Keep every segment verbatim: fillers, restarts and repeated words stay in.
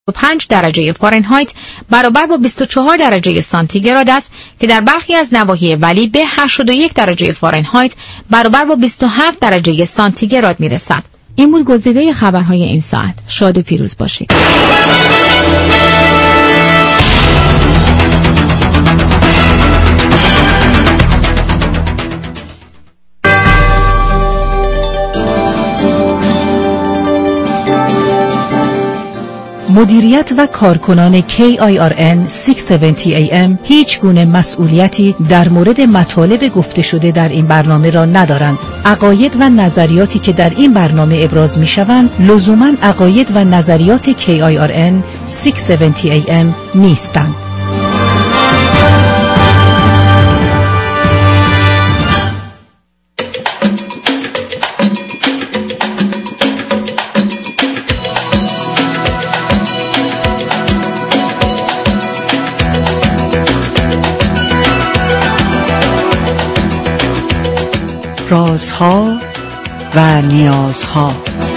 پنج درجه فارنهایت برابر با بیست و چهار درجه سانتیگراد است که در برخی از نواحی ولی به هشتاد و یک درجه فارنهایت برابر با بیست و هفت درجه سانتیگراد میرسد. این بود گزیده خبرهای این ساعت. شاد و پیروز باشید. مدیریت و کارکنان کی آی آر ان ششصد و هفتاد ای ام هیچ گونه مسئولیتی در مورد مطالب گفته شده در این برنامه را ندارند. عقاید و نظریاتی که در این برنامه ابراز می شوند لزوماً عقاید و نظریات کی آی آر ان ششصد و هفتاد ای ام نیستند. رازها و نیازها.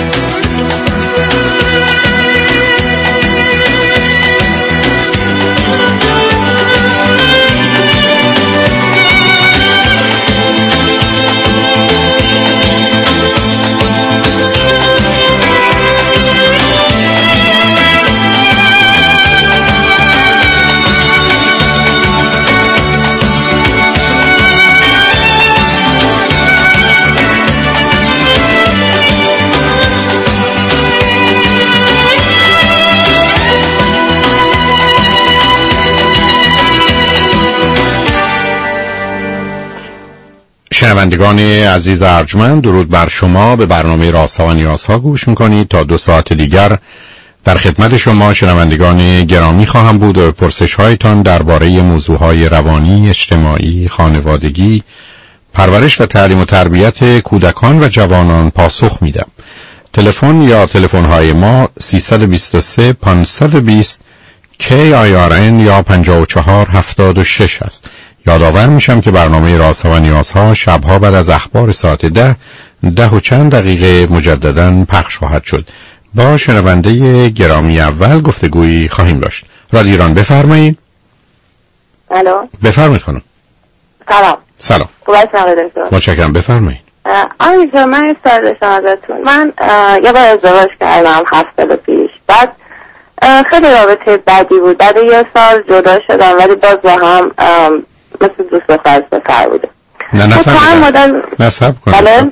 شنوندگان عزیز ارجمند، درود بر شما. به برنامه رازها و نیازها گوش میکنید. تا دو ساعت دیگر در خدمت شما شنوندگان گرامی خواهم بود و پرسش هایتان درباره موضوعهای روانی، اجتماعی، خانوادگی، پرورش و تعلیم و تربیت کودکان و جوانان پاسخ میدم. تلفن یا تلفن های ما سیصد و بیست و سه پانصد و بیست کی آی آر ان یا پنجاه و چهار هفتاد و شش است. یادآور میشم که برنامه رازها و نیازها شبها بعد از اخبار ساعت ده ده و چند دقیقه مجدداً پخش خواهد شد. با شنونده گرامی اول گفتگویی خواهیم داشت. رادیو ایران بفرمایید. الو. بفرمایید خانم. سلام. سلام. خوبه شما دکتر. متشکرم، بفرمایید. آقای من سوال داشتم ازتون. من یه بار ازدواج کردم هفت سال پیش. بعد خیلی رابطه بدی بود. بعد یه سال جدا شدم ولی باز با هم مثل دوست بخواهد بکر بوده. نه نه فهمیدم. مدل... نه سب کنید. بله؟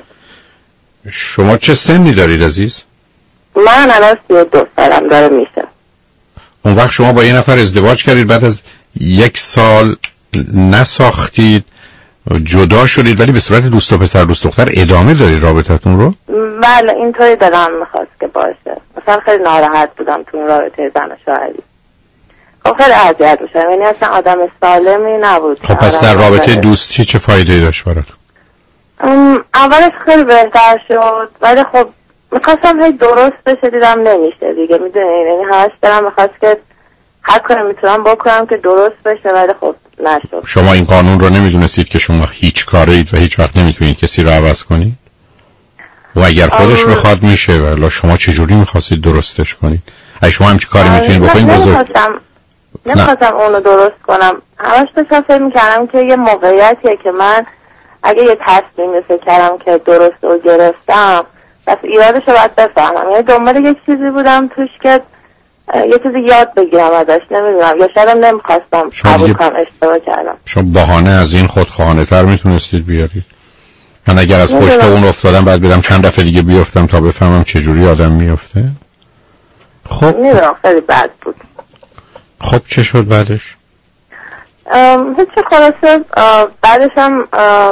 شما چه سنی دارید عزیز؟ من الان سی و دو سالم داره میشه. اون وقت شما با یه نفر ازدواج کردید، بعد از یک سال نساختید، جدا شدید، ولی به صورت دوست و پسر دوست دختر ادامه دارید رابطتون رو؟ بله اینطوری دلم میخواست که باشه. مثلا خیلی ناراحت بودم تو اون رابطه زن و شوهری. خب خیلی اذیت میشم، یعنی اصلا آدم سالمی نبود. خب پس در رابطه دوستی چه فایده‌ای داشت براتون؟ اولش خیلی بهتر شد ولی خب میخواستم هی درست بشه، دیدم نمیشه دیگه، میدونی، یعنی همش دارم میخواست که هر کاری میتونم بکنم که درست بشه ولی خب نشد. شما این قانون رو نمیدونستید که شما هیچ کاره اید و هیچ وقت نمیتونید کسی رو عوض کنید؟ و اگر خودش ام... بخواد میشه، ولی شما چجوری میخواستید درستش کنید؟ اگه شما همچی کاری میتونید بکنید بزرگ نمیخواستم نمیخواستم اونو درست کنم. همش داشتم فکر میکردم که یه موقعیتیه که من اگه یه تصمیم فکر کردم که درست رو گرفتم بس ایرادش رو باید بفهمم. یعنی دنبال یه چیزی بودم توش که یه چیزی یاد بگیرم ازش، نمیدونم، یا شاید هم نمیخواستم قبول کنم اشتباه کردم. شما بهانه از این خودخواهانه تر میتونستید بیارید. من اگر از پشت اون افتادم بعد برم چند دفعه دیگه بیافتم تا بفهمم چجوری آدم میافته. خب میدونم خیلی بد بود. خب چه شد بعدش؟ هیچی، خلاصه بعدش هم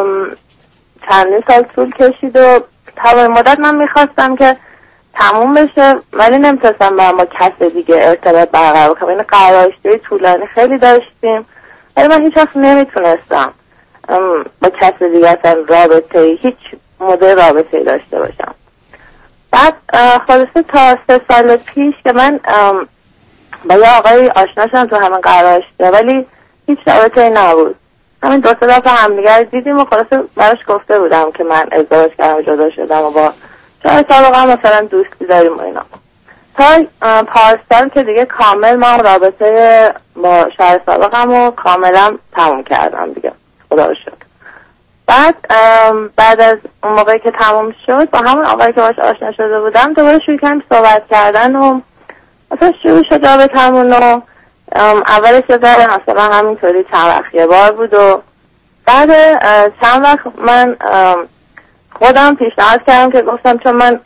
چندین سال طول کشید و تمام مدت من میخواستم که تموم بشه ولی نمیتونستم با ما کس دیگه ارتباط برقرار کنم. این قرارش‌های طولانی خیلی داشتیم ولی من هیچ وقت نمیتونستم با کس دیگه اصلا رابطه هیچ مدل رابطه داشته باشم. بعد خلاصه تا سه سال پیش که من با یه آقای آشنا شدم تو همین قرارشته ولی هیچ رابطه‌ای نبود. همین دو سه دفعه همدیگه دیدیم و خلاصه براش گفته بودم که من ازدواج کردم و جدا شدم و با چهار سال هم مثلا دوستی داریم و اینا. تا پارسال که دیگه کامل ما رابطه با شوهر سابقم رو کاملا تموم کردم دیگه، خدا رو شکر. بعد بعد از اون موقعی که تموم شد با همون آقایی که باش آشنا شده بودم دوباره شروع کردیم صحبت کردن و مثلا شروع شد رابطمون و اولش یه ذره مثلا همینطوری چند وقت یه بار بود و بعد چند وقت من خودم پیشنهاد کردم که گفتم چون من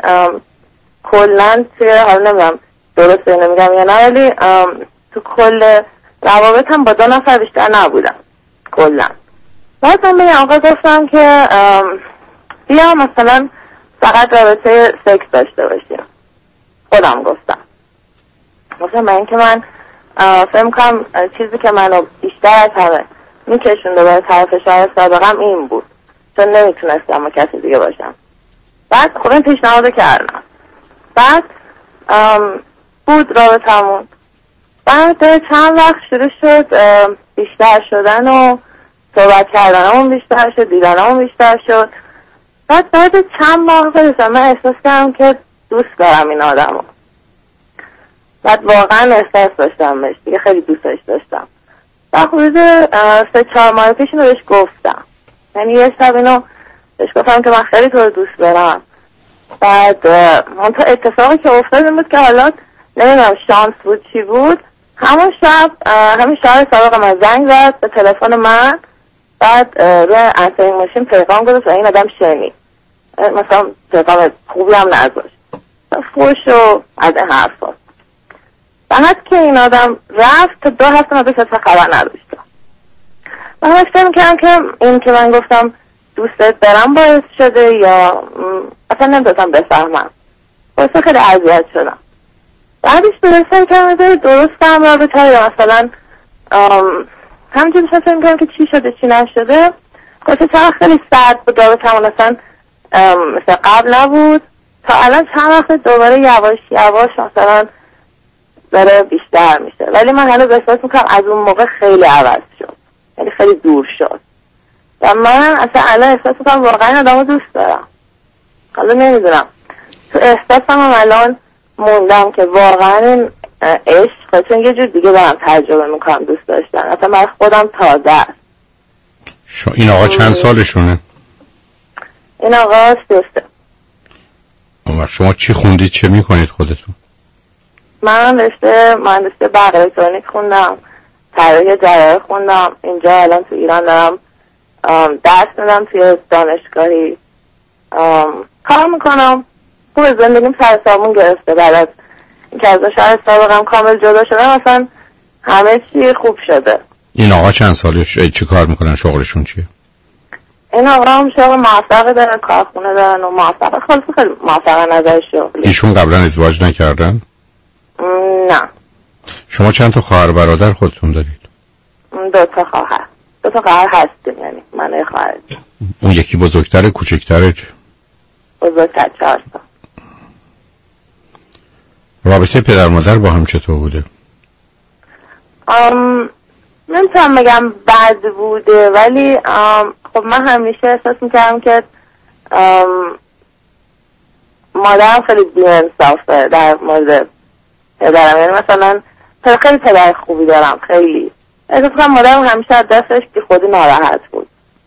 کلن توی حال نمیدونم درسته نمیگم یا نه ولی تو کل روابطم با دو نفر بیشتر نبودم کلن. بعد من به این آقا گفتم که بیا مثلا فقط رابطه سکس داشته باشیم. خودم گفتم گفتم من اینکه من فهم کنم چیزی که منو بیشتر از همه میکشونده به طرف شوهر سابقم این بود، چون نمیتونستم با کسی دیگه باشم. بعد خب این پیشنهاد کردم. بعد بود رابطمون. بعد چند وقت شروع شد بیشتر شدن و صحبت کردنمون بیشتر شد، دیدنمون بیشتر شد. بعد بعد چند ماه خودشم من احساس کردم که دوست دارم این آدمو. بعد واقعا احساس داشتم بهش دیگه، خیلی دوستش داشتم. و حدود سه چهار ماه پیش اینو بهش گفتم، یعنی یه شب اینو بهش گفتم که من خیلی تو رو دوست دارم. بعد من تو اتفاقی که افتاد این بود که حالا نمیدونم شانس بود چی بود، همون شب همین شهر سابق من زنگ زد به تلفن من. بعد روی انسرینگ ماشین پیغام گذاشت و این آدم شنید، مثلا پیغام خوبی هم نذاشت، فوش و از این حرفا. بعد که این آدم رفت تا دو هفته من بهش خبر نداشتم. من همش فکر می‌کردم که این که من گفتم دوستت دارم باعث شده یا اصلا نمی‌تونستم بفهمم، باعث خیلی اذیت شدم. بعدش درستم که درست هم رابطه یا مثلا همینجور داشتم فکر می‌کردم که چی شده چی نشده. خواهد چند وقت خیلی سرد بود رابطه‌مون، اصلا مثل قبل نبود تا الان چند وقت دوباره یواش یواش مثلا داره بیشتر میشه، ولی من هنوز احساس میکنم از اون موقع خیلی عوض شد، یعنی خیلی دور شد و من اصلا الان احساس میکنم واقعا آدمو دوست دارم. حالا نمیدونم تو احساسم هم الان موندم که واقعا این عشق، چون یه جور دیگه دارم تجربه میکنم دوست داشتن، اصلا من خودم تازه است. این آقا چند سالشونه؟ این آقا سیسته. و شما چی خوندید، چه میکنید خودتون؟ من رشته مهندسی برق الکترونیک خوندم، طراحی جراحی خوندم. اینجا الان تو ایران دارم درس میدم توی دانشگاهی، کار میکنم. خوب زندگیم سر سامون گرفته. بعد از اینکه از شهر سابقم کامل جدا شدم اصلا همه چی خوب شده. این آقا چند سالش چی کار میکنن، شغلشون چیه؟ این آقا هم شغل موفق دارن، کارخونه دارن و موفق، خیلی خیلی موفق نظر شغلی. ایشون قبلا ازدواج نکردن؟ نه. شما چند تا خواهر برادر خودتون دارید؟ دو تا خواهر. دو تا خواهر هستیم، یعنی من یه خواهر. اون یکی بزرگتره کوچکتره؟ بزرگتر، چهار تا. رابطه پدر مادر با هم چطور بوده؟ ام نمیتونم بگم بد بوده، ولی خب من همیشه احساس میکردم که مادرم خیلی بی‌انصافه در مورد پدرم، یعنی مثلا خیلی پدر خوبی دارم، خیلی احساس کنم مادرم همیشه از دستش بی خودی ناراحت بود.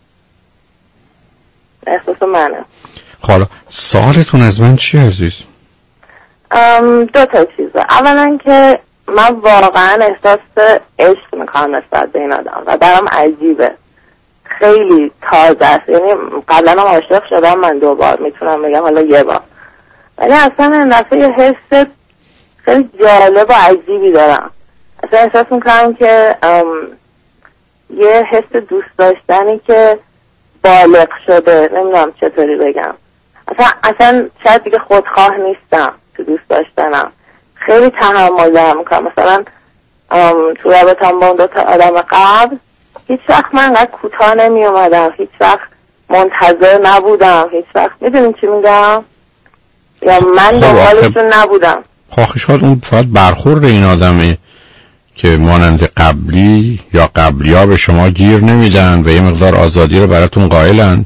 احساس منه. حالا سوالتون از من چی عزیز؟ دو تا چیزه. اولا که من واقعا احساس عشق میکنم نسبت به این آدم و درم عجیبه، خیلی تازه است. یعنی قبلا هم عاشق شدم من دو بار، میتونم بگم حالا یه بار، ولی اصلا این دفعه یه حس خیلی جالب و عجیبی دارم. اصلا احساس میکنم که یه حس دوست داشتنی که بالغ شده، نمیدونم چطوری بگم، اصلا اصلا شاید دیگه خودخواه نیستم تو دوست داشتنم، خیلی تحمل دارم میکنم. مثلا تو رابطم با اون دو تا آدم قبل هیچ وقت من انقدر کوتاه نمی اومدم، هیچ وقت منتظر نبودم، هیچ وقت میدونیم چی میگم، یا من دنبالشون نبودم. خواهی شاید اون فقط برخورد این آدمه که مانند قبلی یا قبلی ها به شما گیر نمیدن و یه مقدار آزادی رو براتون قائلن،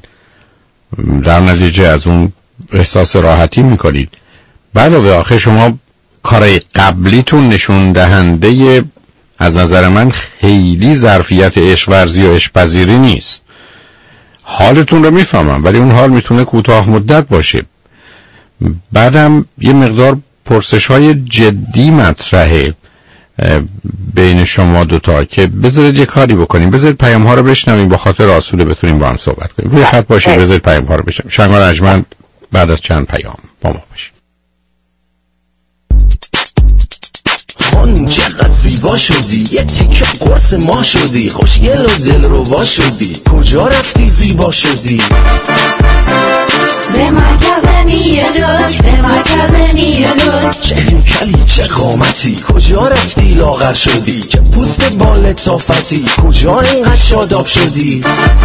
در نتیجه از اون احساس راحتی میکنید. بله به آخر شما کارهای قبلیتون نشون دهنده از نظر من خیلی ظرفیت عشق ورزی و عشق پذیری نیست. حالتون رو میفهمم، ولی اون حال میتونه کوتاه مدت باشه. بعدم یه مقدار پرسش های جدی مطرحه بین شما دوتا که بذارید یه کاری بکنیم، بذارید پیام ها رو بشنویم، با خاطر آسوده بتونیم با هم صحبت کنیم. روی خط باشید، بذارید پیام ها رو بشنویم. شنگان ارجمند بعد از چند پیام با ما باشید. خانم چقدر زیبا شدی، یه تیکه قرص ما شدی، خوشگل و دل رو وا شدی، کجا رفتی زیبا شدی؟ به مرکز نیلوک، به مرکز نیلوک. چه هیکلی چه قامتی، کجا رفتی لاغر شدی، چه پوست با لطافتی، کجا اینقدر شاداب شدی؟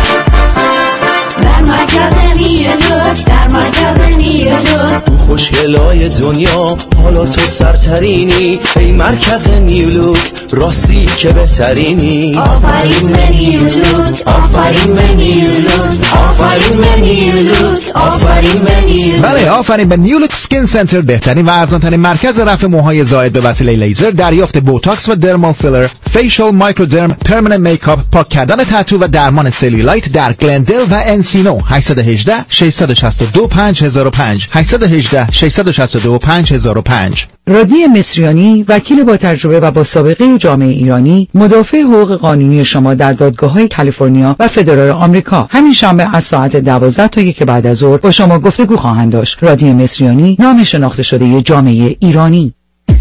در مرکز نیلوک، در مرکز نیلوک. تو خوشگلای دنیا حالا تو سرترینی، ای مرکز نیلوک راستی که بهترینی. آفرین به نیلوک، آفرین به نیلوک، آفرین به نیلوک، آفرین به نیلوک. بله، آفرین به نیولوک سکین سنتر، بهترین و ارزان‌ترین مرکز رفع موهای زائد به وسیله لیزر، دریافت بوتاکس و درمال فیلر، فیشل، مایکرودرم، پرمننت میکاپ، پاک کردن تتو و درمان سلولایت در گلندل و انسینو. هشت یک هشت شش شش دو پنج صفر پنج هشت یک هشت شش شش دو پنج صفر پنج. رادی مصریانی، وکیل با تجربه و با سابقه جامعه ایرانی، مدافع حقوق قانونی شما در دادگاه‌های کالیفرنیا و فدرال آمریکا. همین شنبه از ساعت دوازده تا یک بعد از ظهر با شما گفتگو خواهند داشت. رادی مصریانی، نام شناخته شده جامعه ایرانی.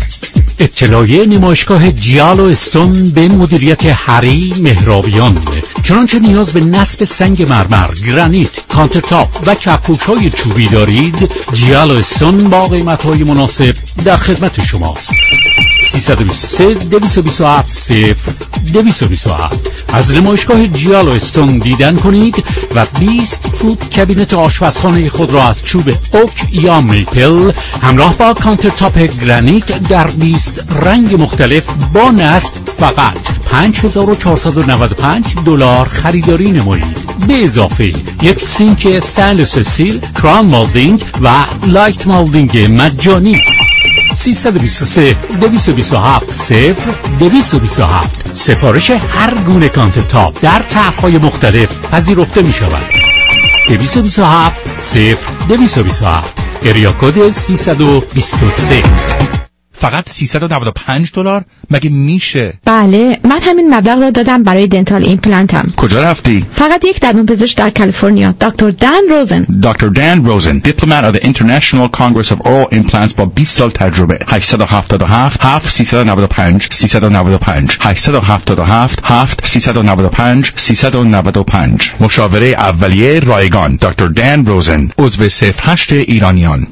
اطلاعیه نمایشگاه جیالو استون به مدیریت هری مهرابیان. چنانچه نیاز به نصب سنگ مرمر، گرانیت، کانترتاپ و کپوش‌های چوبی دارید، جیالو استون با قیمت‌های مناسب در خدمت شماست. سیصد و بیست و سه دویست و بیست و هفت صفر دویست و بیست و هفت. از نمایشگاه جیالو استون دیدن کنید و بیست فوت کابینت آشپزخانه خود را از چوب اوک یا میپل همراه با کانترتاپ گرانیت در بیست رنگ مختلف با نصب فقط پنج هزار و چهارصد و نود و پنج دلار خریداری نمایید. به اضافه یک سینک استانلس استیل، کران مالدینگ و لایت مالدینگ مجانی. سیصد و بیست و سه دویست و بیست و هفت صفر دویست و بیست و هفت. سفارش هر گونه کانترتاپ در طرح‌های مختلف پذیرفته می شود. دویست و بیست و هفت صفر دویست و بیست و هفت. اریا کد سیصد و بیست و سه. فقط سیصد و نود و پنج دلار؟ مگه میشه؟ بله، من همین مبلغ رو دادم برای دنتال ایمپلنتم. کجا رفتی؟ فقط یک دندونپزشک در کالیفرنیا، دکتر دان روزن. دکتر دان روزن، دیپلمات of the International Congress of Oral Implants با بیست سال تجربه. هشت هفت هفت هفت سیصد و نود و پنج سیصد و نود و پنج هشت هفت هفت هفت سیصد و نود و پنج سیصد و نود و پنج. مشاوره اولیه رایگان. دکتر دان روزن، عضو صفر هشت ایرانیان.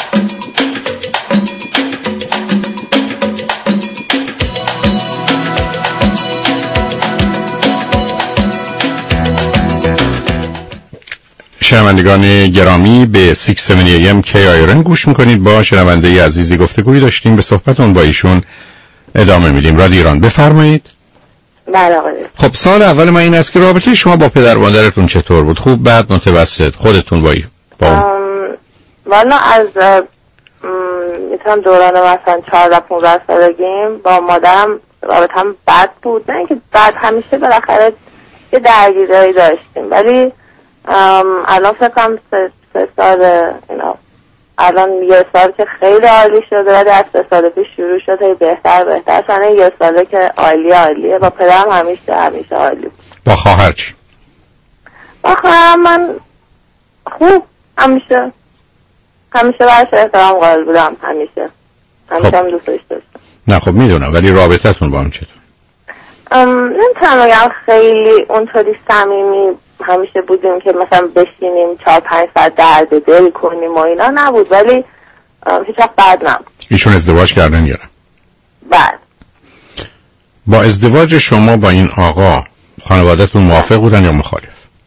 شنوندگان گرامی، به شش هفت ای ام کی آیرن گوش میکنید. با شنونده عزیزی گفتگوی داشتیم، به صحبتون با ایشون ادامه میدیم. رادیو ایران، بفرمایید. بله آقای. خب سوال اول من این است که رابطه شما با پدر و مادرتون چطور بود؟ خوب، بد، متوسط؟ خودتون با با والا از میتونم دوران مثلا چهارده پانزده سالگیم با مادرم رابطه‌ام بد بود. نه اینکه بد، همیشه بالاخره یه درگیری داشتیم، ولی الان فکر کنم سه, سه سال اینا الان یه سال که خیلی عالی شده، ولی از سه سال پیش شروع شد هی بهتر بهتر. سنه یه ساله که عالی عالیه. با پدرم همیشه همیشه عالی بود. با خواهر چی؟ با خواهرم من خوب همیشه همیشه براش احترام قائل بودم. همیشه همیشه خب. هم دوستش داشتم. نه خب میدونم، ولی رابطتون با هم چطور؟ نمیتونم بگم خیلی اونطوری صمیمی همیشه بودیم که مثلا بشینیم چهار پنج ساعت درد دل کنیم و اینا نبود، ولی هیچ وقت بد نبود. ایشون ازدواج کردن یا نه؟ بله. با ازدواج شما با این آقا خانواده‌تون موافق بودن یا مخالف؟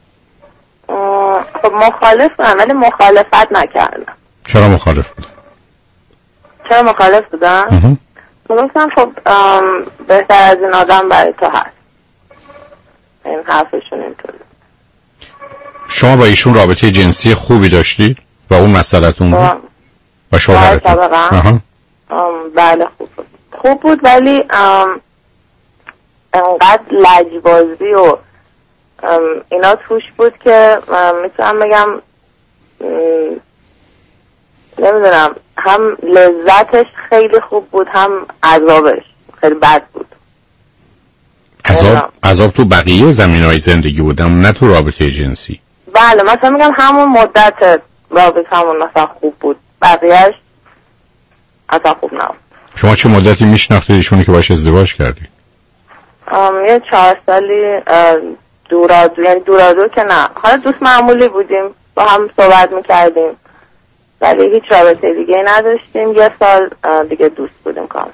خب مخالف بودن، ولی مخالفت نکردن. چرا مخالف بودن؟ چرا مخالف بودن؟ گفتم خب بهتر از این آدم برای تو هست. این حرفشون اینطوری. شما با ایشون رابطه جنسی خوبی داشتید و اون مسئله‌تون بود؟ با شوهرتون؟ آها. بله خوب بود خوب بود ولی انقدر لجبازی و اینا توش بود که میتونم بگم نمیدونم هم لذتش خیلی خوب بود هم عذابش خیلی بد بود. عذاب عذاب تو بقیه زمینهای زندگی بودم نه تو رابطه جنسی؟ بله مثلا میگم همون مدت رابطه همون مثلا خوب بود بقیهش اصلا خوب نبود. شما چه مدتی میشناختید ایشونی که باش ازدواج کردید؟ یه چهار سالی دورادو یعنی دورادو که نه حالا دوست معمولی بودیم با هم صحبت میکردیم ولی هیچ رابطه دیگه نداشتیم. یه سال دیگه دوست بودیم کامل.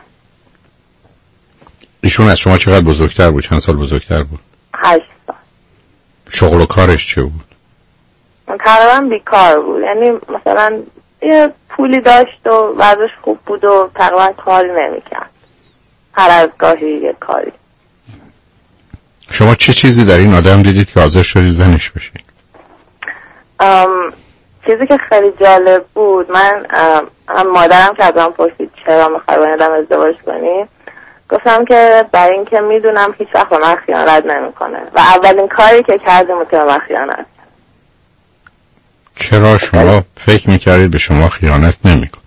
ایشون از شما چقدر بزرگتر بود؟ چند سال بزرگتر بود؟ هشت سال. شغل و کارش چه بود؟ تقریبا بیکار بود یعنی مثلا یه پولی داشت و وضعش خوب بود و تقریبا کاری نمیکرد هر از گاهی یه کاری. شما چه چیزی در این آدم دیدید که حاضر شدید زنش بشید؟ چیزی که خیلی جالب بود من هم مادرم که ازم پرسید چرا میخوای با این آدم ازدواج کنی گفتم که برای این که میدونم هیچ وقت به من خیانت نمیکنه و اولین کاری که کردیم بود که به من خیانت کرد. چرا شما فکر میکردید به شما خیانت نمیکنه؟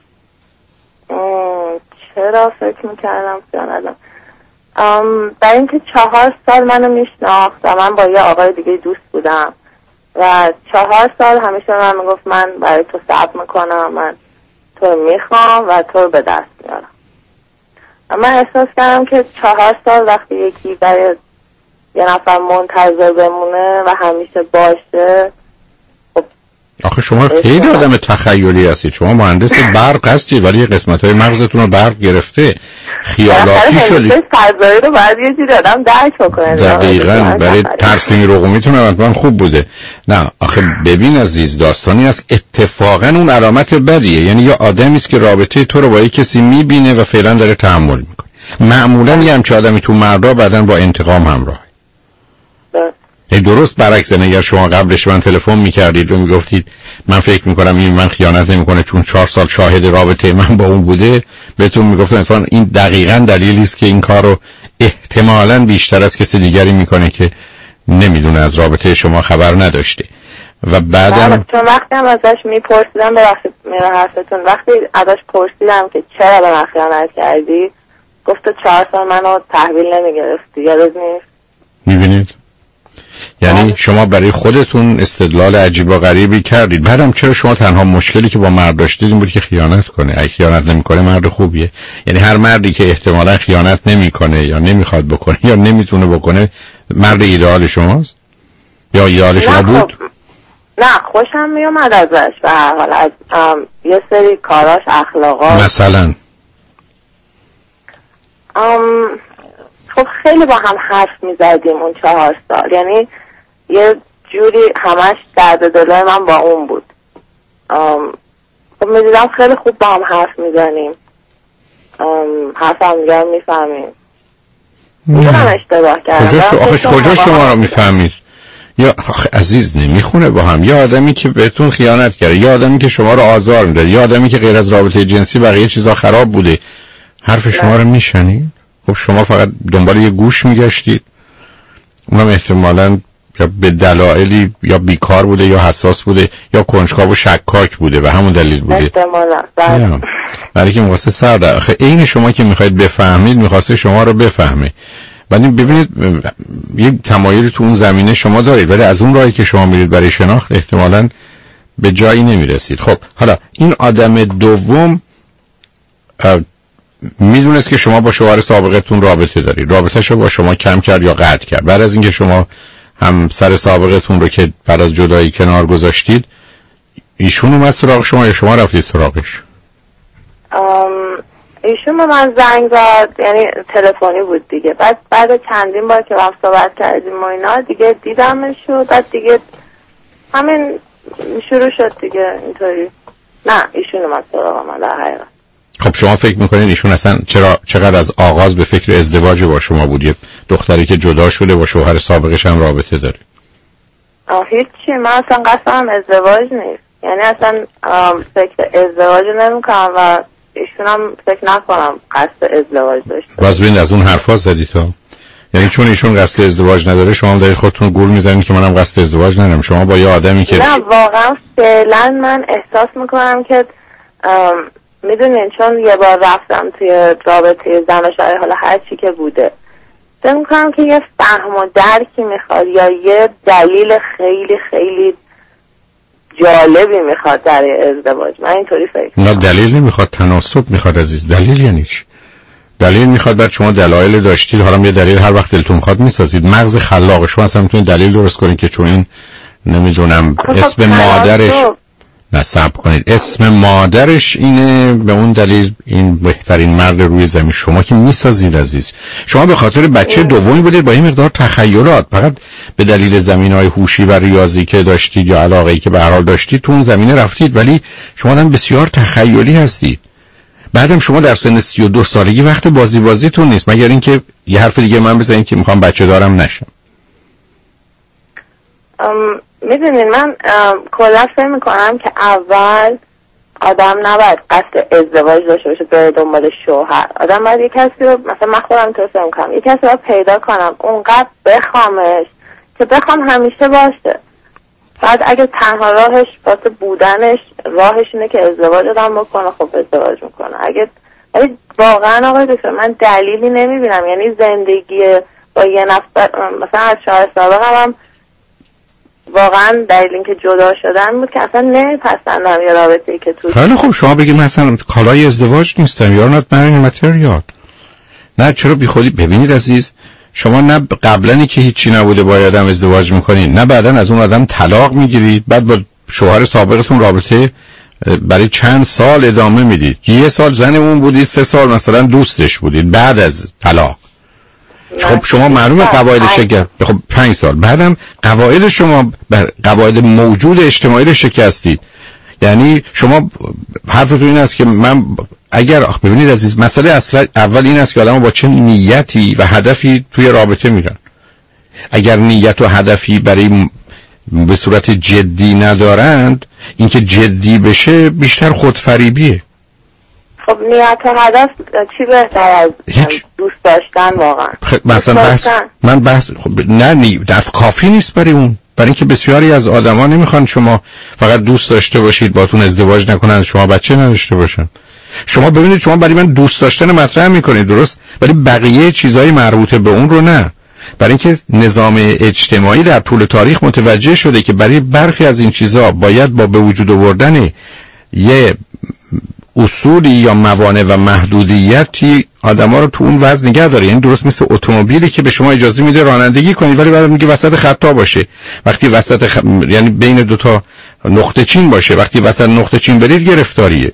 چرا فکر میکردم خیانت نمیکنه؟ برای اینکه چهار سال منو میشناخت و من با یه آقای دیگه دوست بودم و چهار سال همیشه من میگفت من برای تو صبر میکنم من تو رو میخوام و تو رو به دست میارم. من احساس کردم که چهار سال وقتی یکی برای یه نفر منتظر بمونه و همیشه باشه خب آخه شما خیلی آدم تخیلی هستید. شما مهندس برق هستید ولی قسمت های مغزتون رو برق گرفته خیالاتی شدید. فضایی رو باید یه جوری آدم درک بکنه. دقیقاً برای ترسیم رقمیتون حتما خوب بوده. نه آخه ببین عزیز داستانی است اتفاقا اون علامت بدیه. یعنی یه آدمی است که رابطه تو رو با یک کسی میبینه و فعلا داره تحمل میکنه. معمولا یه همچه آدمی تو مردا بعدن با انتقام همراه. ای درست برعکس. اگر شما قبلش من تلفن میکردید و میگفتید من فکر میکنم این من خیانت نمیکنه چون چهار سال شاهد رابطه من با اون بوده بهتون میگفتم اتفاقا این دقیقاً دلیلی است که این کار رو احتمالاً بیشتر از کسی دیگری میکنه که نمیدونه از رابطه شما خبر نداشته. و بعدم چون وقتی هم ازش میپرسیدم ببخشید میره حرفتون وقتی ازش پرسیدم که چرا به من خیانت کردی گفت تو چهار سال منو تحویل نمیگرفتی یادت نیست؟ میبینید یعنی شما برای خودتون استدلال عجیب و غریبی کردید. بعدم چرا شما تنها مشکلی که با مرد داشتید این بود که خیانت کنه؟ اگه خیانت نمیکنه مرد خوبیه. یعنی هر مردی که احتمالاً خیانت نمیکنه یا نمیخواد بکنه یا نمیتونه بکنه مرد ایدئال شماست یا ایدئال شما بود؟ نه خوشم میومد ازش به هر حال از یه سری کاراش اخلاقاش. مثلا ام خب خیلی با هم حرف میزدیم اون چهار سال یعنی یه جوری همش درد دلای من با اون بود. خب میدیدم خیلی خوب با هم حرف میزنیم حرف هم دیگر میفهمیم. میدونم اشتباه کردم. کجا, کجا شما رو میفهمید؟ یا عزیز نمیخونه با هم. یا آدمی که بهتون خیانت کرده یا آدمی که شما رو آزار میده یا آدمی که غیر از رابطه جنسی بقیه چیزا خراب بوده حرف شما رو میشنید؟ خب شما فقط دنبال یه گوش میگشتید. اونم احتمالاً یا به دلایلی یا بیکار بوده یا حساس بوده یا کنجکاو و شکاک بوده و همون دلیل بوده احتمالاً. برای که میخواسته سر در آخه این شما که میخواید بفهمید میخواسته شما رو بفهمه. ولی ببینید یه تمایلی تو اون زمینه شما دارید ولی از اون راهی که شما میرید برای شناخت احتمالاً به جایی نمیرسید. خب حالا این آدم دوم میدونست که شما با شوهر سابقتون رابطه دارید. رابطه‌شو با شما کم کرد یا قطع کرد. بعد از اینکه شما هم سر سابقتون رو که بعد از جدایی کنار گذاشتید ایشون اومد سراغ شما یا شما رفتید سراغش؟ ایشون به من زنگ زد یعنی تلفنی بود دیگه. بعد بعد چندین بار که با هم صحبت کردیم و اینا دیگه دیدمش و بعد دیگه همین شروع شد دیگه اینطوری. نه ایشون اومد سراغ من در حقیقت. خب شما فکر میکنین ایشون اصلا چرا چقدر از آغاز به فکر ازدواج با شما بود؟ یه دختری که جدا شده با شوهر سابقش هم رابطه داره. آه هیچی من اصلا قصدم ازدواج نیست. یعنی اصلا فکر ازدواج نمیکنم و ایشون هم فکر نکنم قصد ازدواج داشته. باز ببین از اون حرفا زدی تو، یعنی چون ایشون قصد ازدواج نداره شما هم دارید خودتون گول میزنید که منم قصد ازدواج ندارم. شما با یه آدمی که نه واقعا فعلا من احساس میکنم که میدونین چون یه بار رفتم توی رابطه زن و شوهر، حالا هر چی که بوده، فکر میکنم که یه فهم و درکی میخواد یا یه دلیل خیلی خیلی جالبی میخواد در ازدواج. من اینطوری فکر نه دلیل نمیخواد، تناسب میخواد عزیز. دلیل یعنی چی؟ دلیل میخواد بعد شما دلایل داشتید، حالا یه دلیل هر وقت دلتون میخواد میسازید. مغز خلاق شما اصلا میتونید دلیل درست کنید که چون این نمیدونم اسم مادرش نه صبر کنید اسم مادرش اینه، به اون دلیل این بهترین مرد روی زمین. شما که میسازید عزیز. شما به خاطر بچه دومی بودید با این مقدار تخیلات، فقط به دلیل زمینهای هوشی و ریاضی که داشتید یا علاقه‌ای که به هر حال داشتید تو اون زمینه رفتید، ولی شما هم بسیار تخیلی هستید. بعدم شما در سن سی و دو سالگی وقت بازی بازیتون نیست، مگر اینکه یه حرف دیگه من بزنید که میخوام بچه دارم نشم. میدونین من کلا فکر میکنم که اول آدم نباید قصد ازدواج داشته باشه بره دنبال شوهر. آدم باید یک کسی رو، مثلا من خودم تو فکر میکنم یک کسی رو پیدا کنم اونقدر بخوامش که بخوام همیشه باشه. بعد اگه تنها راهش واسه بودنش راهش اینه که ازدواج آدم بکنه، خب ازدواج میکنه. اگه ولی واقعا آقای دکتر من دلیلی نمیبینم، یعنی زندگی با یه نفر مثلا از شوهر سابقم هم واقعا دلیل اینکه جدا شدن بود که اصلا نمیپسندم یه رابطه‌ای که تو. خیلی خوب شما بگید مثلا کالای ازدواج نیستم یا not marrying material. نه چرا بی خودی؟ ببینید عزیز شما نه قبلنی که هیچی نبوده با آدم ازدواج میکنید، نه بعدن از اون آدم طلاق میگیرید، بعد با شوهر سابقتون رابطه برای چند سال ادامه میدید. یه سال زن اون بودید، سه سال مثلا دوستش بودید بعد از طلاق. خب شما معلومه قواعد شکست. خب پنج سال بعدم قواعد شما بر قواعد موجود اجتماعی رو شکستید. یعنی شما حرفتون این است که من اگر ببینید عزیز مسئله اصلا اول این است که آدم با چه نیتی و هدفی توی رابطه میرن. اگر نیت و هدفی برای به صورت جدی ندارند، اینکه جدی بشه بیشتر خودفریبیه. خب نیت و هدف چی بهتر از هیچ. دوست داشتن واقعا؟ خب مثلا بحث من بحث خب نه نی دف کافی نیست برای اون، برای اینکه بسیاری از آدما نمیخوان شما فقط دوست داشته باشید باتون ازدواج نکنن، شما بچه نداشته باشن. شما ببینید شما برای من دوست داشتن مطرح میکنید درست، ولی بقیه چیزای مربوطه به اون رو نه. برای اینکه نظام اجتماعی در طول تاریخ متوجه شده که برای برخی از این چیزا باید با به وجود آوردن یه اصولی یا موانع و محدودیتی آدما رو تو اون وضع نگه داره. یعنی درست مثل اتومبیلی که به شما اجازه میده رانندگی کنید ولی بعد میگه وسط خطا باشه. وقتی وسط خ... یعنی بین دو تا نقطه چین باشه، وقتی وسط نقطه چین برید گرفتاریه.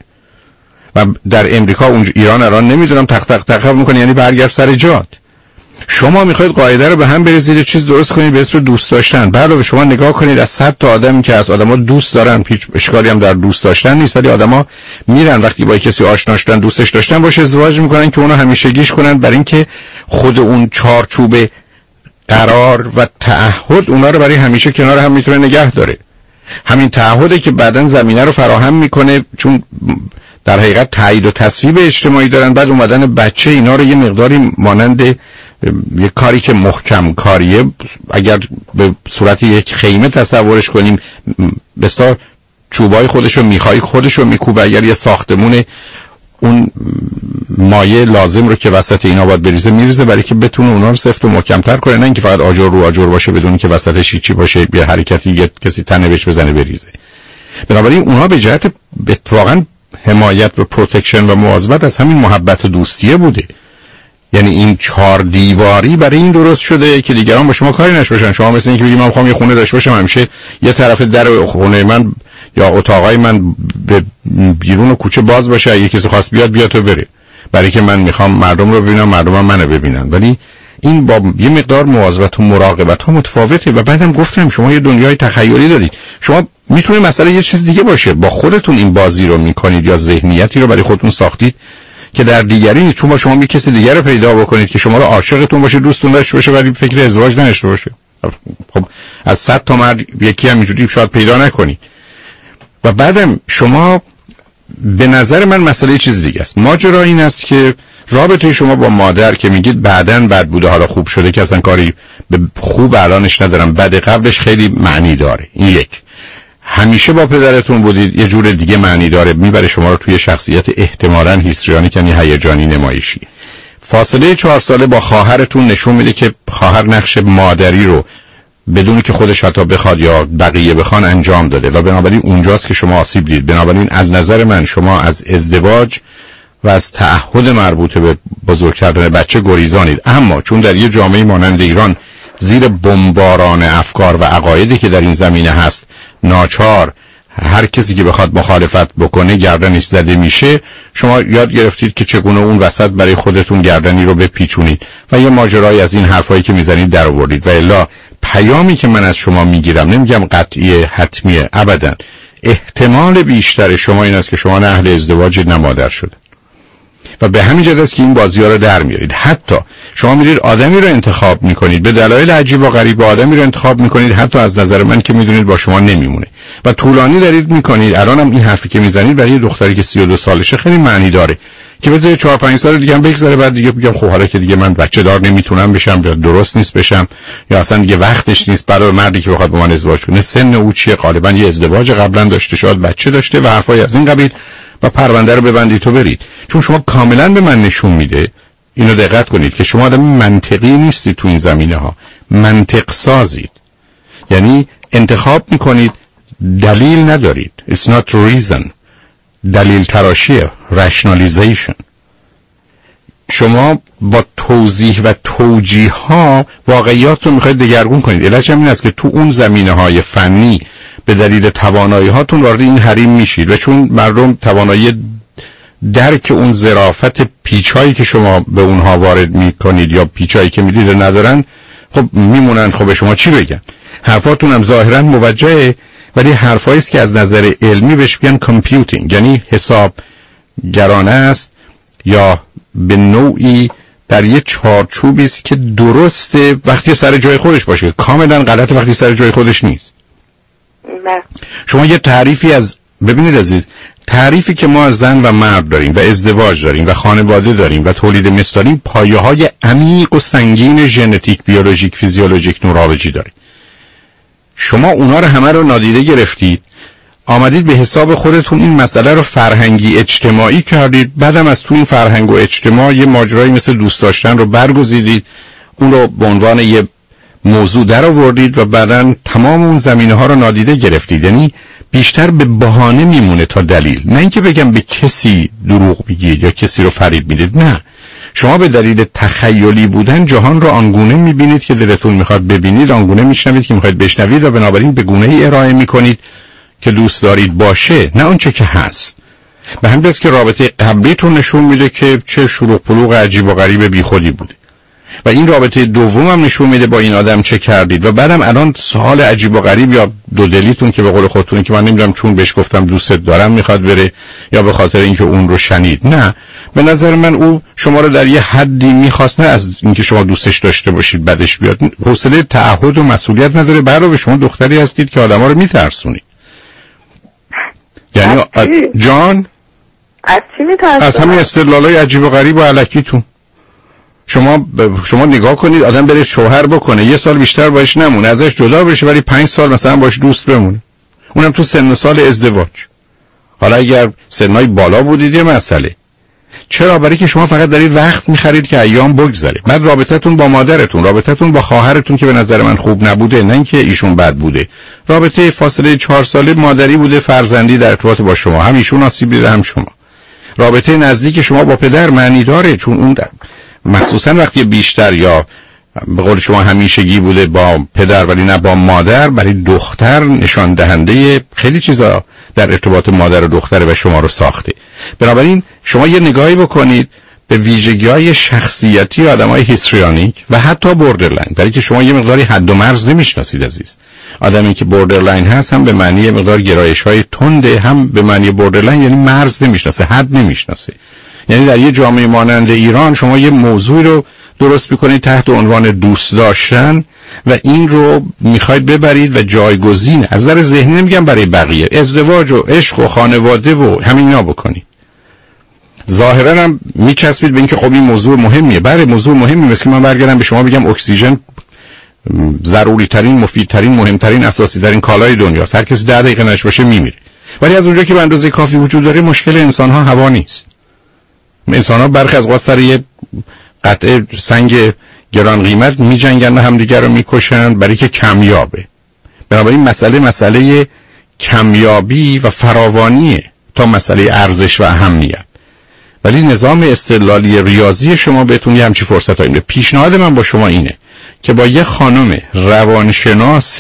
و در امریکا اونجا ایران الان نمیدونم تق تق تق میکنه، یعنی برگرد سر جات. شما میخواید قاعده رو به هم بریزید، چیز درست کنید به اسم دوست داشتن. بعد شما نگاه کنید از صد تا آدمی که از آدما دوست دارن، هیچ اشکالی هم در دوست داشتن نیست، ولی آدما میرن وقتی با کسی آشنا شدن دوستش داشتن باشه ازدواج میکنن که اونو همیشگیش کنن، برای اینکه خود اون چارچوب قرار و تعهد اونا رو برای همیشه کنار هم میتونه نگه داره. همین تعهدی که بعدن زمینه رو فراهم میکنه، چون در حقیقت تایید و تصویب اجتماعی دارن. بعد اومدن بچه اینا رو یه مقداری مانند یه کاری که محکم کاریه، اگر به صورت یک خیمه تصورش کنیم، بسیار چوبای خودشو میخوای خودشو میکوبه. اگر یه ساختمون اون مایه لازم رو که وسط اینا باید بریزه میریزه برای که بتونه اونا رو سفت و محکم‌تر کنه، نه اینکه فقط آجر رو آجر باشه بدون که وسطش هیچی باشه، یه حرکتی یه کسی تنه بهش بزنه بریزه. بنابراین اونها به جهت واقعا حمایت و پروتکشن و مواظبت از همین محبت و دوستیه بوده. یعنی این چهار دیواری برای این درست شده که دیگران با شما کاری نشه باشن. شما مثل اینکه بگید من می‌خوام یه خونه داشته باشم، همیشه یه طرف در خونه من یا اتاقای من به بیرون کوچه باز باشه، اگه کسی خواست بیاد بیاد تو بره، برای که من میخوام مردم رو ببینم، مردم هم منو ببینن. ولی این با یه مقدار مواظبت و مراقبت ها متفاوته. و بعدم گفتم شما یه دنیای تخیلی دارید. شما میتونه مسئله یه چیز دیگه باشه، با خودتون این بازی رو میکنید یا ذهنیتی رو برای خودتون ساختید که در دیگری نیست. چون با شما می کسی دیگر رو پیدا بکنید که شما رو عاشقتون باشه، دوستتون داشته باشه، ولی فکر ازدواج نداشته باشه. خب از صد تا مرد یکی هم اینجوری شاید پیدا نکنید. و بعدم شما به نظر من مسئله چیز دیگه است. ماجرا این است که رابطه شما با مادر که میگید بعدن بد بوده حالا خوب شده که اصلا کاری به خوب الانش ندارم، بد قبلش خیلی معنی داره. این یک. همیشه با پدرتون بودید یه جور دیگه معنی داره، میبره شما رو توی شخصیت احتمالاً هیستریونیک یعنی هیجانی نمایشی. فاصله چهار ساله با خواهرتون نشون میده که خواهر نقش مادری رو بدون که خودش حتی بخواد یا بقیه بخوان انجام داده و بنابراین اونجاست که شما آسیب دیدید. بنابراین از نظر من شما از ازدواج و از تعهد مربوط به بزرگ کردن بچه گریزانید. اما چون در یه جامعه مانند ایران زیر بمباران افکار و عقایدی که در این زمینه هست ناچار هر کسی که بخواد مخالفت بکنه گردنش زده میشه، شما یاد گرفتید که چگونه اون وسط برای خودتون گردنی رو بپیچونید و یه ماجرایی از این حرفایی که میزنید در آوردید. و الا پیامی که من از شما میگیرم، نمیگم قطعی حتمیه ابدا، احتمال بیشتر شما این است که شما نه اهل ازدواج نه مادر شده و به همین جهت است که این بازی‌ها رو در میارید. حتی شما میرید آدمی رو انتخاب میکنید به دلایل عجیب و غریب، آدمی رو انتخاب میکنید حتی از نظر من که میدونید با شما نمیمونه و طولانی دارید میکنید. الانم این حرفی که میزنید برای دختری که سی و دو سالشه خیلی معنی داره که بذاره چهار پنج سال دیگه هم بگذره، بعد دیگه بگم خب حالا که دیگه من بچه دار نمیتونم بشم یا درست نیست بشم یا اصلا دیگه وقتش نیست برای مردی که بخواد با من ازدواج کنه. سن او چیه؟ غالبا یه ازدواج قبلا داشته، شاید بچه داشته و حرفای از این قبیل و پرونده رو ببندید تو برید. چون شما کاملا به من نشون میده، اینو دقت کنید که شما آدم منطقی نیستید تو این زمینه ها، منطق سازید، یعنی انتخاب میکنید دلیل ندارید. It's not reason. دلیل تراشیه، rationalization. شما با توضیح و توجیه ها واقعیات رو میخواید دگرگون کنید. علت این است که تو اون زمینه های فنی به دلیل توانایی هاتون وارد این حریم میشید و چون مردم توانایی درک اون ظرافت پیچایی که شما به اونها وارد میکنید یا پیچایی که میدید ندارن، خب میمونن. خب به شما چی بگن؟ حرفاتون هم ظاهرا موجهه ولی حرفایی است که از نظر علمی بهش میگن کامپیوتینگ، یعنی حساب گرانه است یا به نوعی در یه چارچوبی است که درسته وقتی سر جای خودش باشه، کاملا غلطه وقتی سر جای خودش نیست. نه. شما یه تعریفی از ببینید عزیز، تعریفی که ما از زن و مرد داریم و ازدواج داریم و خانواده داریم و تولید مثل داریم پایه های عمیق و سنگین ژنتیک، بیولوژیک، فیزیولوژیک، نورولوژی داریم. شما اونا رو همه رو نادیده گرفتید، آمدید به حساب خودتون این مسئله رو فرهنگی اجتماعی کردید، بعدم از تو این فرهنگ و اجتماع یه ماجرایی مثل دوست داشتن رو برگزیدید، اون رو به عنوان یه موضوع در آوردید و بعدن تمام اون زمینه ها رو نادیده گرفتید. یعنی بیشتر به بهانه میمونه تا دلیل. نه اینکه بگم به کسی دروغ میگید یا کسی رو فریب میدید، نه، شما به دلیل تخیلی بودن جهان رو آنگونه میبینید که دلتون میخواد ببینید، آنگونه میشنوید که میخواید بشنوید و بنابراین به گونه ای ارائه میکنید که دوست دارید باشه، نه اون چه که هست. به همین دلیل که رابطه قبلیتون نشون میده که چه شروع پلوغ عجیب و غریب بیخودی بوده و این رابطه دوم هم نشون میده با این آدم چه کردید و بعدم الان سوال عجیب و غریب یا دو دلیتون که به قول خودتون که من نمیدونم چون بهش گفتم دوستت دارم میخواد بره یا به خاطر اینکه اون رو شنید. نه، به نظر من او شما رو در یه حدی میخواست، نه از اینکه شما دوستش داشته باشید بدش بیاد، حوصله تعهد و مسئولیت نداره، برای شما دختری هستید که آدما رو میترسونید. یعنی از جان از چی میترسونید؟ از همین استدلالای عجیب و غریب و الکیتون. شما شما نگاه کنید آدم بره شوهر بکنه، یه سال بیشتر باش نمونه، ازش جدا بشه ولی پنج سال مثلا باش دوست بمونه، اونم تو سن سال ازدواج. حالا اگر سنای بالا بودید یه مسئله. چرا؟ برای که شما فقط دارید وقت میخرید که ایام بگذره. بعد رابطتون با مادرتون، رابطتون با خواهرتون که به نظر من خوب نبوده، نه اینکه ایشون بد بوده، رابطه فاصله چهار ساله مادری بوده، فرزندی در ارتباط با شما، هم ایشون آسیب دیده هم شما. رابطه نزدیک شما با پدر معنی داره، چون اون مخصوصا وقتی بیشتر یا به قول شما همیشگی بوده با پدر ولی نه با مادر، برای دختر نشان دهنده خیلی چیزا در ارتباط مادر و دختر و شما رو ساخته. بنابراین شما یه نگاهی بکنید به ویژگی‌های شخصیتی آدمای هیستریونیک و حتی بوردرلاین، برای که شما یه مقداری حد و مرز نمیشناسید عزیز. آدمی که بوردرلاین هست هم به معنی مقدار گرایش‌های تنده، هم به معنی بوردرلاین یعنی مرز نمیشناسه، حد نمیشناسه. یعنی در یه جامعه مانند ایران شما یه موضوعی رو درست میکنید تحت عنوان دوست داشتن و این رو میخواید ببرید و جایگزین از نظر ذهنی، نمیگم برای بقیه، ازدواج و عشق و خانواده و همین اینا بکنید. ظاهرا هم میچسبید به اینکه خب این موضوع مهمیه. برای موضوع مهمی مثل که من برگردم به شما بگم اکسیژن ضروری ترین، مفید ترین، مهمترین، اساسی ترین کالای دنیاست. هر کسی ده دقیقه نش باشه میمیره. ولی از اونجا که به اندازه کافی وجود داره، مشکل انسان ها هوا نیست. انسان ها برخی از اوقات سر یه قطعه سنگ گران قیمت میجنگن و همدیگر رو میکشن برای که کمیابه. بنابراین مسئله مسئله کمیابی و فراوانیه تا مسئله ارزش و اهمیت. ولی نظام استدلالی ریاضی شما بهتون یه همچی فرصت هایی میده. پیشنهاد من با شما اینه که با یه خانم روانشناس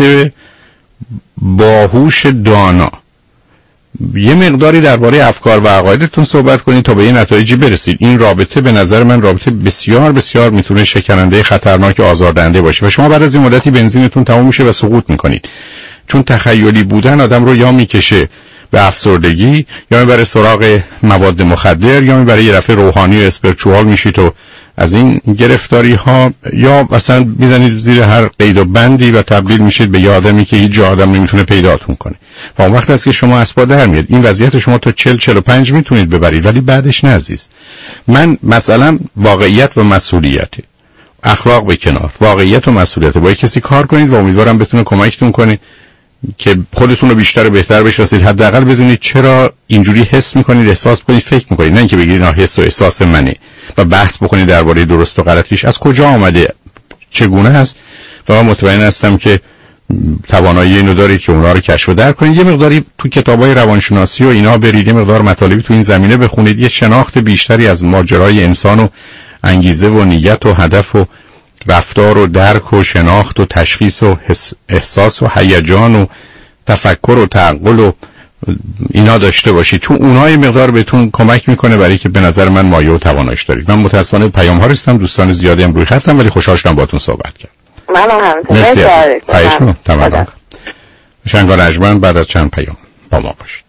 باهوش دانا یه مقداری درباره افکار و عقایدتون صحبت کنید تا به یه نتایجی برسید. این رابطه به نظر من رابطه بسیار بسیار میتونه شکننده، خطرناک، آزاردهنده باشه و شما بعد از این مدتی بنزینتون تموم میشه و سقوط میکنید. چون تخیلی بودن آدم رو یا میکشه به افسردگی، یا میبره سراغ مواد مخدر، یا میبره یه دفعه روحانی و اسپریچوال میشید و از این گرفتاری ها، یا مثلا میزنید زیر هر قید و بندی و تبدیل میشید به یه آدمی که هیچ آدم نمیتونه پیداتون کنه. و اون وقت است که شما اسبا در میاد. این وضعیت شما تا چهل چهل و پنج میتونید ببرید، ولی بعدش نه عزیز. من مثلا واقعیت و مسئولیت، اخلاق به کنار، واقعیت و مسئولیت، با کسی کار کنید و امیدوارم بتونه کمکتون کنه که خودتون رو بیشتر و بهتر بشناسید. حداقل بدونید چرا اینجوری حس میکنید، احساس کنید، فکر میکنید، نه اینکه بگید نه حس و احساس منه و بحث بکنید درباره درست و غلطیش، از کجا آمده، چگونه هست. و من مطمئن هستم که توانایی اینو دارید که اونها رو کشف و درک کنید. یه مقداری تو کتابای روانشناسی و اینا برید، یه مقدار مطالبی تو این زمینه بخونید، یه شناخت بیشتری از ماجرای انسان و انگیزه و نیت و هدف و رفتار و درک و شناخت و تشخیص و احساس و هیجان و تفکر و تعقل و اینا داشته باشید، چون اونها یه مقدار بهتون کمک میکنه برای که به نظر من مایه و تواناییش دارید. من متاسفانه پیام ها رسیدم، دوستان زیادی هم روی خطم، ولی خوشحال شدم باهاتون صحبت کردم. من هم مرسی. پیشتون تمام. شنگار اجمن بعد از چند پیام با ما باشید.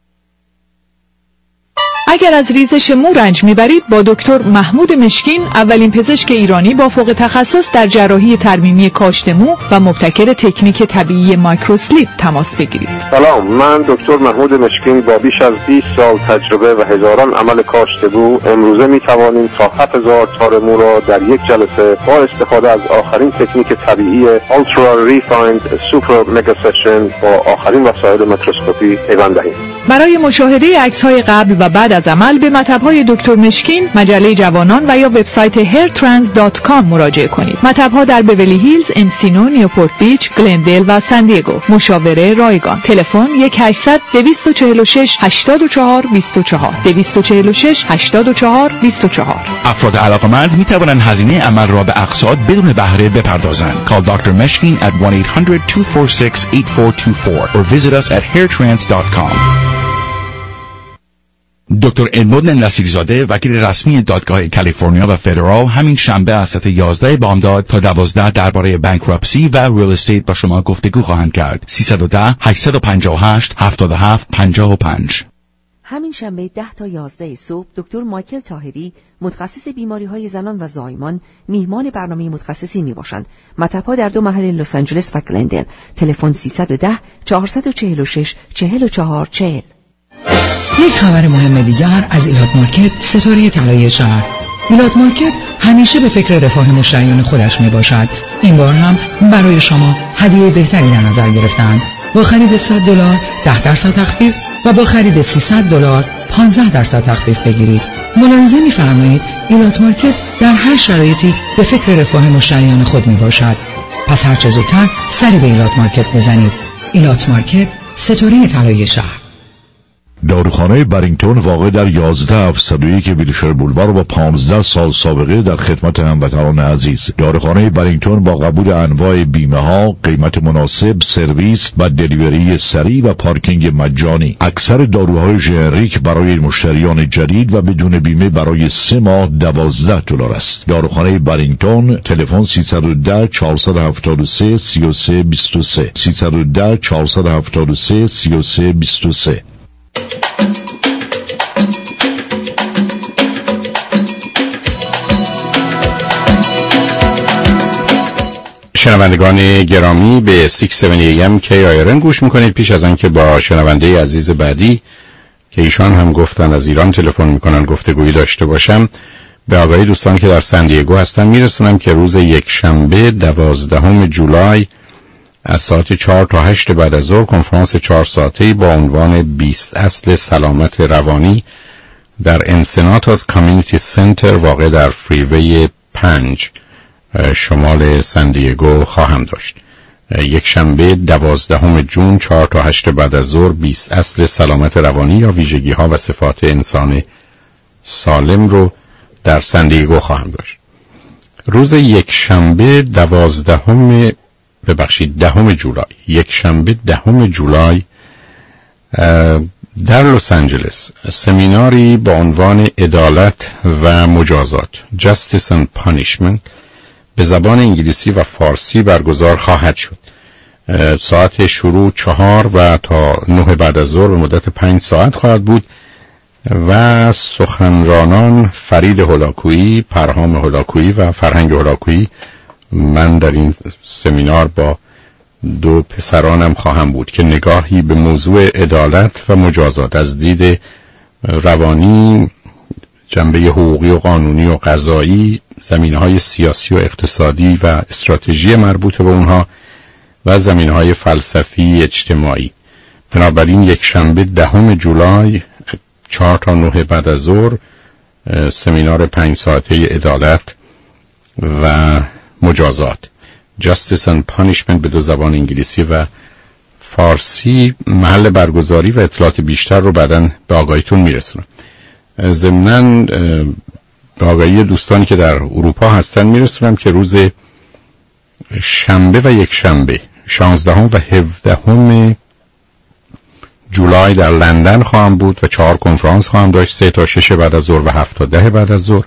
اگر از ریزش مو رنج میبرید، با دکتر محمود مشکین، اولین پزشک ایرانی با فوق تخصص در جراحی ترمیمی کاشت مو و مبتکر تکنیک طبیعی مایکروسلیپ تماس بگیرید. سلام، من دکتر محمود مشکین با بیش از بیست سال تجربه و هزاران عمل کاشت مو امروزه میتوانیم تا هفت هزار تار مو را در یک جلسه با استفاده از آخرین تکنیک طبیعی Ultra Refined Super Mega Session با آخرین وسایل میکروسکوپی پیوند دهیم. برای مشاهده عکس‌های قبل و بعد از عمل به مطب‌های دکتر مشکین، مجله جوانان و یا وبسایت هیر ترانس دات کام مراجعه کنید. مطب‌ها در بیولی هیلز، انسینو، نیوپورت بیچ، گلندل و سان دیگو. مشاوره رایگان. تلفن یک هشتصد دویست و چهل و شش هشتاد و چهار بیست و چهار دویست و چهل و شش هشتاد و چهار بیست و چهار. افراد علاقمند می توانند هزینه عمل را به اقساط بدون بهره بپردازند. Call دکتر Meshkin at one eight hundred two four six eight four two four or visit us at hair trans dot com. دکتر ادموند نصیرزاده، وکیل رسمی دادگاه کالیفرنیا و فدرال، همین شنبه از ساعت یازده بامداد تا دوازده درباره بانکراپسی و ریل استیت با شما گفتگو خواهند کرد. سیصد و ده هشتصد و پنجاه و هشت هفتاد و هفت پنجاه و پنج. همین شنبه ده تا یازده صبح دکتر مایکل طاهری، متخصص بیماری‌های زنان و زایمان، میهمان برنامه متخصصی میباشند. مطب‌ها در دو محل لس آنجلس و گلندل. تلفن سیصد و ده چهارصد و چهل و شش چهل و چهار چهل. یک خبر مهم دیگر از ایلات مارکت، ستاره طلایی شهر. ایلات مارکت همیشه به فکر رفاه مشتریان خودش می باشد. این بار هم برای شما هدیه بهتری در نظر گرفتند. با خرید صد دلار ده درصد تخفیف و با خرید سیصد دلار پانزده درصد تخفیف بگیرید. ملاحظه می‌فرمایید ایلات مارکت در هر شرایطی به فکر رفاه مشتریان خود می باشد. پس هر چه زودتر سری به ایلات مارکت بزنید. ایلات مارکت، ستاره طلایی شهر. داروخانه برینگتون واقع در یازده هفتصد و یک ویلشر بولوار با پانزده سال سابقه در خدمت هموطنان عزیز. داروخانه برینگتون با قبول انواع بیمه ها، قیمت مناسب، سرویس و دلیوری سریع و پارکینگ مجانی. اکثر داروهای ژنریک برای مشتریان جدید و بدون بیمه برای سه ماه دوازده دلار است. داروخانه برینگتون، تلفن سیصد و ده چهارصد و هفتاد و سه سی و سه بیست و سه سیصد و ده چهارصد و هفتاد و سه سی و سه بیست و سه. شنوندگان گرامی به شش هفتاد ای ام کی آی آر ان گوش میکنید. پیش از آنکه با شنونده عزیز بعدی که ایشان هم گفتن از ایران تلفن میکنن گفتگویی داشته باشم، به آگاهی دوستان که در سندیگو هستن میرسونم که روز یک شنبه دوازدهم جولای از ساعت چهار تا هشت بعد از ظهر کنفرانس چهار ساعته‌ای با عنوان بیست اصل سلامت روانی در انسناتوس کامیونیتی سنتر واقع در فریوی پنج شمال سندیگو خواهم داشت. یک شنبه دوازدهم جون چهار تا هشت بعد از ظهر بیست اصل سلامت روانی یا ویژگی ها و صفات انسان سالم رو در سندیگو خواهم داشت. روز یک شنبه دوازدهم ببخشید دهم جولای یک شنبه دهم جولای در لس آنجلس سمیناری با عنوان عدالت و مجازات Justice and Punishment به زبان انگلیسی و فارسی برگزار خواهد شد. ساعت شروع چهار و تا نه بعد از ظهر به مدت پنج ساعت خواهد بود و سخنرانان فرید هولاکویی، پرهام هولاکویی و فرهنگ هولاکویی. من در این سمینار با دو پسرانم خواهم بود که نگاهی به موضوع عدالت و مجازات از دید روانی، جنبه حقوقی و قانونی و قضایی، زمینه‌های سیاسی و اقتصادی و استراتژی مربوط به اونها و زمینه‌های فلسفی اجتماعی. بنابراین یک شنبه دهم جولای چهار تا نه بعد از ظهر سمینار پنج ساعته عدالت و مجازات Justice and Punishment به دو زبان انگلیسی و فارسی. محل برگزاری و اطلاعات بیشتر رو بعداً به آگاهیتون میرسونم. ضمناً به آگاهی دوستانی که در اروپا هستن میرسونم که روز شنبه و یک شنبه شانزدهم و هفدهم جولای در لندن خواهم بود و چهار کنفرانس خواهم داشت، سه تا شش بعد از ظهر و هفت تا ده بعد از ظهر.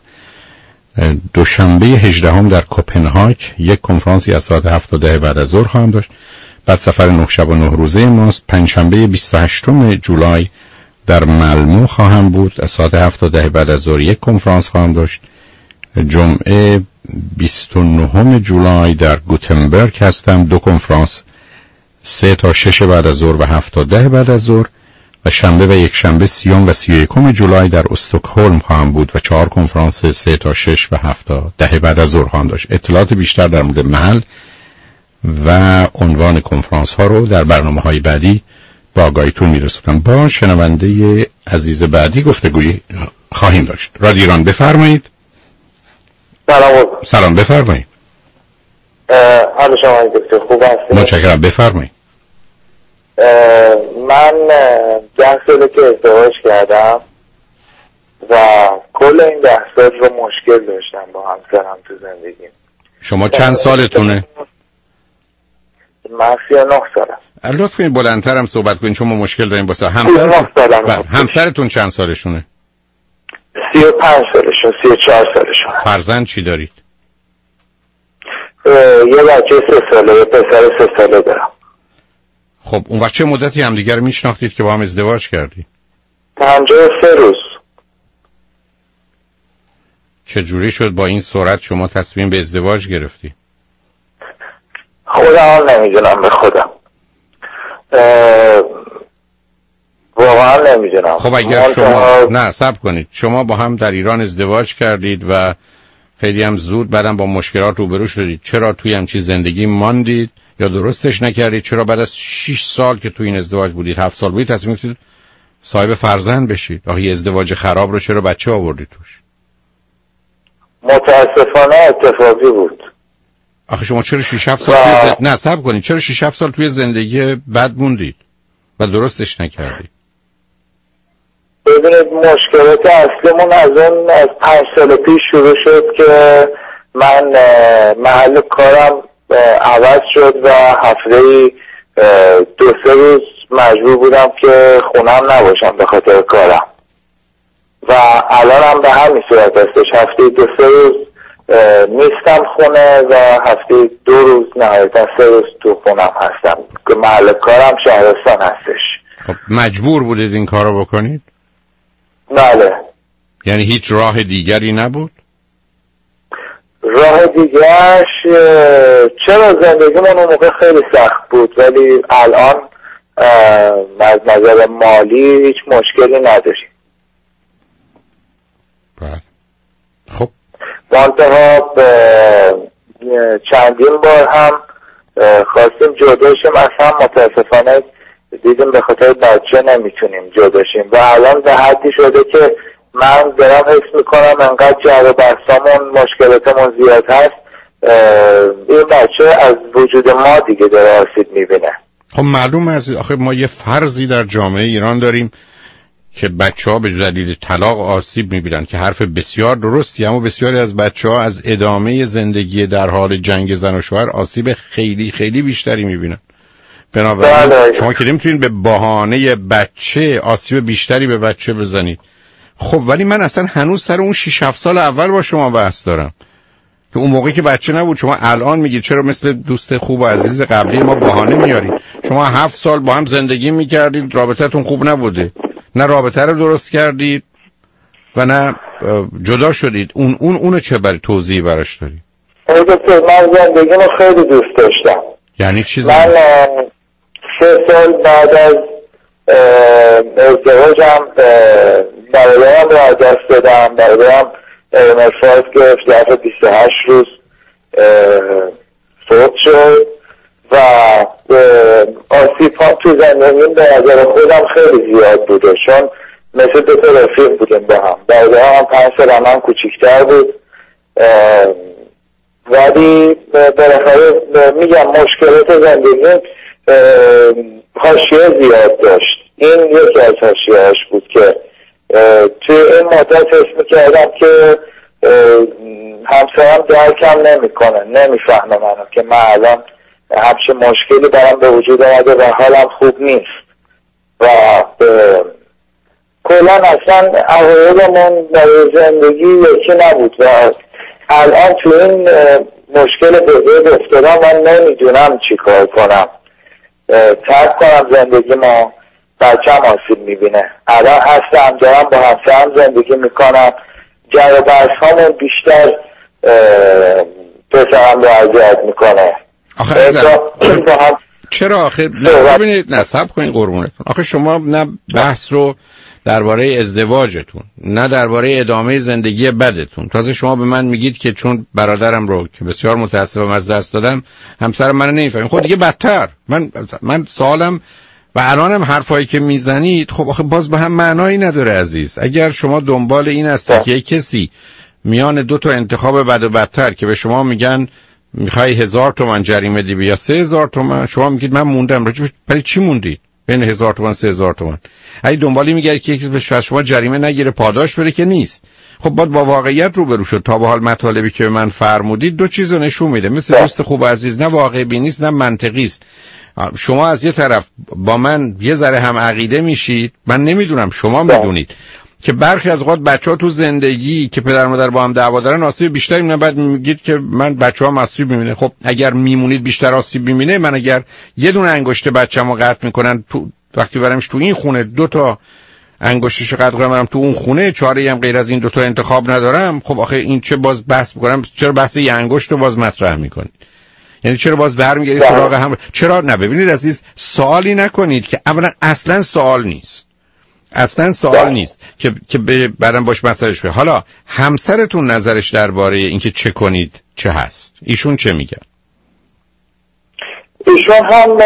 دوشنبه هجدهم در کوپنهاگ یک کنفرانسی از ساعت هفت تا ده بعد از ظهر خواهم داشت. بعد سفر نه شب و نه روزه ماست. پنجشنبه بیست و هشتم جولای در ملمو خواهم بود، از ساعت هفت تا ده بعد از ظهر یک کنفرانس خواهم داشت. جمعه بیست و نهم جولای در گوتنبرگ هستم، دو کنفرانس، سه تا شش بعد از ظهر و هفت تا ده بعد از ظهر. و شنبه و یک شنبه سیوم و سی و یکم جولای در استکهلم خواهم بود و چهار کنفرانس، سه تا شش و هفت تا ده بعد از ظهر خواهم داشت. اطلاعات بیشتر در مورد محل و عنوان کنفرانس ها رو در برنامه های بعدی با آگاهیتون میرسونم. با شنونده عزیز بعدی گفتگویی خواهیم داشت. رادیو ایران بفرمایید. سلام. سلام بفرمایید. حال شما دکتر خوب هستید؟ متشکرم بفرمایید. من ده ساله که ازدواج کردم و کل این ده سال رو مشکل داشتم با همسرم تو زندگیم. شما چند سالتونه؟ من سی و نه سالم. لطف کنید بلندتر هم صحبت کنید چون ما مشکل داریم با همسرتون. همسرتون چند سالشونه؟ سی و پنج سالشون، سی و چهار سالشون. فرزند چی دارید؟ یه بچه سه ساله، یه پسر سه ساله دارم. خب اون وقت چه مدتی همدیگر میشناختید که با هم ازدواج کردید؟ پنجاه و سه روز. چجوری شد با این سرعت شما تصمیم به ازدواج گرفتی؟ خودم هم نمیدونم به خودم، واقعا نمیدونم. خب اگر شما نه صبر کنید، شما با هم در ایران ازدواج کردید و خیلی هم زود بعدم با مشکلات روبرو شدید، چرا توی همچین زندگی ماندید یا درستش نکردید؟ چرا بعد از شش سال که توی این ازدواج بودید، هفت سال بودید، تصمیم گرفتید صاحب فرزند بشید؟ آخه یه ازدواج خراب رو چرا بچه آوردید توش؟ متاسفانه اتفاقی بود. آخه شما چرا شش هفت سال توی زند... نه صبر کنید، چرا شش هفت سال توی زندگی بد موندید و درستش نکردید؟ ببینید مشکلات اصلیمون از اون از پنج سال پیش شروع شد که من محل کارم عوض شد و هفته دو سه روز مجبور بودم که خونم نباشم به خاطر کارم و الان هم به همین صورت هستش. هفته دو سه روز نیستم خونه و هفته دو روز نهایتا سه روز تو خونم هستم که محل کارم شهرستان هستش. خب مجبور بودید این کارو بکنید؟ بله. یعنی هیچ راه دیگری نبود؟ راه دیگهش چرا زندگیمون اون موقع خیلی سخت بود ولی الان از نظر مالی هیچ مشکلی نداریم. خب منتها چندین بار هم خواستیم جدا شیم، اصلا متاسفانه دیدیم به خاطر بچه نمیتونیم جدا شیم و الان به حدی شده که من دارم حس میکنم انقدر جر و بحثامون مشکلاتمون زیاد هست، این بچه از وجود ما دیگه داره آسیب میبینه. خب معلوم از آخه ما یه فرضی در جامعه ایران داریم که بچه ها به دلیل طلاق آسیب میبینن که حرف بسیار درستی، اما بسیاری از بچه ها از ادامه زندگی در حال جنگ زن و شوهر آسیب خیلی خیلی بیشتری میبینن. بنابراین شما که نمیتونید به بهانه بچه آسیب بیشتری به بچه بزنید. خب ولی من اصلا هنوز سر اون شش هفت سال اول با شما بحث دارم که اون موقعی که بچه نبود. شما الان میگید چرا مثل دوست خوب و عزیز قبلی ما بهانه میارید؟ شما هفت سال با هم زندگی میکردید، رابطتون خوب نبوده، نه رابطه رو درست کردید و نه جدا شدید. اون اون اونو چه برای توضیحی براش داری؟ من زندگیمو خیلی دوست داشتم. یعنی چی؟ من سه سال بعد از ازدواجم برادرم رو از دست دادم. برادرم نفاس گرفت، ظرف بیست و هشت روز فوت شد و آسیب ها تو زندگیم به نظر خودم خیلی زیاد بوده، چون مثل دو تا رفیق بودیم با هم. برادرم هم پنج سال من کوچیکتر بود ولی بالاخره میگم مشکلات زندگیم حاشیه زیاد داشت. این یکی از حاشیه‌اش بود که توی این مدت حس میکردم که همسرم درکم نمیکنه، نمیفهمه منو که من الان همچه مشکلی برام به وجود آمده و حالم خوب نیست و کلا اصلا عوایدمون برای زندگی یکی نبود و الان تو این مشکل بزرگ افتادم و نمیدونم چی کار کنم. ترک کنم زندگی ما، بچه‌م آسیب میبینه. الان هستم دارم با همسرم زندگی میکنم، جر و بحث‌هامون بیشتر پسرم رو اذیت میکنه. آخه چرا آخه ببینید نصب کنید قربونتون. آخه شما نه بحث رو درباره ازدواجتون نه درباره ادامه زندگی بدتون، تازه شما به من میگید که چون برادرم رو که بسیار متاسفم از دست دادم همسرم منو نمیفهمه. خب دیگه بدتر. من من سوالم و الانم حرفایی که میزنید خب آخه باز به هم معنایی نداره عزیز. اگر شما دنبال این هستید که کسی میان دو تا انتخاب بد و بدتر که به شما میگن میخوای هزار تومن جریمه دی یا سه هزار تومن، شما میگید من موندم، برای چی موندید بین هزار تومن سه هزار تومن؟ اگه دنبالی میگه که یکی به شما جریمه نگیره پاداش بره که نیست. خب باید با واقعیت روبرو شد. تا به حال مطالبی که به من فرمودید دو چیزو نشون میده، مثل دوست خوب عزیز نه واقع بینی است نه منطقی است. شما از یه طرف با من یه ذره هم عقیده میشید، من نمیدونم شما میدونید که برخی از اوقات بچه‌ها تو زندگی که پدر مادر با هم دعوا دارن آسیب بیشتری میبینن، بعد میگید که من بچه‌ها آسیب میبینه. خب اگر میمونید بیشتر آسیب میبینه. من اگر یه دونه انگشت بچه‌مو قطع میکنن تو وقتی برامش تو این خونه دو تا انگشتشو قطع کنم برام تو اون خونه، چاره‌ای هم غیر از این دو تا انتخاب ندارم. خب آخه این چه باز بحث میکنم؟ چرا بحث یه انگشت رو باز مطرح میکنید؟ یعنی چرا باز برمیگردید سراغ هم؟ چرا نه؟ ببینید عزیز، سوالی نکنید که اولا اصلا سوال نیست، اصلا سوال نیست که که بعدم باش مسئلهش بشه. حالا همسرتون نظرش درباره اینکه چه کنید چه هست؟ ایشون چه میگن؟ ایشون هم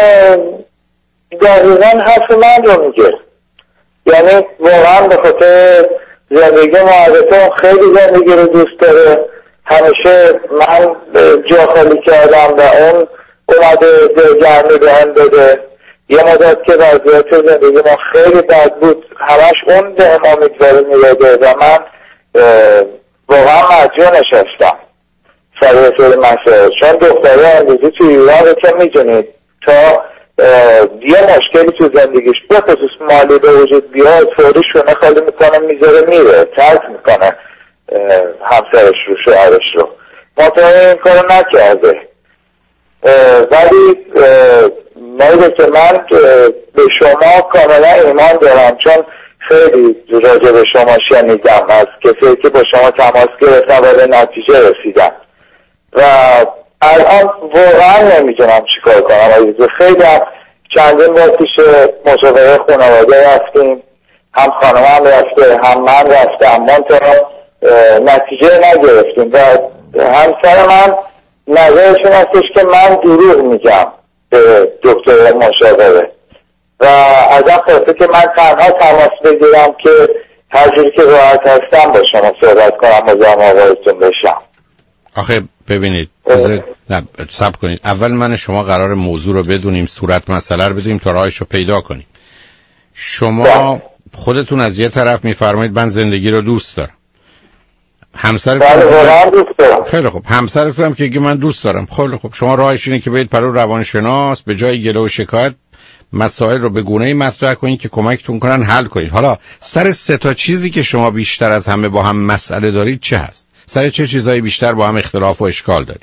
دقیقا حرف من رو میگه. یعنی واقعا به خاطر زندگی معرفه خیلی زندگی رو دوست داره. همیشه من جا خالی کردم و اون اومده گرمی به هم بده. یه مدت که وضعیت زندگی ما خیلی بد بود همش اون به هم امیدواری میداده و من واقعا مجبور نشستم سر یه سری مسائل، چون دختره اندازی توی ایران رو که میدونید تا یه مشکلی تو زندگیش به خصوص مالی به وجود بیاد فوری شونه خالی میکنه میذاره میره، ترک میکنه همسرش رو شوهرش رو. مطمئن این کارو نکرده ولی میده که من به شما کاملا ایمان دارم، چون خیلی راجع به شما شنیدم از کسی که با شما تماس گرفتن و به نتیجه رسیدن و الان واقعا نمیدونم چیکار کنم عزیز. خیلی هم چندین بار پیش مشاوره خانواده رفتیم، هم خانم هم رفته هم من رفتم، منتها نتیجه نگرفتیم و همسر من نظرشون هستش که من دروغ میگم به دکتر مشاوره و ازم خواسته که من تنها تماس بگیرم که هر جوری که راحت هستم با شما صحبت کنم و زمان آقایتون بشم. آخه ببینید بذارید نه صبر کنید، اول من شما قرار موضوع رو بدونیم، صورت مسئله رو بدونیم تا راهش رو پیدا کنیم. شما خودتون از یه طرف میفرمایید من زندگی رو دوست دارم، همسرتون خیلی خوب، همسرتون هم که میگه من دوست دارم، خیلی خوب، شما راهش اینه که برید پرو روانشناس، به جای گله و شکایت مسائل رو به گونه‌ای مطرح کنید که کمکتون کنن حل کنید. حالا سر سه تا چیزی که شما بیشتر از همه با هم مسئله دارید چه هست؟ سر چه چیزایی بیشتر با هم اختلاف و اشکال دارید؟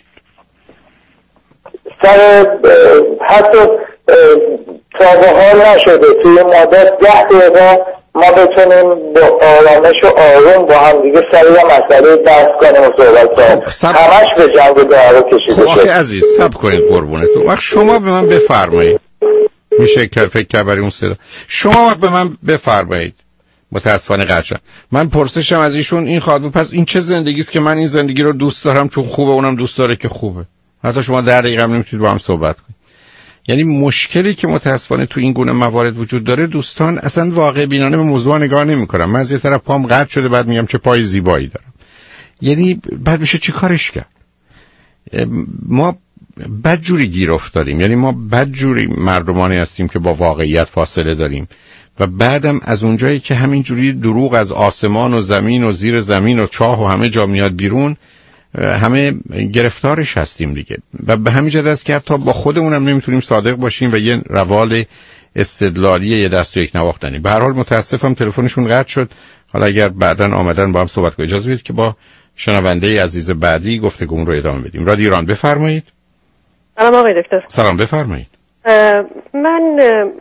سر حتی تا به حال نشده توی مدت ده دقیقه ما بتونیم با آرامش و آروم با هم دیگه سر یه مسئله بحث کنیم و صحبت کنیم. همش به جنگ و دعوا کشیده شد. آخه عزیز صبر کنید قربونتون. وقت شما به من بفرمایید، میشه که فکر کرد برای اون صدا، شما وقت به من بفرمایید، متاسفانه قطعا من پرسشم از ایشون این خواهد بود پس این چه زندگی است که من این زندگی رو دوست دارم چون خوبه، اونم دوست داره که خوبه. حتی شما در دقیقه هم نمیتونید با هم صحبت کنید. یعنی مشکلی که متاسفانه تو این گونه موارد وجود داره، دوستان اصلا واقع بینانه به موضوع نگاه نمی‌کنن. من از یه طرف پام قطع شده بعد میگم چه پای زیبایی دارم، یعنی بعد میشه چی کارش کرد؟ ما بدجوری گیر افتادیم، یعنی ما بدجوری مردمانی هستیم که با واقعیت فاصله داریم و بعدم از اونجایی که همینجوری دروغ از آسمان و زمین و زیر زمین و چاه و همه جا میاد بیرون، همه گرفتارش هستیم دیگه. و به همین جهت است که حتی با خودمونم نمیتونیم صادق باشیم و یه روال استدلالی یه دست و یک نواختنی. به هر حال متاسفم تلفنشون قطع شد. حالا اگر بعداً آمدن با هم صحبت کنیم، اجازه بدید که با شنونده عزیز بعدی گفتگومون رو ادامه بدیم. رادیو ایران بفرمایید. سلام آقای دکتر. سلام بفرمایید. من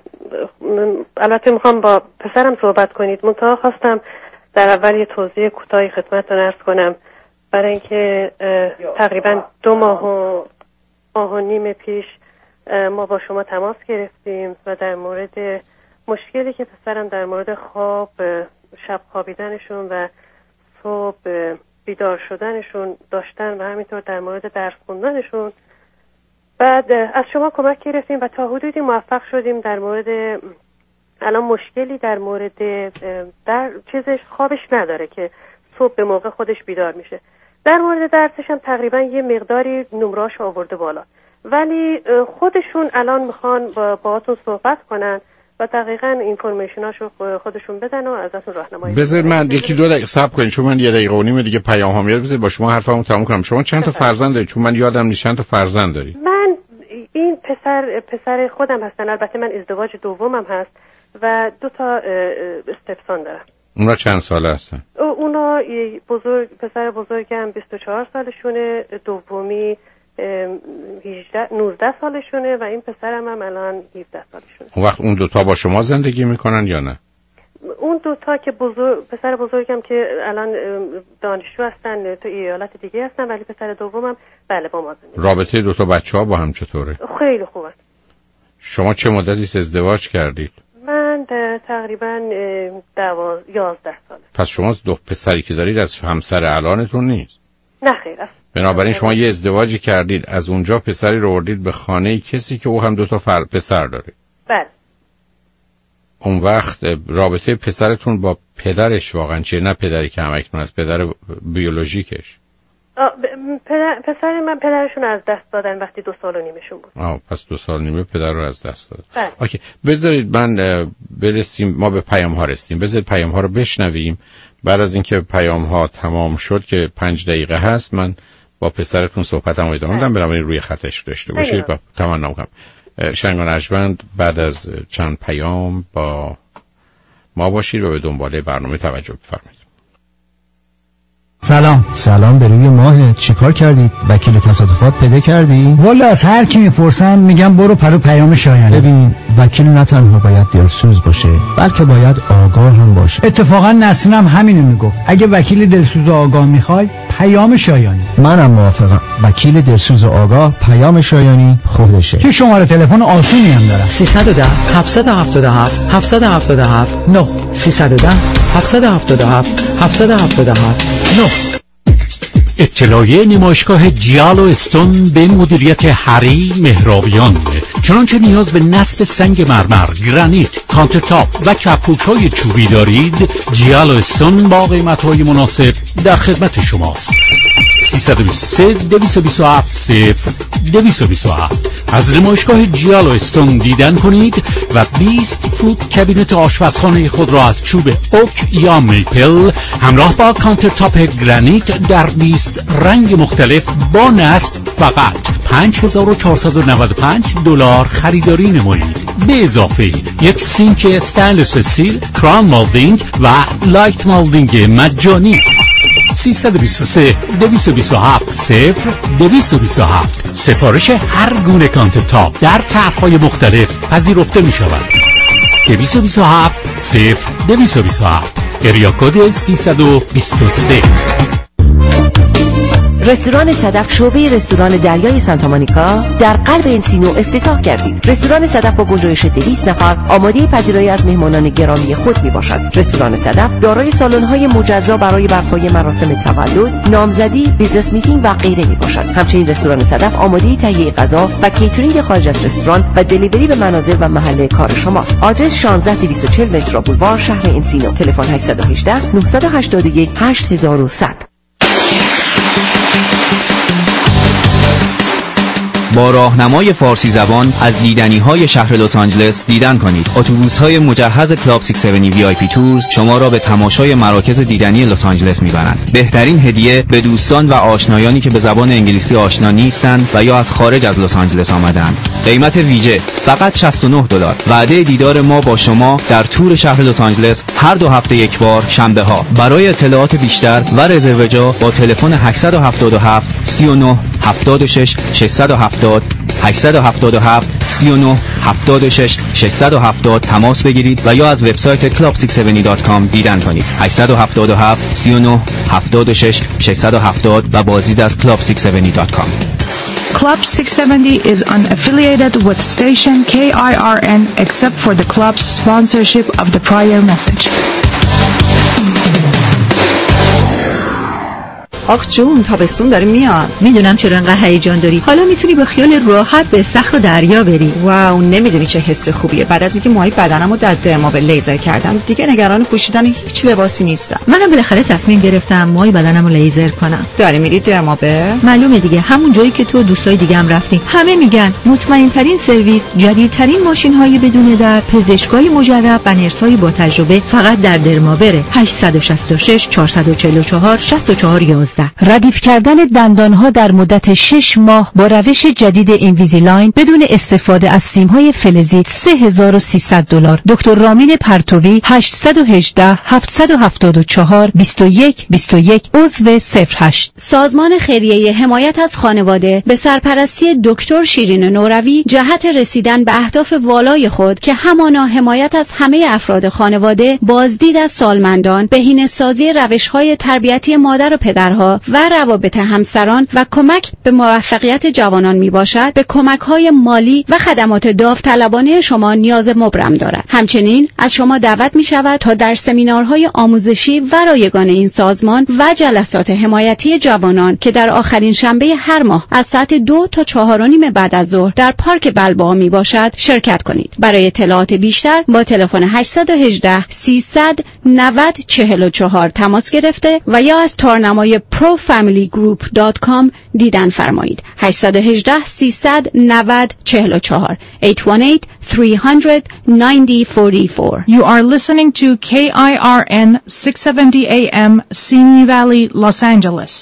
البته میخوام با پسرم صحبت کنید، منتها خواستم در اول یه توضیح کوتاهی خدمتتون عرض کنم. برای اینکه تقریبا دو ماه و ماه و نیم پیش ما با شما تماس گرفتیم و در مورد مشکلی که پسرم در مورد خواب، شب خوابیدنشون و صبح بیدار شدنشون داشتن و همینطور در مورد درس خوندنشون، بعد از شما کمک گرفتیم و تا حدودی موفق شدیم در مورد الان مشکلی در مورد در چیزش خوابش نداره که صبح به موقع خودش بیدار میشه. در مورد درسش هم تقریبا یه مقداری نمراش آورده بالا، ولی خودشون الان میخوان با باهاتون صحبت کنن و دقیقاً اینفورمیشناشو خودشون بدن و ازتون راهنمایی. بذار من یکی دو دقیقه صبر کنید چون من یه دقیقه و نیم دیگه پیام ها میاد. بذار با شما حرفمو تموم کنم. شما چند تا فرزند دارید؟ چون من یادم نیست چند تا فرزند دارید. من این پسر پسر خودم هستن، البته من ازدواج دومم هست و دو تا استپسان دارم. اونا چند ساله هستن؟ اونا بزرگ پسر بزرگم بیست و چهار سالشونه، دومی هجده نوزده سالشونه و این پسرم هم الان هفده سالشونه. اون وقت اون دوتا با شما زندگی میکنن یا نه؟ اون دوتا که بزرگ پسر بزرگم که الان دانشجو هستن تو ایالت دیگه هستن، ولی پسر دومم بله با ما زندگی. رابطه دوتا بچه ها با هم چطوره؟ خیلی خوبه. شما چه مدتی ازدواج کردید؟ من تقریبا دوازده یازده ساله. پس شما دو پسری که دارید از همسر الانتون نیست؟ نه خیر است. بنابراین شما یه ازدواجی کردید، از اونجا پسری رو آوردید به خانه کسی که او هم دو تا فر... پسر داره. بله. اون وقت رابطه پسرتون با پدرش واقعا چیه؟ نه پدری که همکنون از پدر بیولوژیکش. پدر... پسر من پدرشون از دست دادن وقتی دو سال و نیمشون بود. آه پس دو سال نیمه پدر رو از دست داد. بله. اوکی بذارید من برسیم، ما به پیام ها رسیدیم. بذارید پیام ها رو بشنویم. بعد از اینکه پیام ها تمام شد که پنج دقیقه هست، من با پسرتون صحبتم رو ادامه بدم. بنابراین روی خطش داشته باشید و تمنا می‌کنم. شنگان ارجمند بعد از چند پیام با ما باشید و به دنباله برنامه توجه بفرمایید. سلام. سلام به روی ماه. چیکار کردید؟ وکیل تصادفات پیدا کردی؟ والا از هر کی میپرسم میگم برو پرو پیام شایانه. ببین وکیل نه تنها باید دلسوز باشه بلکه باید آگاه هم باشه. اتفاقا نسرینم همینو میگفت. اگه وکیل دلسوز و آگاه میخوای پیام شایانی. منم موافقم. وکیل دلسوز و آگاه پیام شایانی خودشه که شماره تلفن آسونی هم داره. سیصد و ده هفتصد و هفتاد و هفت هفتصد و هفتاد و هفت نه سیصد و ده هفتصد و هفتاد و هفت هفتصد و هفتاد و هفت نه. اطلاعیه نمایشگاه جیال و استون به مدیریت هری مهرابیان. چنانچه نیاز به نصب سنگ مرمر، گرانیت، کانترتاپ و کپوچ‌های چوبی دارید، جیال و استون با قیمت‌های مناسب در خدمت شماست. سیصد و بیست و سه دویست و بیست و هفت صفر دویست و بیست و هفت. از نمایشگاه جیال و استون دیدن کنید و بیست فوت کابینت آشپزخانه خود را از چوب اوک یا میپل همراه با کانترتاپ گرانیت در بیست رنگ مختلف با نصب فقط پنج هزار و چهارصد و نود و پنج دلار خریداری نمایید. به اضافه یک سینک استانلس استیل، کران مالدینگ و لایت مالدینگ مجانی. سیصد و بیست و سه دویست و بیست و هفت صفر دویست و بیست و هفت. سفارش هر گونه کانترتاپ در طرح‌های مختلف پذیرفته می شود. دویست و بیست و هفت صفر دویست و بیست و هفت. اریا کد سیصد و بیست و سه. رستوران صدف شعبه رستوران دریای سانتا مونیکا در قلب انسینو افتتاح کردید. رستوران صدف با گنجایش دویست نفر آماده پذیرایی از مهمانان گرامی خود میباشد. رستوران صدف دارای سالن‌های مجزا برای برپای مراسم تولد، نامزدی، بیزنس میتینگ و غیره میباشد. همچنین رستوران صدف آماده تهیه غذا و کیترینگ خارج از رستوران و دلیوری به منازل و محل کار شماست. آدرس شانزده دویست و چهل متر بولوار شهر انسینو. تلفن هشت یک هشت نه هشت یک هشت صفر صفر صفر. با راهنمای فارسی زبان از دیدنی‌های شهر لس آنجلس دیدن کنید. اتوبوس‌های مجهز کلاب شصت و هفتاد وی آی پی تورز شما را به تماشای مراکز دیدنی لس آنجلس می‌برند. بهترین هدیه به دوستان و آشنایانی که به زبان انگلیسی آشنا نیستند و یا از خارج از لس آنجلس آمدند. قیمت ویژه فقط شصت و نه دلار. وعده دیدار ما با شما در تور شهر لس آنجلس هر دو هفته یک بار شنبه‌ها. برای اطلاعات بیشتر و رزرو جا با تلفن هشت هفت هفت سه نه هفت شش شش هفت صفر هشت هفت هفت سه نه هفت شش شش هفت تماس بگیرید و یا از وبسایت کلاب شصت و هفتاد دات کام دیدن کنید. هشت هفت هفت سه نه هفت شش شش هفت و بازدید از کلاب شصت و هفتاد دات کام. Club six seventy is unaffiliated with station K I R N except for the club's sponsorship of the prior message. آخ جون تابستون داره میاد. میدونم چرا انقدر هیجان داری. حالا میتونی با خیال راحت به استخر و دریا بری. واو نمیدونی چه حس خوبیه. بعد از اینکه موهای بدنمو در درمابل لیزر کردم دیگه نگران پوشیدن هیچ لباسی نیستم. منم بالاخره تصمیم گرفتم موهای بدنمو لیزر کنم. داری میری درمابل؟ معلومه دیگه، همون جایی که تو و دوستای دیگه هم رفتیم. همه میگن مطمئن ترین سرویس، جدیدترین ماشین های بدون در، پزشکای مجرب و نرسای با تجربه فقط در درمابل. هشت شش شش چهار چهار چهار شش چهار یک یک. ردیف کردن دندانها در مدت شش ماه با روش جدید اینویزیلاین بدون استفاده از سیم‌های فلزی سه هزار و سیصد دلار. دکتر رامین پرتوی هشت یک هشت هفت هفت چهار دو یک دو یک عضو صفر هشت. سازمان خیریه حمایت از خانواده به سرپرستی دکتر شیرین نوروی جهت رسیدن به اهداف والای خود که همانا حمایت از همه افراد خانواده، بازدید از سالمندان، بهینه‌سازی روش‌های تربیتی مادر و پدرها و روابط همسران و کمک به موفقیت جوانان می باشد، به کمک‌های مالی و خدمات داوطلبانه شما نیاز مبرم دارد. همچنین از شما دعوت می شود تا در سمینارهای آموزشی و رایگان این سازمان و جلسات حمایتی جوانان که در آخرین شنبه هر ماه از ساعت دو تا چهار و نیم بعد از ظهر در پارک بلبا می باشد شرکت کنید. برای اطلاعات بیشتر با تلفن هشت یک هشت سیصد و نود چهل و چهار تماس گرفته و یا از تارنمای پرو فامیلی گروپ دات کام دیدن فرمایید. هشت یک هشت سیصد و نود چهل و چهار هشت یک هشت سه صفر صفر نه صفر چهار چهار. You are listening to K I R N six seventy A M Simi Valley, Los Angeles.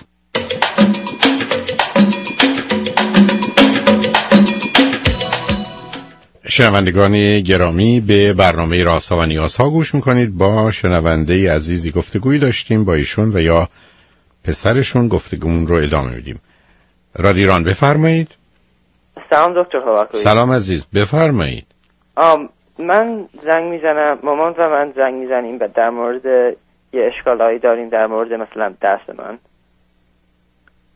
شنوندگان گرامی، به برنامه رازها و نیازها گوش میکنید. با شنونده عزیزی گفتگویی داشتیم با ایشون و یا پسرشون گفتگومون رو ادامه میدیم. رادیران بفرمایید. سلام دکتر هواکویی. سلام عزیز بفرمایید. آم من زنگ میزنم، مامان و من زنگ میزنیم و در مورد یه اشکالایی داریم در مورد مثلا دست من.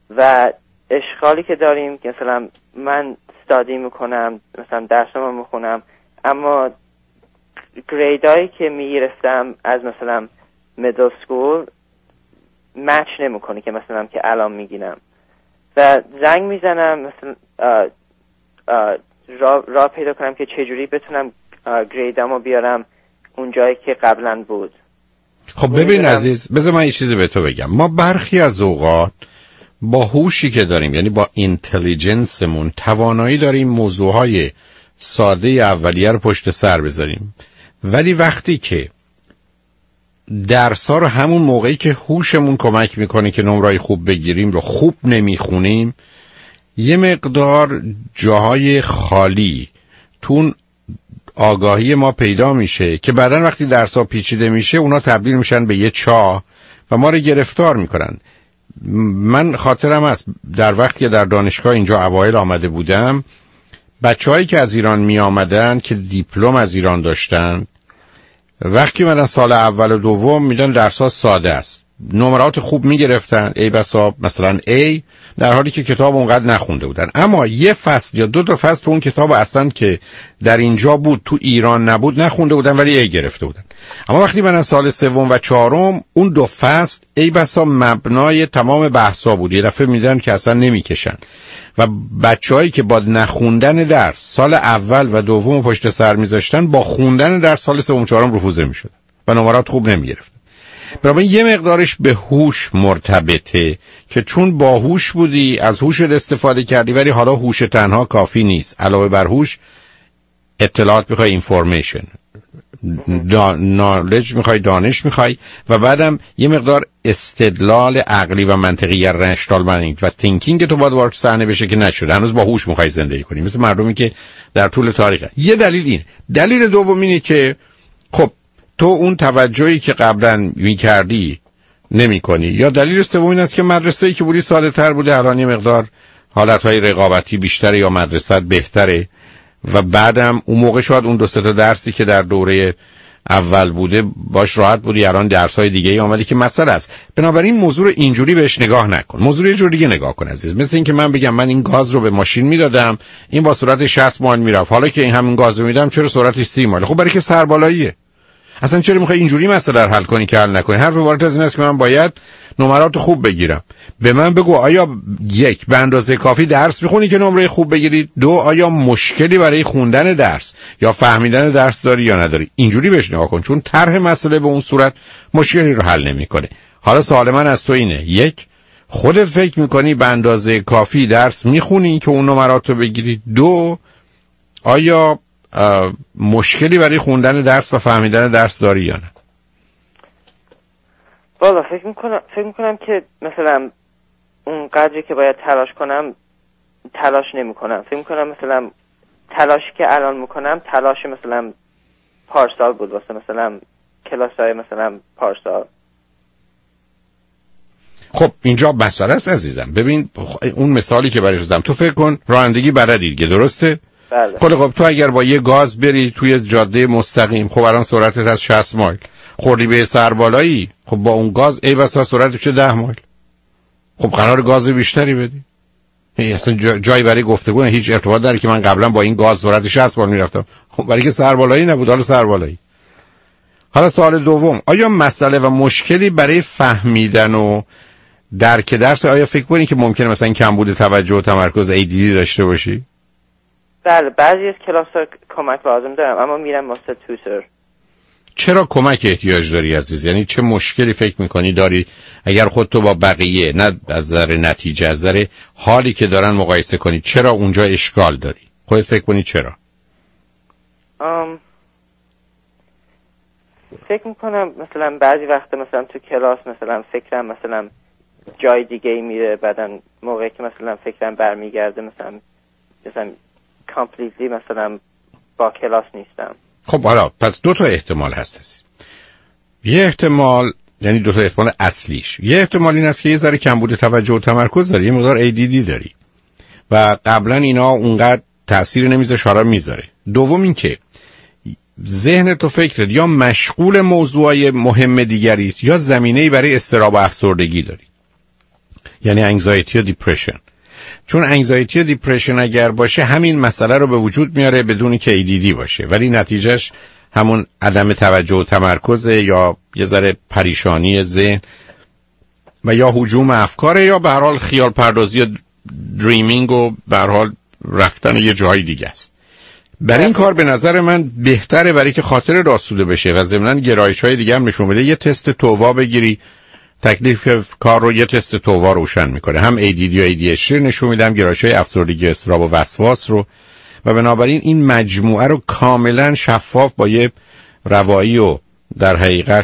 و اشغالی که داریم که مثلا من استادی میکنم، مثلا درسمو میخونم، اما گریدایی که میگرفتم از مثلا میدل سکول مچ نمیکنه که مثلا که الان میگیرم و زنگ میزنم مثلا آه آه را, را پیدا کنم که چجوری بتونم گریدامو بیارم اون جایی که قبلا بود. خب ببین عزیز، بذار من یه چیزی به تو بگم. ما برخی از اوقات با هوشی که داریم، یعنی با اینتلیجنسمون، توانایی داریم موضوعهای ساده اولیه رو پشت سر بذاریم، ولی وقتی که درس‌ها رو همون موقعی که هوشمون کمک میکنه که نمرای خوب بگیریم رو خوب نمیخونیم، یه مقدار جاهای خالی تون آگاهی ما پیدا میشه که بعدن وقتی درس‌ها پیچیده میشه اونا تبدیل میشن به یه چاه و ما رو گرفتار میکنن. من خاطرم هست در وقتی که در دانشگاه اینجا اوایل آمده بودم، بچه‌هایی که از ایران می آمدن که دیپلم از ایران داشتن، وقتی من سال اول و دوم میدن درس‌ها ساده است، نمرات خوب میگرفتن، ای بسا مثلا A، در حالی که کتاب اونقدر نخونده بودن، اما یه فصل یا دو تا فصل تو اون کتاب اصلا که در اینجا بود تو ایران نبود نخونده بودن ولی A گرفته بودن. اما وقتی من سال سوم و چهارم اون دو فصل ای بسا مبنای تمام بحثا بود، یه دفعه میدن که اصلا نمیکشن و بچه‌هایی که با نخوندن درس سال اول و دوم پشت سر میذاشتن با خوندن درس سال سوم و چهارم رفوزه میشدن و نمرات خوب نمیگرفتن. برای یه مقدارش به هوش مرتبطه که چون با هوش بودی از هوش استفاده کردی، ولی حالا هوش تنها کافی نیست، علاوه بر هوش اطلاعات میخوای، اینفورمیشن، نالج میخوای، دانش میخوای، و بعدم یه مقدار استدلال عقلی و منطقی یا رشنال مایند و تینکینگ تو باید وارد صحنه بشه که نشده. هنوز با هوش میخوای زندگی کنی مثل مردمی که در طول تاریخ. یه دلیل اینه. دلیل دوم اینه که خب تو اون توجهی که قبلا میکردی نمی کنی، یا دلیل سوم این است که مدرسه‌ای که بودی ساده تر بوده، الان یه مقدار حالتهای رقابتی بیشتره یا مدرسه بهتره و بعدم اون موقع شاید اون دو سه تا درسی که در دوره اول بوده باش راحت بودی، الان درس‌های دیگه ای آمده که مسئله است. بنابراین موضوع رو اینجوری بهش نگاه نکن، موضوع رو یه جور دیگه نگاه کن عزیز. مثل این که من بگم من این گاز رو به ماشین میدادم، این با سرعت شصت مایل میرفت، حالا که این همین گاز رو میدم چرا سرعتش سی مایل؟ خب برای که سربالاییه. اصلا چرا میخوای اینجوری مسئله رو حل کنی که حل نکنی؟ حرف وارد از این است که من باید نمرات خوب بگیرم. به من بگو آیا یک، به اندازه کافی درس میخونی که نمره خوب بگیری؟ دو، آیا مشکلی برای خوندن درس یا فهمیدن درس داری یا نداری؟ اینجوری بهش نگاه کن، چون طرح مسئله به اون صورت مشکلی رو حل نمیکنه. حالا سوال من از تو اینه، یک، خودت فکر میکنی به اندازه کافی درس میخونی که اون نمرات رو بگیری؟ دو، آیا مشکلی برای خوندن درس و فهمیدن درس داری یا نه؟ والا فکر میکنم فکر میکنم که مثلا اون قدری که باید تلاش کنم تلاش نمیکنم. فکر میکنم مثلا تلاشی که الان میکنم تلاش مثلا پارسال بود واسه مثلا کلاسای مثلا پارسال. خب اینجا مسئله است عزیزم. ببین اون مثالی که برای زدم، تو فکر کن رانندگی بلدی دیگه، درسته؟ بله. خب تو اگر با یه گاز بری توی جاده مستقیم، خب الان سرعتت از شصت مایل، خوردی به سربالایی، خب با اون گاز ای بسا سرعت بشه ده مایل. خب قرار گاز بیشتری بدی. اصلا جایی برای گفتگو هیچ ارتباط داره که من قبلا با این گاز سرعت شصت مایل میرفتم؟ خب برای که سربالایی نبود، حالا سربالایی. حالا سوال دوم، آیا مسئله و مشکلی برای فهمیدن و درک درس، آیا فکر کنی که ممکنه مثلا کمبود توجه و تمرکز ای دی دی داشته باشی؟ بله، بعضی از کلاس‌ها کمک لازم دارم، اما میرم واسه توتر. چرا کمک احتیاج داری عزیز؟ یعنی چه مشکلی فکر میکنی داری اگر خودتو با بقیه، نه از نظر نتیجه، از نظر حالی که دارن مقایسه کنی، چرا اونجا اشکال داری؟ خودت فکر کنی چرا؟ ام فکر میکنم مثلا بعضی وقت مثلا تو کلاس مثلا فکرم مثلا جای دیگه ای میره، بعدن موقعی که مثلا فکرم برمیگرده مثلا مثلا کامپلیتلی مثلا با کلاس نیستم. خب حالا پس دو تا احتمال هست هست. یه احتمال، یعنی دو تا احتمال اصلیش، یه احتمال این است که یه ذره کمبود توجه و تمرکز داری، یه مقدار ای دی دی داری و قبلا اینا اونقدر تأثیر نمیذاره، حالا میذاره. دوم این که ذهن تو فکرت یا مشغول موضوعای مهم دیگری است یا زمینه‌ای برای اضطراب و افسردگی داری. یعنی انگزایتی و دیپرشن. چون انگزایتی و دیپرشن اگر باشه همین مسئله رو به وجود میاره بدون که ای دی دی باشه، ولی نتیجهش همون عدم توجه و تمرکز یا یه ذره پریشانی ذهن و یا هجوم افکار یا به هر حال خیال پردازی و دریمینگ و به هر حال رفتن یه جای دیگه است. برای این کار به نظر من بهتره برای که خاطر راسوده بشه و ضمناً گرایش‌های دیگه هم نشون بده، یه تست تووا بگیری. تکلیف کار رو یه تست تووا روشن میکنه. هم ای دی دی و ای دی اچ دی نشون میدم، گرایش‌های افسردگی، اضطراب و وسواس رو، و بنابراین این مجموعه رو کاملا شفاف با یه روایی و در حقیقت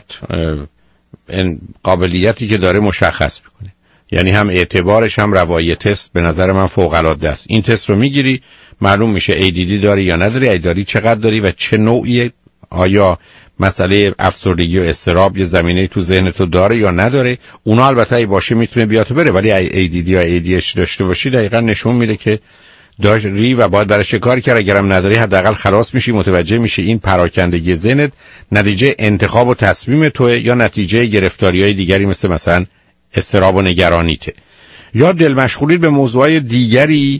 قابلیتی که داره مشخص میکنه. یعنی هم اعتبارش هم روایی تست به نظر من فوق العاده است. این تست رو میگیری معلوم میشه ای دی دی داری یا نداری، ای داری چقدر داری و چه نوعی، آیا مسئله افسردگی و اضطراب یه زمینه تو ذهن تو داره یا نداره. اونا البته ای باشه میتونه بیاد تو بره، ولی ای دی دی یا ای دی اچ داشته باشی دقیقاً نشون میده که داری و باید برای کاری کرد. اگرم نداری حداقل خلاص میشی، متوجه میشی این پراکندگی ذهنت نتیجه انتخاب و تصمیم توئه یا نتیجه گرفتاری‌های دیگری مثل مثلا اضطراب و نگرانیته، یا دل مشغولی به موضوعای دیگری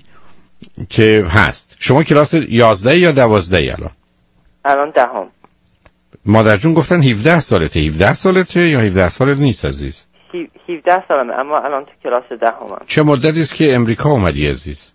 که هست. شما کلاس یازده یا دوازده الان؟ الان دهم. مادر جون گفتن هفده سالته. هفده سالته یا هفده سالت نیست عزیز؟ هفده سالمه اما الان تو کلاس دهمم. چه مدتی است که امریکا اومدی عزیز؟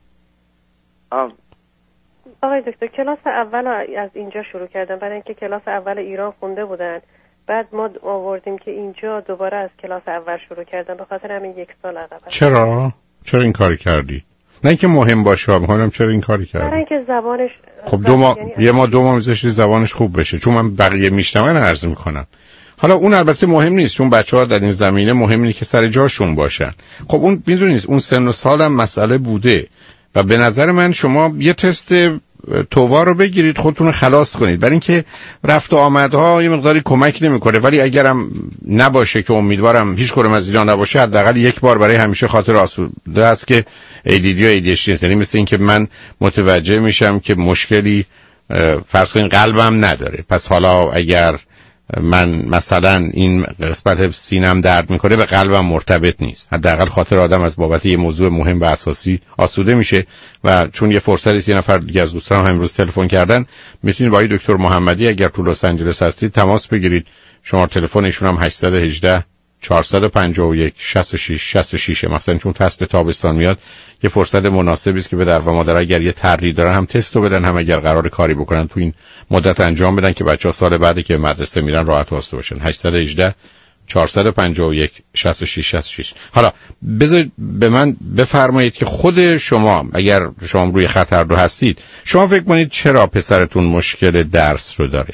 آم. آقای دکتر کلاس اول از اینجا شروع کردم، برای اینکه کلاس اول ایران خونده بودن، بعد ما آوردیم که اینجا دوباره از کلاس اول شروع کردم، به خاطر همین یک سال عقب. چرا؟ چرا این کاری کردی؟ نه اینکه مهم باشه، میخوام چرا این کاری کردی؟ برای اینکه زبانش خب دو ما یعنی یه ما دو ما میذاشتی زبانش خوب بشه، چون من بقیه میشنون عرض میکنم. حالا اون البته مهم نیست، چون بچه‌ها در این زمینه مهم اینه که سر جاشون باشن. خب اون میدونید اون سن و سالم مسئله بوده و به نظر من شما یه تست تووا رو بگیرید خودتون خلاص کنید، برای اینکه رفت و آمدها یه مقداری کمک نمیکنه. ولی اگرم نباشه که امیدوارم هیچ کدوم از اینا نباشه، حداقل یک بار برای همیشه خاطر آسوده است که ای دی دی و ای دی اچ دی، یعنی مثل اینکه من متوجه میشم که مشکلی فرض کنین قلبم نداره، پس حالا اگر من مثلا این قسمت سینم درد میکنه به قلبم مرتبط نیست. حداقل خاطر آدم از بابت یه موضوع مهم و اساسی آسوده میشه. و چون یه فرصتی یه نفر دیگه از دوستان هم امروز تلفن کردن، میتونید با دکتر محمدی اگر تو لس آنجلس هستید تماس بگیرید. شماره تلفن ایشون هم هشت یک هشت چهارصد و پنجاه و یک شصت و شش شصت و شش. مثلا چون فصل تابستان میاد یه فرصت مناسبی است که به در و مادر اگر یه طرحی دارن هم تستو بدن، هم اگر قرار کاری بکنن تو این مدت انجام بدن که بچه‌ها سال بعدی که مدرسه میرن راحت واسطه باشن. هشت یک هشت چهارصد و پنجاه و یک شصت و شش شصت و شش. حالا بذار به من بفرمایید که خود شما اگر شما روی خطر رو هستید، شما فکر کنید چرا پسرتون مشکل درس رو داره؟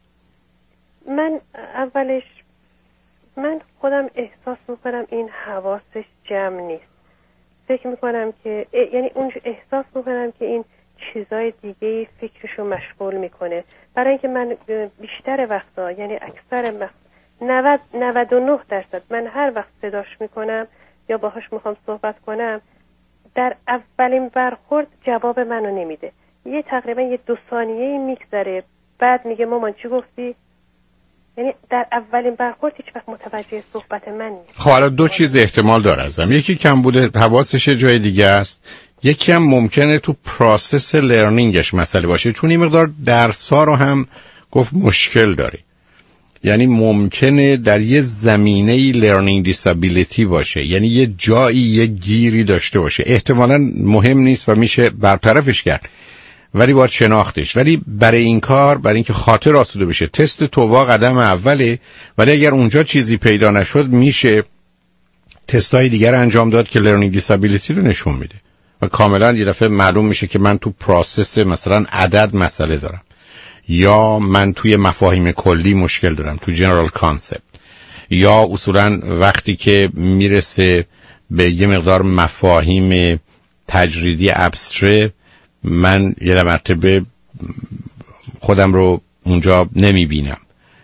من اولش من خودم احساس میکنم این حواسش جمع نیست. فکر میکنم که یعنی اون احساس میکنم که این چیزای دیگه فکرشو مشغول میکنه. برای اینکه من بیشتر وقتا یعنی اکثر نود نود و نه درصد من هر وقت صداش میکنم یا باهاش میخوام صحبت کنم، در اولین برخورد جواب منو نمیده. یه تقریبا یه دو ثانیه میگذره بعد میگه مامان چی گفتی؟ یعنی در اولین برخورد هیچ وقت متوجه صحبت من نیست. خب حالا دو چیز احتمال داره ازم. یکی کم بوده حواسش جای دیگه است، یکی هم ممکنه تو پروسس لرنینگش مسئله باشه، چون این مقدار درس‌ها رو هم گفت مشکل داره. یعنی ممکنه در یه زمینه لرنینگ دیسابیلیتی باشه، یعنی یه جایی یه گیری داشته باشه. احتمالاً مهم نیست و میشه برطرفش کرد، ولی باید شناختش. ولی برای این کار، برای اینکه خاطر آسوده بشه، تست تووا قدم اوله. ولی اگر اونجا چیزی پیدا نشد میشه تستای دیگر انجام داد که لرنینگ دیسابیلیتی رو نشون میده و کاملا یه دفعه معلوم میشه که من تو پروسس مثلا عدد مسئله دارم، یا من توی مفاهیم کلی مشکل دارم، تو جنرال کانسپت، یا اصولا وقتی که میرسه به یه مقدار مفاهیم تجریدی ابستره من یه مرتبه خودم رو اونجا نمیبینم.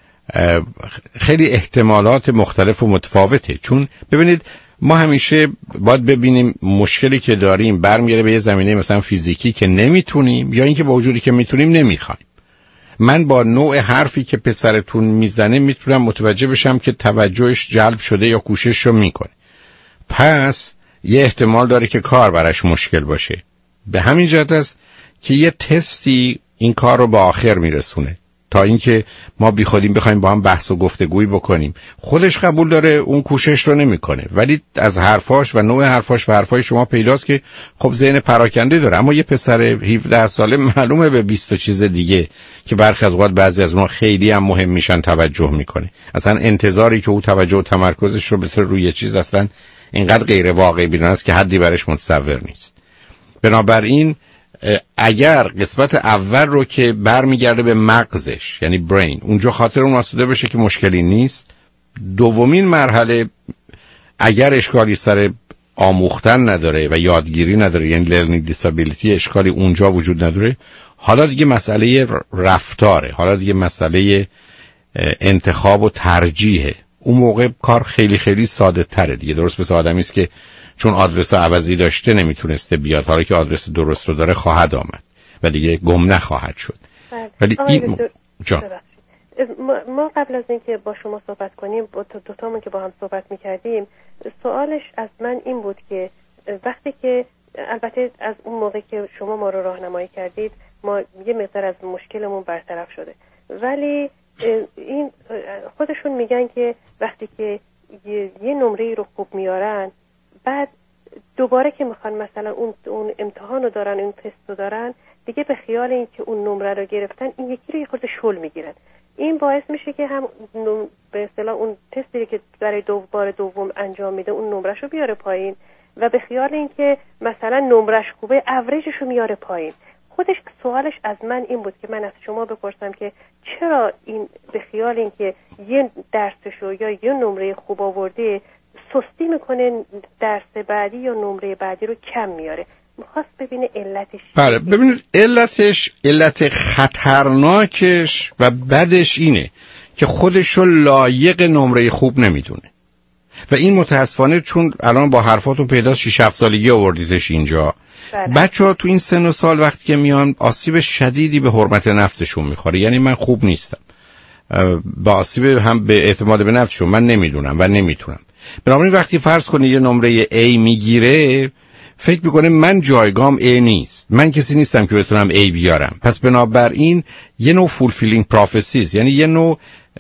خیلی احتمالات مختلف و متفاوته. چون ببینید ما همیشه باید ببینیم مشکلی که داریم برمیگره به یه زمینه مثلا فیزیکی که نمیتونیم، یا اینکه با وجودی که میتونیم نمیخوایم. من با نوع حرفی که پسرتون میزنه میتونم متوجه بشم که توجهش جلب شده یا کوشش رو میکنه. پس یه احتمال داره که کار برش مشکل باشه. به همین جهت است که یه تستی این کار رو به آخر میرسونه، تا اینکه ما بی خودیم بخوایم با هم بحث و گفتگویی بکنیم. خودش قبول داره اون کوشش رو نمیکنه، ولی از حرفاش و نوع حرفاش و حرفای شما پیداست که خب ذهن پراکنده داره. اما یه پسر هفده ساله معلومه به بیست و چیز دیگه که برخی از اوقات بعضی از اونها خیلی هم مهم میشن توجه میکنه. اصلا انتظاری که او توجه و تمرکزش رو بسر روی چیز اصلا اینقدر غیر واقعی بینه است که حدی برش متصور نیست. بنابراین اگر قسمت اول رو که برمیگرده به مغزش، یعنی برین، اونجا خاطر اون آسوده بشه که مشکلی نیست. دومین مرحله اگر اشکالی سر آموختن نداره و یادگیری نداره، یعنی لرنینگ دیسابیلیتی، اشکالی اونجا وجود نداره، حالا دیگه مسئله رفتاره، حالا دیگه مسئله انتخاب و ترجیحه. اون موقع کار خیلی خیلی ساده تره دیگه. درست مثل آدمی است که چون آدرس عوضی داشته نمیتونسته بیاد، حالا که آدرس درست رو داره خواهد آمد و دیگه گم نخواهد شد. ولی این جا ما قبل از اینکه با شما صحبت کنیم، با دو تامون که با هم صحبت میکردیم، سوالش از من این بود که وقتی که البته از اون موقع که شما ما رو راهنمایی کردید ما یه مقدار از مشکلمون برطرف شده، ولی این خودشون میگن که وقتی که یه نمره رو خوب میارن، بعد دوباره که میخوان مثلا اون اون امتحان رو دارن، اون تست رو دارن، دیگه به خیال این که اون نمره رو گرفتن این یکی رو یه خورده شل میگیرن. این باعث میشه که هم به اصطلاح اون تستی که برای دو بار دوم انجام میده اون نمرهشو بیاره پایین و به خیال این که مثلا نمرش خوبه اوریجشو میاره پایین. خودش سوالش از من این بود که من از شما بپرسم که چرا این به خیال این که یه درسشو یا یه نمره خوب آورده سستی میکنه، درس بعدی یا نمره بعدی رو کم میاره. میخواست ببینه علتش. بله ببینید علتش، علت خطرناکش و بدش اینه که خودشو لایق نمره خوب نمیدونه و این متاسفانه چون الان با حرفاتون پیداست شش هفت سالگی آوردیدش اینجا. بچه ها تو این سن و سال وقتی که میان آسیب شدیدی به حرمت نفسشون میخوره، یعنی من خوب نیستم، با آسیب هم به اعتماد به نفسشون، من نمیدونم و نمیتونم. بنابراین وقتی فرض کنید یه نمره A میگیره فکر میکنه من جایگام A نیست، من کسی نیستم که بتونم A بیارم. پس بنابراین یه نوع فولفیلینگ پروفسیز، یعنی یه نوع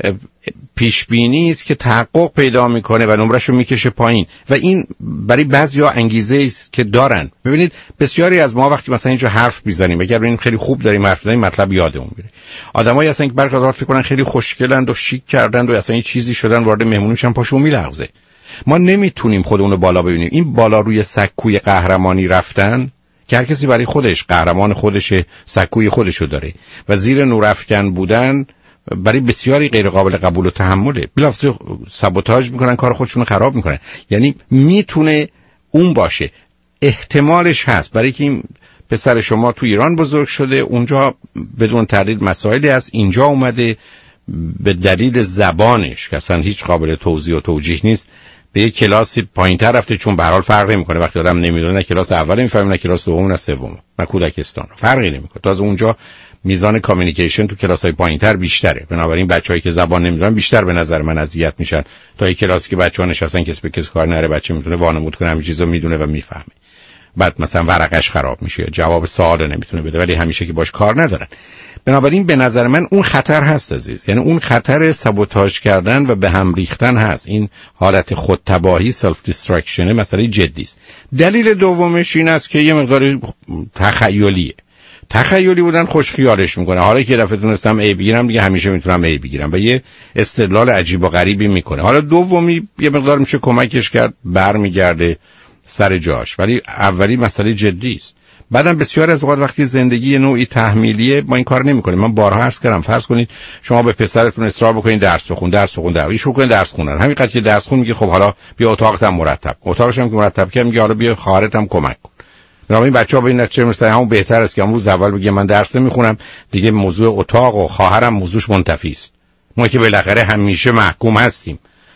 پیشبینی است که تحقق پیدا میکنه و نمرش رو میکشه پایین و این برای بعضیا انگیزه است که دارن. ببینید بسیاری از ما وقتی مثلا اینجا حرف میزنیم، اگر ببینیم خیلی خوب داریم حرف میزنیم مطلب یادمون میره. آدمایی هستن که برخلاف فکر کنن خیلی خوشگلند و شیک کردند و اصلا این چیزی شدن وارد مهمونی میشن پاشون میلغزه. ما نمیتونیم خودمون رو بالا ببینیم. این بالا روی سکوی قهرمانی رفتن که هر کسی برای خودش قهرمان خودشه، سکوی خودشو داره و زیر نورافکن بودن برای بسیاری غیر قابل قبول و تحمله. بلافاصله سابوتاژ میکنن، کار خودشونو خراب میکنن. یعنی میتونه اون باشه، احتمالش هست، برای که این پسر شما تو ایران بزرگ شده، اونجا بدون تردید مسائلی هست، اینجا اومده به دلیل زبانش که اصلا هیچ قابل توضیح و توجیه نیست به یک کلاسی پایینتر رفته، چون به هر حال فرقی نمیکنه وقتی آدم نمیدونه، نه کلاس اول میفهمه نه کلاس دوم نه سوم نه کودکستان، فرقی نمیکنه. تازه اونجا میزان کامیونیکیشن تو کلاس‌های پایینتر بیشتره، بنابراین بچه‌هایی که زبان نمیدونن بیشتر به نظر من اذیت میشن تا یک کلاسی که بچه‌ها نشستن کسی به کسی کار نره، بچه میتونه وانمود کنه، همین چیزا میدونه و میفهمه. بعد مثلا ورقش خراب میشه، جواب سوال نمیتونه بده، ولی همیشه که باش کار ندارن. بنابراین به نظر من اون خطر هست عزیز، یعنی اون خطر سابوتاژ کردن و به هم ریختن هست. این حالت خودتباهی، سلف دیسترکشن، مسئله جدی است. دلیل دومش این است که یه مقدار تخیلیه. تخیلی بودن خوش خیالش میکنه، حالا که دفعه تونستم ای بگیرم دیگه همیشه میتونم ای بگیرم و یه استدلال عجیب و غریبی میکنه. حالا دومی یه مقدار میشه کمکش کرد برمیگرده سر جاش، ولی اولی مسئله جدی است. بعدم بسیار از اوقات وقتی زندگی نوعی تحمیلیه ما این کار نمیکنیم. من بارها عرض کردم فرض کنید شما به پسرتون اصرار بکنید درس بخون درس بخون درس شروع کنید درس خوندن، همین قضیه که درس خون میگه خب حالا بیا اتاقت هم مرتب، اتاقش هم که مرتب کنه میگه حالا بیا خواهرت هم کمک کن. بنابراین بچه‌ها به این نتیجه میرسن همون بهتر است که امروز اول بگه من درس نمیخونم، دیگه موضوع اتاق و خواهرم موضوعش منتفی است. ما که بالاخره همیشه محکوم هستیم.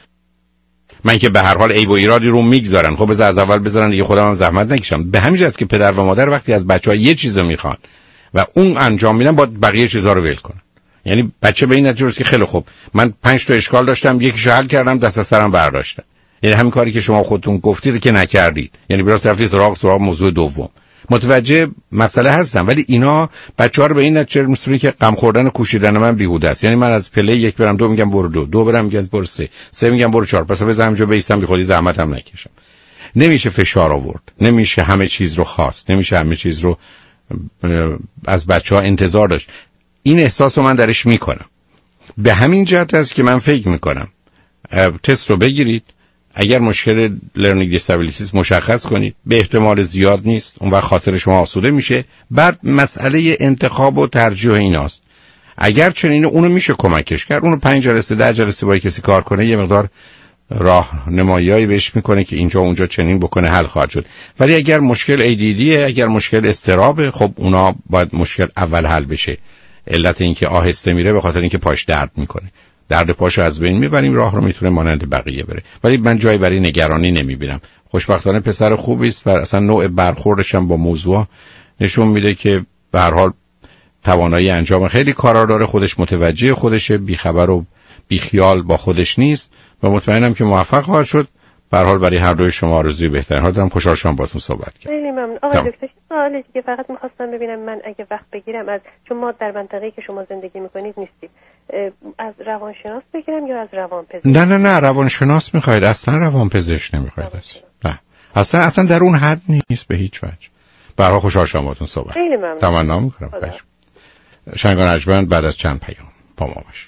من که به هر حال عیب و ایرادی رو میگذارن، خب بذار از اول بذارن دیگه خودم هم زحمت نکشم. به همین جاست که پدر و مادر وقتی از بچه‌ها یه چیزو میخوان و اون انجام میدن با بقیه چیزا رو ول کنن. یعنی بچه به این نتیجه رسید که خیلی خوب من پنج تا اشکال داشتم، یکیشو حل کردم، دست از سرم برداشتم. یعنی همین کاری که شما خودتون گفتید که نکردید، یعنی براست رفتید سراغ سراغ موضوع دوم. متوجه مسئله هستم، ولی اینا بچه‌ها رو به این نتیجه می‌رسونه که غم خوردن و کوشیدن من بیهوده است. یعنی من از پله یک برم دو میگم برو دو، دو برم میگم برو سه، سه میگم برو چهار، پس بزنم جو بیستم بی خودی زحمتم نکشم. نمیشه فشار آورد، نمیشه همه چیز رو خواست، نمیشه همه چیز رو از بچه‌ها انتظار داشت. این احساس رو من درش میکنم. به همین جهت است که من فکر میکنم تست رو بگیرید، اگر مشکل لرنینگ دیسابیلیتیز مشخص کنید، به احتمال زیاد نیست، اون وقت خاطر شما آسوده میشه. بعد مسئله انتخاب و ترجیح ایناست. اگر چنین اونو میشه کمکش کرد، اونو پنج جلسه ده جلسه با کسی کار کنه، یه مقدار راهنمایی‌ای بهش میکنه که اینجا اونجا چنین بکنه، حل خواهد شد. ولی اگر مشکل ای دی دیه، اگر مشکل اضطرابه، خب اونا باید مشکل اول حل بشه. علت این که آهسته میره به خاطر اینکه پاش درد میکنه. درد پاشو از بین میبریم، راه رو میتونه مانند بقیه بره. ولی من جایی برای نگرانی نمیبینم. خوشبختانه پسر خوبی است و اصلا نوع برخوردش هم با موضوع نشون میده که به هر حال توانایی انجام خیلی کارا داره، خودش متوجه خودشه، بیخبر و بیخیال با خودش نیست و مطمئنم که موفق خواهد شد. به هر حال برای هر دوی شما آرزوی بهترین ها دارم. خوشحال شدم باهاتون صحبت کردم. خیلی ممنون آقای دکتر. سوالی دیگه فقط می‌خواستم ببینم، من اگه وقت بگیرم، از چون ما در منطقه‌ای که شما زندگی می‌کنید نیستید، از روانشناس بگیرم یا از روانپزشک؟ نه نه نه روانشناس می‌خواید، اصلا روانپزشک نمی‌خواید. نه اصلا اصلا در اون حد نیست به هیچ وجه. به هر حال خوشحال شدم باهاتون صحبت. خیلی ممنون. تمنا می‌کنم. شنگان ارجمند بعد از چند پیام با ما باشید.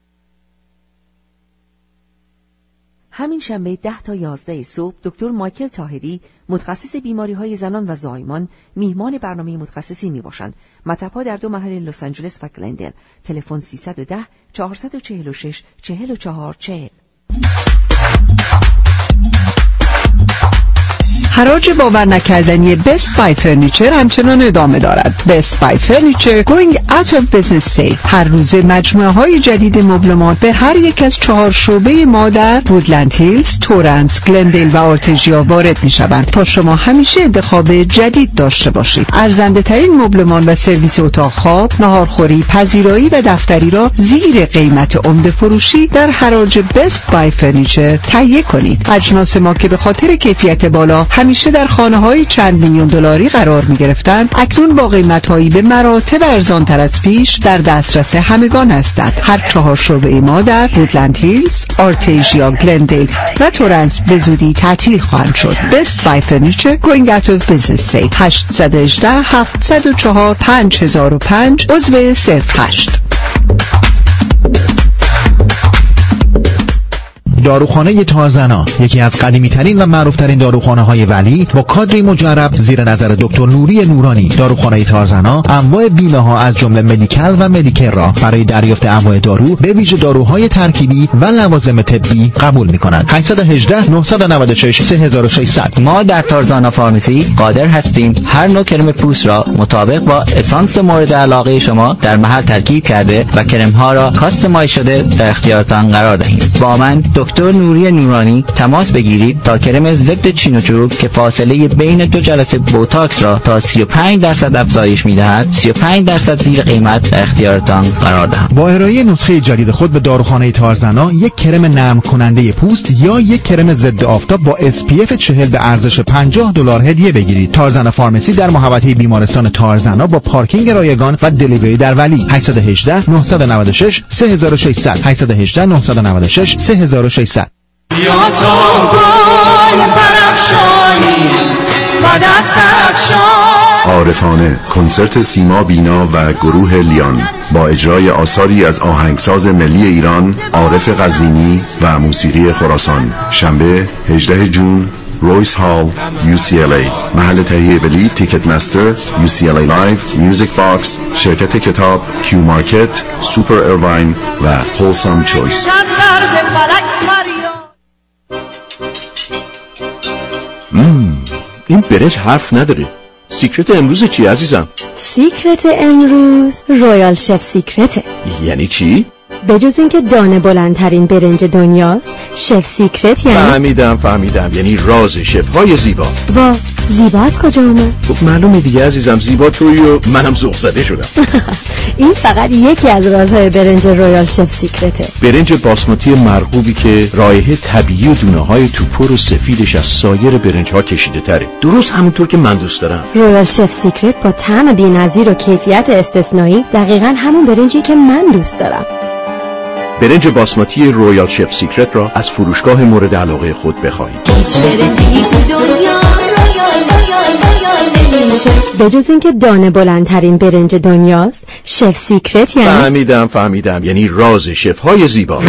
همین شنبه ده تا یازده صبح دکتر مایکل طاهری متخصص بیماری‌های زنان و زایمان میهمان برنامه متخصصی میباشند. مطب‌ها در دو محل لس آنجلس و گلندل. تلفن سیصد و ده چهارصد و چهل و شش چهل و چهار چهل. حراج باور نکردنی بست بای فرنیچر همچنان ادامه دارد. بست بای فرنیچر going out of business sale. هر روز مجموعه های جدید مبلمان به هر یک از چهار شعبه ما در وودلند هیلز، تورنس، گلندیل و آرتژیا وارد می شوند تا شما همیشه انتخاب جدید داشته باشید. ارزنده ترین مبلمان و سرویس اتاق خواب، ناهارخوری، پذیرایی و دفتری را زیر قیمت عمده فروشی در حراج بست بای فرنیچر تهیه کنید. اجناس ما که به خاطر کیفیت بالا همیشه در خانه‌های چند میلیون دلاری قرار می‌گرفتند، اکنون با قیمت‌هایی به مراتب ارزان‌تر از پیش در دسترس همگان هستند. هر چهار شعبه ما در وودلند هیلز، آرتژیا، گلندیل و تورنس به زودی تعطیل خواهند شد. Best Buy Furniture going out of business sale. هشت یک هشت هفت صفر چهار پنج صفر صفر پنج عضو صفر هشت. داروخانه تارزنا، یکی از قدیمی‌ترین و معروف‌ترین داروخانه‌های ولی با کادری مجرب زیر نظر دکتر نوری نورانی. داروخانه تارزنا انواع بیمه‌ها از جمله مدیکال و مدیکر را برای دریافت انواع دارو به ویژه داروهای ترکیبی و لوازم طبی قبول می‌کند. هشت یک هشت نه نه شش سه شش صفر صفر. ما در تارزانا فارماسی قادر هستیم هر نوع کرم پوست را مطابق با اسانس مورد علاقه شما در محل ترکیب کرده و کرم‌ها را کاستماایز شده در اختیارتان قرار دهیم. با من دکتر نوری نورانی تماس بگیرید تا کرم ضد چین و چروک که فاصله بین دو جلسه بوتاکس را تا سی و پنج درصد افزایش می‌دهد سی و پنج درصد زیر قیمت در اختیارتان قرار دهم. با ارائه نسخه جدید خود به داروخانه تارزنا یک کرم نرم کننده پوست یا یک کرم ضد آفتاب با اس پی اف چهل به ارزش پنجاه دلار هدیه بگیرید. تارزنا فارماسی در محوطه بیمارستان تارزنا با پارکینگ رایگان و دلیوری در ولی. هشت یک هشت نه نه شش سه شش صفر صفر هشت یک هشت نه نه شش سه شش صفر. بیا تا گل برافشانی و دست افشان. عارفانه کنسرت سیما بینا و گروه لیان با اجرای آثاری از آهنگساز ملی ایران عارف قزوینی و موسیقی خراسان. شنبه هجدهم ژوئن، رویس هال، یو سی ال ای. محل تهیه بلیط تیکت مستر، یو سی ال ای لایو، میوزیک باکس، شرکت کتاب، کیو مارکت، سوپر ایرواین و هولسام چویس. مم. این برنج حرف نداره. سیکرت امروز چی عزیزم؟ سیکرت امروز رویال شف سیکرته. یعنی چی؟ بجز اینکه دانه بلندترین برنج دنیاست، شف سیکرت یعنی فهمیدم فهمیدم یعنی راز شف های زیبا. وا زیبا از کجا اومد؟ خب معلومه دیگه عزیزم، زیبا تویی و منم ذوق زده شدم. این فقط یکی از رازهای برنج رویال شف سیکرته. برنج باسمتی مرغوبی که رایحه طبیعی و دونه‌های توپر و سفیدش از سایر برنج‌ها کشیده تره، درست همونطور که من دوست دارم. رویال شف سیکرت با طعم بی‌نظیر و کیفیت استثنایی دقیقاً همون برنجی که من دوست دارم. برنج باسمتی رویال شف سیکرت را از فروشگاه مورد علاقه خود بخواهید. به جز اینکه دانه بلندترین برنج دنیاست، شف سیکرت یعنی فهمیدم فهمیدم یعنی راز شف‌های زیبا.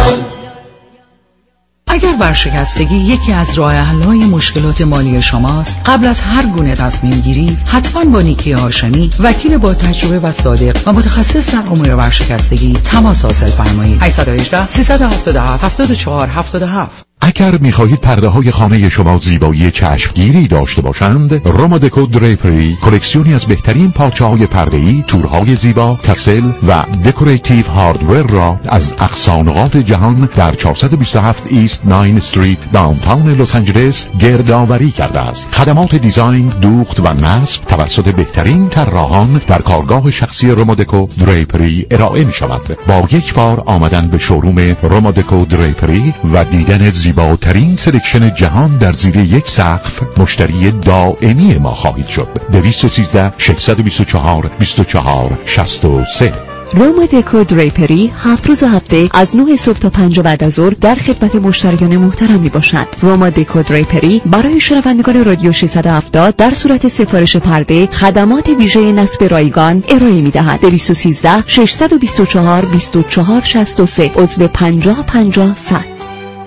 اگر ورشکستگی یکی از راه حل‌های مشکلات مالی شماست، قبل از هر گونه تصمیم گیری حتما با نیکی هاشمی، وکیل با تجربه و صادق و متخصص در امور ورشکستگی تماس حاصل فرمایید. هشت یک هشت سه هفت هفت هفت چهار هفت هفت. اگر می‌خواهید پرده های خانه شما زیبایی چشمگیری داشته باشند، روما دکو دریپری کلکسیونی از بهترین پارچه‌های پرده‌ای، تورهای زیبا، تسل و دکوراتیو هاردور را از اقصا نقاط جهان در چهارصد و بیست و هفت ایست ناین استریت داونتاون لس آنجلس گردآوری کرده است. خدمات دیزاین، دوخت و نصب توسط بهترین طراحان در کارگاه شخصی روما دکو دریپری ارائه می‌شود. با یک بار آمدن به شوروم روما دکو دریپری و دیدن زیباترین سلکشن جهان در زیر یک سقف، مشتری دائمی ما خواهید شد. دویست و سیزده ششصد و بیست و چهار بیست و چهار شصت و سه. روما دکو دریپری هفت روز هفته از نه صبح تا پنج بعد از ظهر در خدمت مشتریان محترم می باشد. روما دکو دریپری برای شنوندگان رادیو ششصد و هفتاد در صورت سفارش پرده خدمات ویژه نصب رایگان ارائه می دهد. دویست و سیزده ششصد و بیست و چهار بیست و چهار شصت و سه عضو پنجاه پنجاه صد.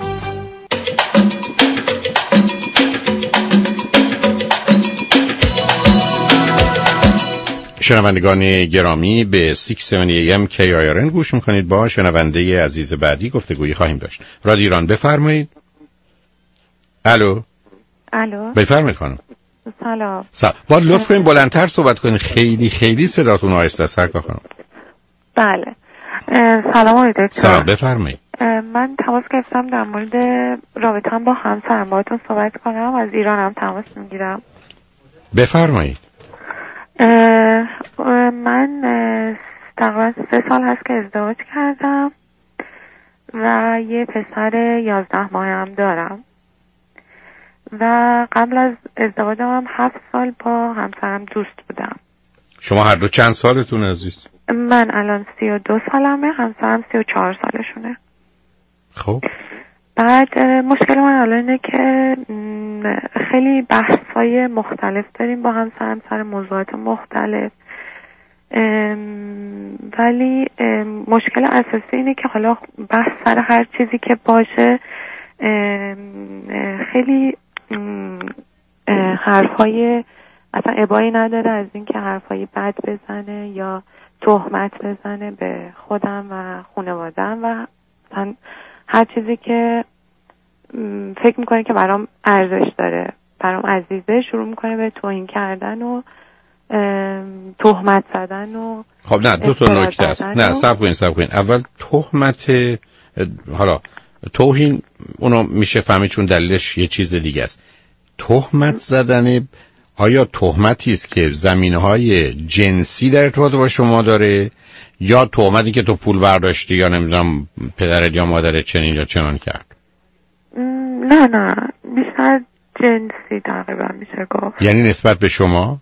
شنوندگان گرامی، به ششصد و هفتاد ای ام کی آی آر ان گوش میکنید. با شنونده عزیز بعدی گفتگویی خواهیم داشت. رادیو ایران، بفرمایید. الو الو بفرمایید خانم. سلام. سلام. با لطف کنید بلندتر صحبت کنید، خیلی خیلی صداتون آهسته است خانم. بله. سلام آقای دکتر. سلام، بفرمایید. من تماس گرفتم در مورد رابطه‌ام با همسرم باهاتون صحبت کنم. از ایرانم تماس میگیرم. بفرمایید. من تقریبا سه سال هست که ازدواج کردم و یه پسر یازده ماهه هم دارم و قبل از ازدواجم هم هفت سال با همسرم دوست بودم. شما هر دو چند سالتون عزیز؟ من الان سی و دو سالمه، همسرم سی و چهار سالشونه. خب بعد مشکل من الان اینه که خیلی بحث‌های مختلف داریم با همسرم سر موضوعات مختلف، ولی مشکل اساسی اینه که حالا بحث سر هر چیزی که باشه خیلی حرفای اصلا ابایی نداره از این که حرفای بد بزنه یا تهمت بزنه به خودم و خانواده‌ام و مثلا هر چیزی که فکر میکنه که برام ارزش داره، برام عزیزه، شروع میکنه به توهین کردن و تهمت زدن و خب نه دو تا نکته است. نه صبر کنین صبر کنین. اول تهمت، حالا توهین اونو میشه فهمید چون دلیلش یه چیز دیگه است. تهمت زدن آیا تهمتی است که زمینه‌های جنسی در ارتباط با شما داره یا تهمتی که تو پول برداشتی یا نمیدونم پدرت یا مادرت چنین یا چنان کرد؟ نه نه بیشتر جنسی تقریبا میشه گفت. یعنی نسبت به شما؟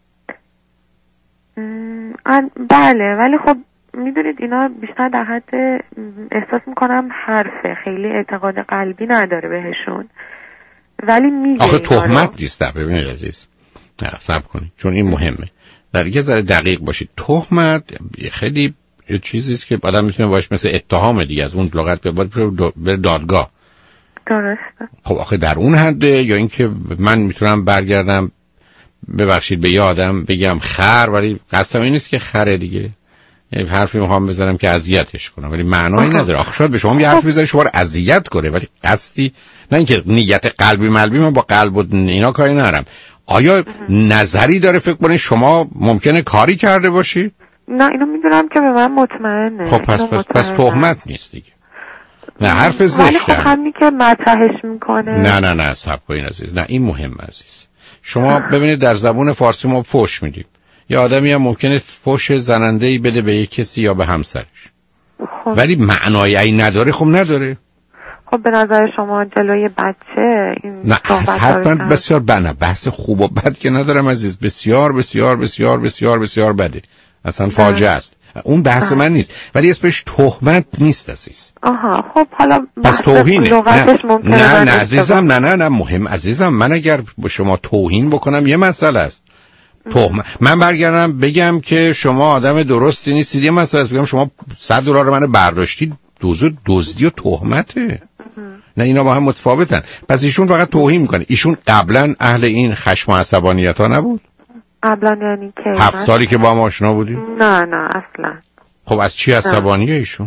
بله، ولی خب میدونید اینا بیشتر در حد احساس میکنم حرفه، خیلی اعتقاد قلبی نداره بهشون، ولی میگه آخه تهمت نیست. ببینید عزیز، نه صبر کنید چون این مهمه، در یه ذره دقیق باشید. تهمت خیلی یه چیزی است که آدم میتونه باش مثل اتهام دیگه از اون لغت به دادگاه. درسته. خب آخه در اون حده یا اینکه من میتونم برگردم ببخشید به یه آدم بگم خر، ولی قصدم این نیست که خره دیگه، یعنی حرفی میخوام بزنم که اذیتش کنم ولی معنایی نداره. آخه شاید به شما یه حرف بزنه شما رو اذیت کنه ولی قصدی نه اینکه نیت قلبی ملبی، من با قلب و اینا کاری ندارم. آیا نظری داره فکر کنید شما ممکنه کاری کرده باشید؟ نه اینو میدونم که به من مطمئنه. خب پس پس, پس تهمت نیست دیگه. نه حرف زشته. ولی خب همین که مطرحش میکنه. نه نه نه صبر کن عزیز، نه این مهم عزیز. شما ببینید در زبون فارسی ما فحش میدیم، یه آدمی هم ممکنه فحش زننده‌ای بده به یک کسی یا به همسرش، خب. ولی معنایی ای نداره. خب نداره. خب به نظر شما جلوی بچه این نه حتما بسیار بنه، بحث خوب و بد که ندارم عزیز، بسیار بسیار بسیار بسیار بسیار بده، اصلا فاجعه است. اون بحث من نیست، ولی اسمش تهمت نیست عزیز. آها خب حالا پس توهینه. نه نه, نه عزیزم، نه نه نه مهم عزیزم، من اگر به شما توهین بکنم یه مسئله است. تهمت من برگردم بگم که شما آدم درستی نیستید، یه مسئله است. بگم شما صد دلار منو برداشتید، دوزو دزدی و تهمته. نه اینا با هم متفاوتن. پس ایشون فقط توهین میکنه. ایشون قبلا اهل این خشم و عصبانیت ها نبود؟ قبلا یعنی که هفت سالی که با هم آشنا بودی؟ نه نه اصلا. خب از چی عصبانیه ایشون؟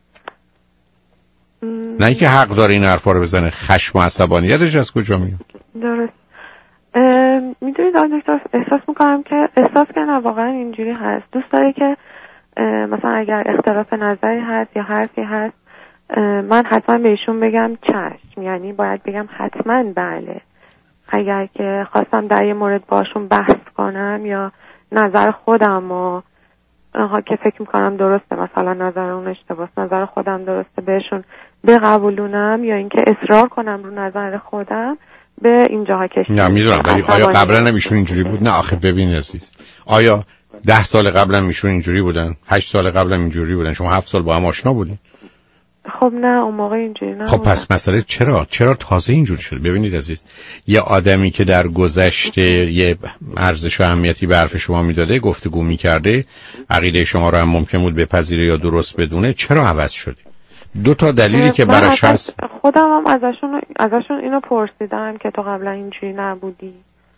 م... نه اینکه حق داره این حرفا رو بزنه، خشم و عصبانیتش از کجا میاد؟ درست. میدونید آقای دکتر، احساس میکنم که احساس که نه واقعا اینجوری هست. دوست داره که مثلا اگر اختلاف نظری هست یا حرفی هست من حتما به ایشون بگم چشم، یعنی باید بگم حتما بله. اگر که خواستم در یه مورد باشون بحث کنم یا نظر خودم و که فکر میکنم درسته، مثلا نظر اون اشتباهه، نظر خودم درسته، بهشون بقبولونم یا اینکه اصرار کنم رو نظر خودم، به اینجاها کشیدم. نه میدونم، ولی آیا قبلا نمیشون اینجوری بود؟ نه آخه ببین عزیز، آیا ده سال قبلا میشون اینجوری بودن؟ هشت سال قبلا اینجوری بودن؟ شما هفت سال با هم آشنا بودین؟ خب نه اون موقع اینجوری نه. خب پس مسئله چرا چرا تازه اینجوری شده؟ ببینید عزیز، یه آدمی که در گذشته یه ارزش و اهمیتی به حرف شما میداده، گفتگو میکرده، عقیده شما رو هم ممکن بود بپذیره یا درست بدونه، چرا عوض شده؟ دو تا دلیلی که براش هست. خودم هم ازشون ازشون اینو پرسیدم که تو قبلا اینجوری نبودی،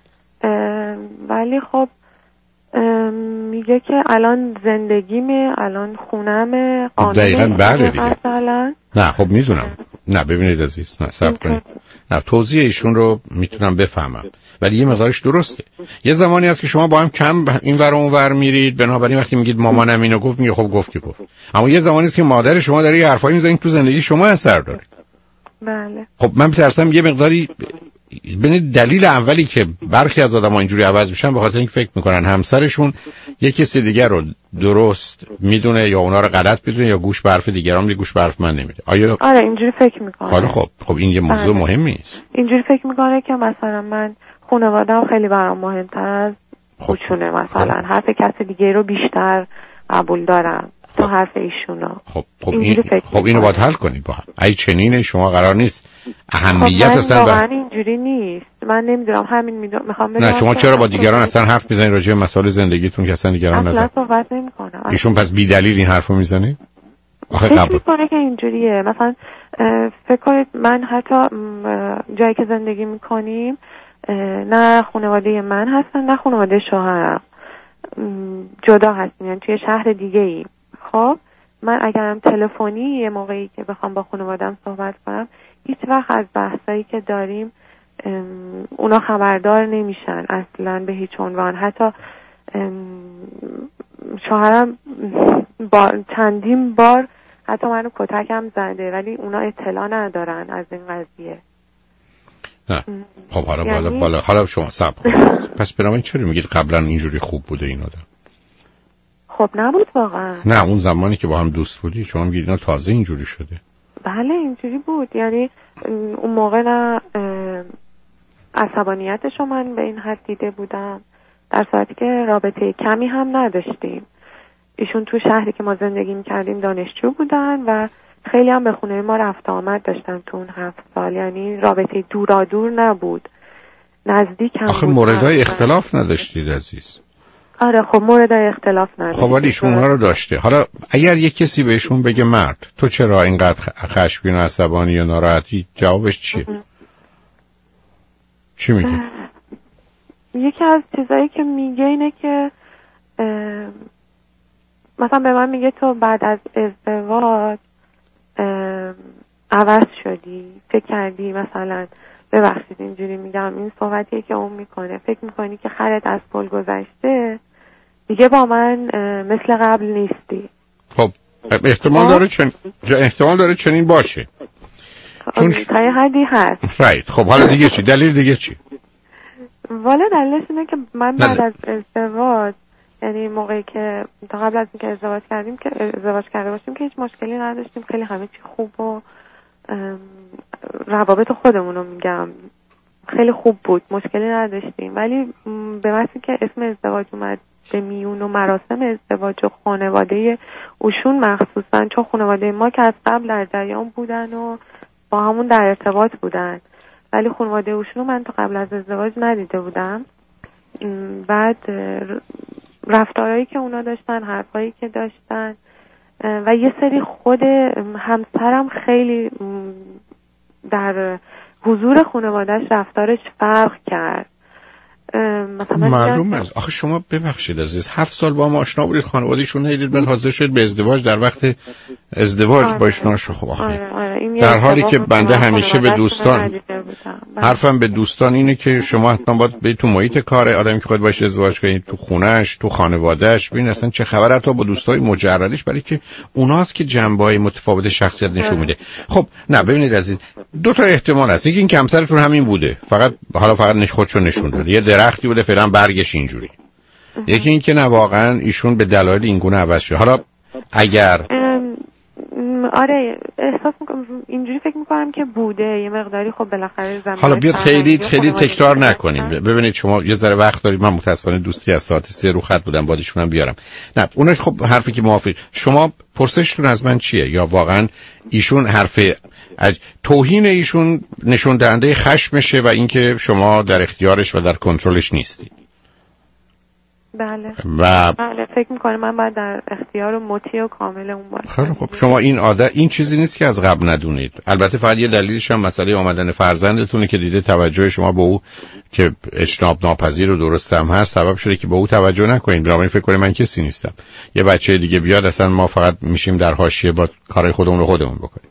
ولی خب میگه که الان زندگیمه، الان خونمه، قانونه دقیقاً بله دیگه. مثلا نه خب میدونم. نه ببینید عزیز، نه صبر کنید. نه توضیح ایشون رو میتونم بفهمم، ولی یه مقدارش درسته. یه زمانی هست که شما با هم کم این ور اون ور میرید، بنابراین وقتی میگید مامانم اینو گفت، میگه خب گفت که گفت. اما یه زمانی هست که مادر شما داره یه حرفایی میزنه تو زندگی شما اثر داره. بله. خب من میترسم یه مقداری ببینید دلیل اولی که برخی از آدم‌ها اینجوری عوض میشن به خاطر اینکه فکر میکنن همسرشون یک کسی دیگر رو درست میدونه یا اونا رو غلط میدونه یا گوش به حرف دیگران میده، گوش به حرف من نمیده. آیا آره اینجوری فکر میکنه؟ حالا خب خب این یه موضوع مهمی است. اینجوری فکر میکنه که مثلا من خانواده‌ام خیلی برام مهمتر از خودشونه، مثلا خب. حرف کسی دیگه رو بیشتر قبول دارم تا حرف ایشونو. خب خب این خب اینو باید حل کنید با هم. ای چنینه شما قرار نیست اهمیت خب اصلا واقعا اینجوری نیست. من نمیدونم، همین میدونم میخوام بگم. نه شما چرا با دیگران اصلا حرف میزنید راجع به مسائل زندگیتون که اصلا دیگران نزن؟ اصلا صحبت نمیکنم. ایشون پس بی دلیل این حرفو میزنه؟ آخه فکر قبول میکنه که اینجوریه. مثلا فکر کنید من حتی جایی که زندگی میکنیم نه خانواده من هستن نه خانواده شوهرم، جدا هستیم، یعنی توی شهر دیگه ایم. خب من اگرم تلفنی یه موقعی که بخوام با خانواده‌ام صحبت کنم، هیچ وقت از بحثایی که داریم اونا خبردار نمیشن اصلا به هیچ عنوان. حتی شوهرم با چندین بار حتی منو کتکم زده ولی اونا اطلاع ندارن از این قضیه. نه خب حالا یعنی... بالا بالا حالا شما صبر کنید. پس برام چرا میگید قبلا اینجوری خوب بوده این آدم؟ خب نبود واقعا. نه اون زمانی که با هم دوست بودی شما میگید اینا تازه اینجوری شده. بله اینجوری بود، یعنی اون موقع نه عصبانیتشو من به این حد دیده بودم، در صورتی که رابطه کمی هم نداشتیم. ایشون تو شهری که ما زندگی میکردیم دانشجو بودن و خیلی هم به خونه ما رفت آمد داشتن تو اون هفت سال، یعنی رابطه دورا دور نبود، نزدیک هم آخه بود. موردهای اختلاف نداشتید عزیز. آره خب موردهای اختلاف نداشتید. خب ولی ایشون اونها رو داشته. حالا اگر یک کسی بهشون بگه مرد تو چرا اینقدر خشمگین و عصبانی یا ناراحتی، جوابش چیه؟ چی میگه؟ یکی از چیزایی که میگه اینه که مثلا به من میگه تو بعد از ازدواج عوض شدی، فکر کردی مثلا ببخشید اینجوری میگم، این صحبتیه که اون میکنه، فکر میکنی که خرت از پل گذشته دیگه با من مثل قبل نیستی. خب احتمال داره چن... احتمال داره چنین باشه چون تا یه حدی هست. رایت. خب حالا دیگه چی؟ دلیل دیگه چی؟ والا دلیلش اینه که من بعد از ازدواج، یعنی موقعی که تا قبل از اینکه ازدواج کردیم که ازدواج کرده باشیم که هیچ مشکلی نداشتیم، خیلی همه چی خوب و روابط خودمون رو میگم خیلی خوب بود، مشکلی نداشتیم. ولی به واسه که اسم ازدواج اومد به میون و مراسم ازدواج و خانواده اوشون مخصوصا، چون خانواده ما که از قبل در جریان بودن و با همون در ارتباط بودن، ولی خانواده اوشون رو من تا قبل از ازدواج ندیده بودم. بعد رفتارهایی که اونا داشتن، حرفایی که داشتن و یه سری خود همسرم خیلی در حضور خانواده‌اش رفتارش فرق کرد. معلوم است. آخه شما ببخشید عزیز، هفت سال با هم آشنا بودید، خانواده‌شون ندیدید، بعد حاضر شد به ازدواج در وقت ازدواج آره. با آشناش. خب آخه آره، آره. در حالی که بنده همیشه به دوستان حرفم به دوستان اینه که شما حتما باید به تو محیط کار آدمی که خود باش ازدواج کنید، تو خونه‌اش، تو خانواده‌اش، ببین اصلا چه خبره، تا با دوستای مجردش، برای که اوناست که جنبه‌های متفاوت شخصیت نشون میده. خب نه ببینید عزیز، دو تا احتمال هست. یکی این که همسرتون همین بوده، فقط حالا فقط نش خودشو نشون داده، یه درختی بوده فعلا برگش اینجوری. یکی این که نه واقعا ایشون به دلایل این گونه عوض شده. حالا اگر آره احساس میکنم اینجوری فکر میکنم که بوده یه مقداری، خب بالاخره زمان. حالا بیاد خیلی خیلی تکرار نکنیم. ببینید شما یه ذره وقت دارید، من متاسفانه دوستی از ساعت سه رو خط بودم، بعدشون هم بیارم. نه اون خب حرفی که موافق شما پرسشتون از من چیه؟ یا واقعا ایشون حرف توهین ایشون نشون دهنده خشمشه و اینکه شما در اختیارش و در کنترلش نیستید؟ بله و بله فکر میکنم من باید در اختیار و مطیع و کامل اون باشم. خیلی خب شما این عادت این چیزی نیست که از قبل ندونید. البته فقط یه دلیلش هم مسئله آمدن فرزندتونه که دیده توجه شما به او که اجتناب ناپذیر و درست هم هست سبب شده که به او توجه نکنید. بنابراین فکر کنید من کسی نیستم، یه بچه دیگه بیاد اصلا ما فقط میشیم در حاشیه با کارهای خودمون رو خودمون بکنیم.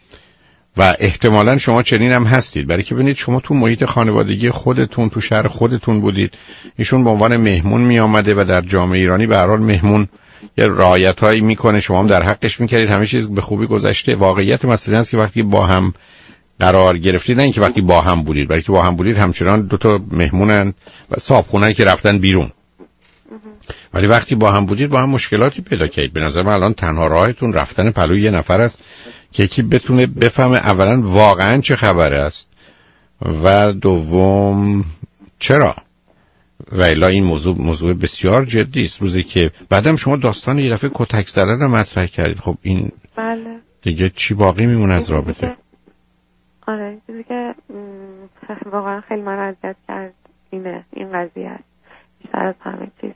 و احتمالاً شما چنین هم هستید، برای که ببینید شما تو محیط خانوادگی خودتون تو شهر خودتون بودید، ایشون به عنوان مهمون می آمده و در جامعه ایرانی به هر حال مهمون یه رعایتایی میکنه، شما هم در حقش میکردید، همه چیز به خوبی گذشته. واقعیت مسئله است که وقتی با هم قرار گرفتید، نه اینکه وقتی با هم بودید، بلکه با هم بودید همچنان دو تا مهمونن و صاحبخونه‌ای که رفتن بیرون، ولی وقتی با هم بودید با هم مشکلاتی پیدا کردید. به نظر من الان تنها راهتون رفتن پلوی یه نفر است که یکی بتونه بفهمه اولا واقعا چه خبره است و دوم چرا. و الا این موضوع موضوع بسیار جدی است. روزی که بعدم شما داستان یه دفعه کتک زدن رو مطرح کردید، خب این بله دیگه چی باقی میمونه از رابطه؟ آره چیزی که واقعا خیلی من اذیت کرد اینه، این قضیه است بیشتر از همه چیز.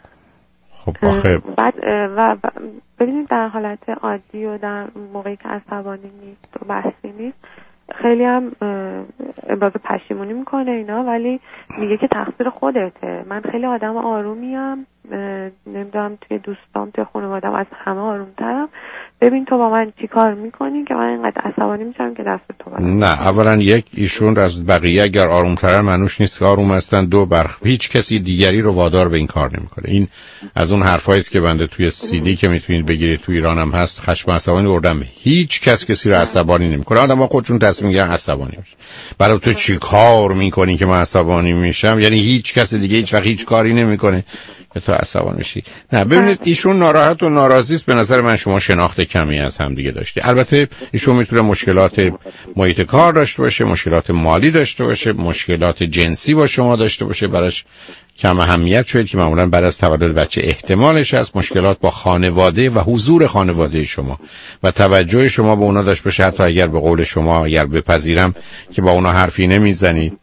خب آخه بعد و ببینید در حالت عادی و در موقعی که عصبانی نیست و بحثی نیست خیلی هم ابراز پشیمونی میکنه اینا، ولی میگه که تقصیر خودته. من خیلی آدم آرومیم، نمیدونم توی دوستام توی خانوادم از همه آرومترم، ببین تو با من چی کار میکنی که من اینقدر عصبانی میشم که دست تو بدم. نه اولا یک ایشون از بقیه اگر آرومترن معنوش نیست که آروم هستن، دو بر هیچ کسی دیگری رو وادار به این کار نمیکنه. این از اون حرفایی است که بنده توی سی دی که میتونید بگیرید توی ایران هم هست، خشم عصبانی بردم، هیچ کس کسی رو عصبانی نمیکنه. آدم‌ها خودشون تصمیم میگیرن عصبانی بشن. برای تو چی کار میکنی که من عصبانی میشم؟ یعنی هیچ کس دیگه هیچ وقت هیچ کاری نمیکنه که تو عصبانی بشی. نه ببینید ایشون ناراحت و ناراضی است، به نظر من شما شناخت کمی از هم دیگه داشته. البته ایشون میتونه مشکلات محیط کار داشته باشه، مشکلات مالی داشته باشه، مشکلات جنسی با شما داشته باشه، براش کم اهمیت شده که معمولا بعد از تولد بچه احتمالش هست، مشکلات با خانواده و حضور خانواده شما و توجه شما به اونا داشته باشه، حتی اگر به قول شما اگر بپذیرم که با اونا حرفی نمیزنید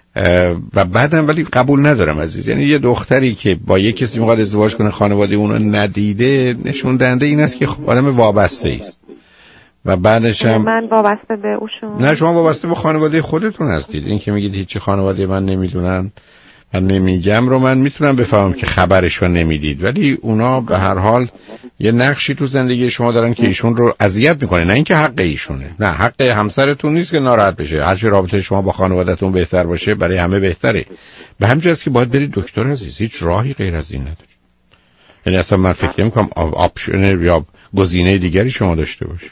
و بعدم ولی قبول ندارم عزیز. یعنی یه دختری که با یه کسی میخواد ازدواج کنه خانواده اونو ندیده، نشون دهنده این است که آدم وابسته است. و بعدش هم من وابسته به او شما؟ نه شما وابسته به خانواده خودتون هستید. این که میگید هیچ خانواده من نمیدونن من نمیگم رو من میتونم بفهمم که خبرشو نمیدید، ولی اونا به هر حال یه نقشی تو زندگی شما دارن که ایشون رو اذیت میکنه. نه اینکه حق ایشونه، نه حق همسرتون نیست که ناراحت بشه. هر چه رابطه شما با خانواده‌تون بهتر باشه برای همه بهتره. به همین جاست که باید برید دکتر عزیز، هیچ راهی غیر از این نداره. یعنی اصلا من فکر نمی‌کنم آپشن یا گزینه دیگری شما داشته باشید.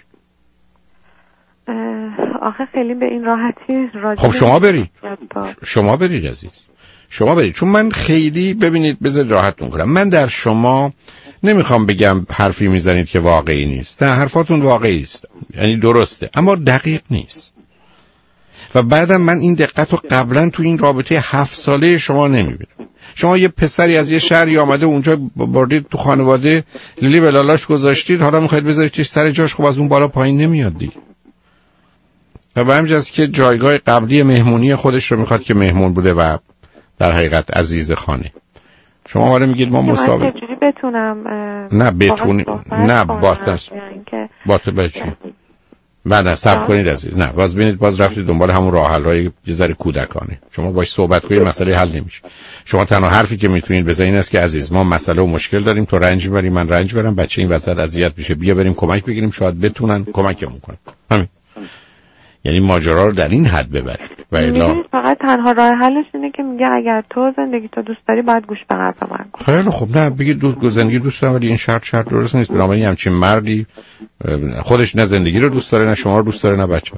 آخه خیلی به این راحتی راجع خب شما برید شما برید عزیز. شما برید. چون من خیلی ببینید بذارید راحتتون کنم، من در شما نمیخوام بگم حرفی میزنید که واقعی نیست، نه حرفاتون واقعی است، یعنی درسته اما دقیق نیست. و بعدم من این دقت رو قبلا تو این رابطه هفت ساله شما نمیبینم. شما یه پسری از یه شهری آمده اونجا بردید تو خانواده لیلی بلالاش گذاشتید، حالا میخواید بذاریدش سر جاش، خب از اون بالا پایین نمیاد دیگه. و به همین جاست که جایگاه قبلی مهمونی خودش رو میخواد که مهمون بوده و در حقیقت عزیز خانه. شما حالا میگید ما مساوی چجوری بتونم نه بتونی نه باطن باطن بچی بعد از صبر کنید عزیز، نه باز ببینید باز رفتید دنبال همون راه حل‌های یه ذره کودکانه. شما باش صحبت کنید مسئله حل نمیشه. شما تنها حرفی که میتونید بزنید این است که عزیز ما مسئله و مشکل داریم، تو رنج میبری من رنج برم، بچه این وسط اذیت میشه، بیا بریم کمک بگیریم شاید بتونن کمکمون کنن. همین. یعنی ماجرا رو در این حد ببرید. و الا فقط تنها راه حلش اینه که میگه اگر تو زندگی تو دوست داری باید گوش به حرف من کنی. خیلی خوب، نه بگید دوست زندگی دوست دارم ولی این شرط شرط درست نیست. بنابراین همچین مردی خودش نه زندگی رو دوست داره نه شما رو دوست داره نه بچه‌ها.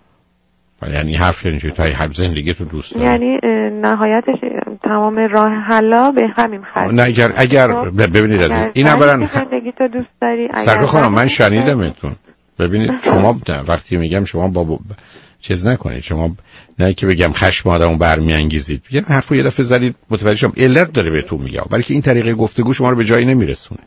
یعنی حرف اینجوری تا هر زندگی تو دوست داره. یعنی نهایتش تمام راه حلا به همین خرج. نه اگر اگر ببینید عزیز این اولا زندگی تو دوست داری سرکار خانم من شنیدمتون. ببینید شما وقتی میگم شما با چیز نکنید، شما نه که بگم خشم آدمو برمیانگیزید، یه حرفو یه دفعه زدید متوجه شدم علت داره بهتون میگم، بلکه این طریقه گفتگو شما رو به جایی نمیرسونه.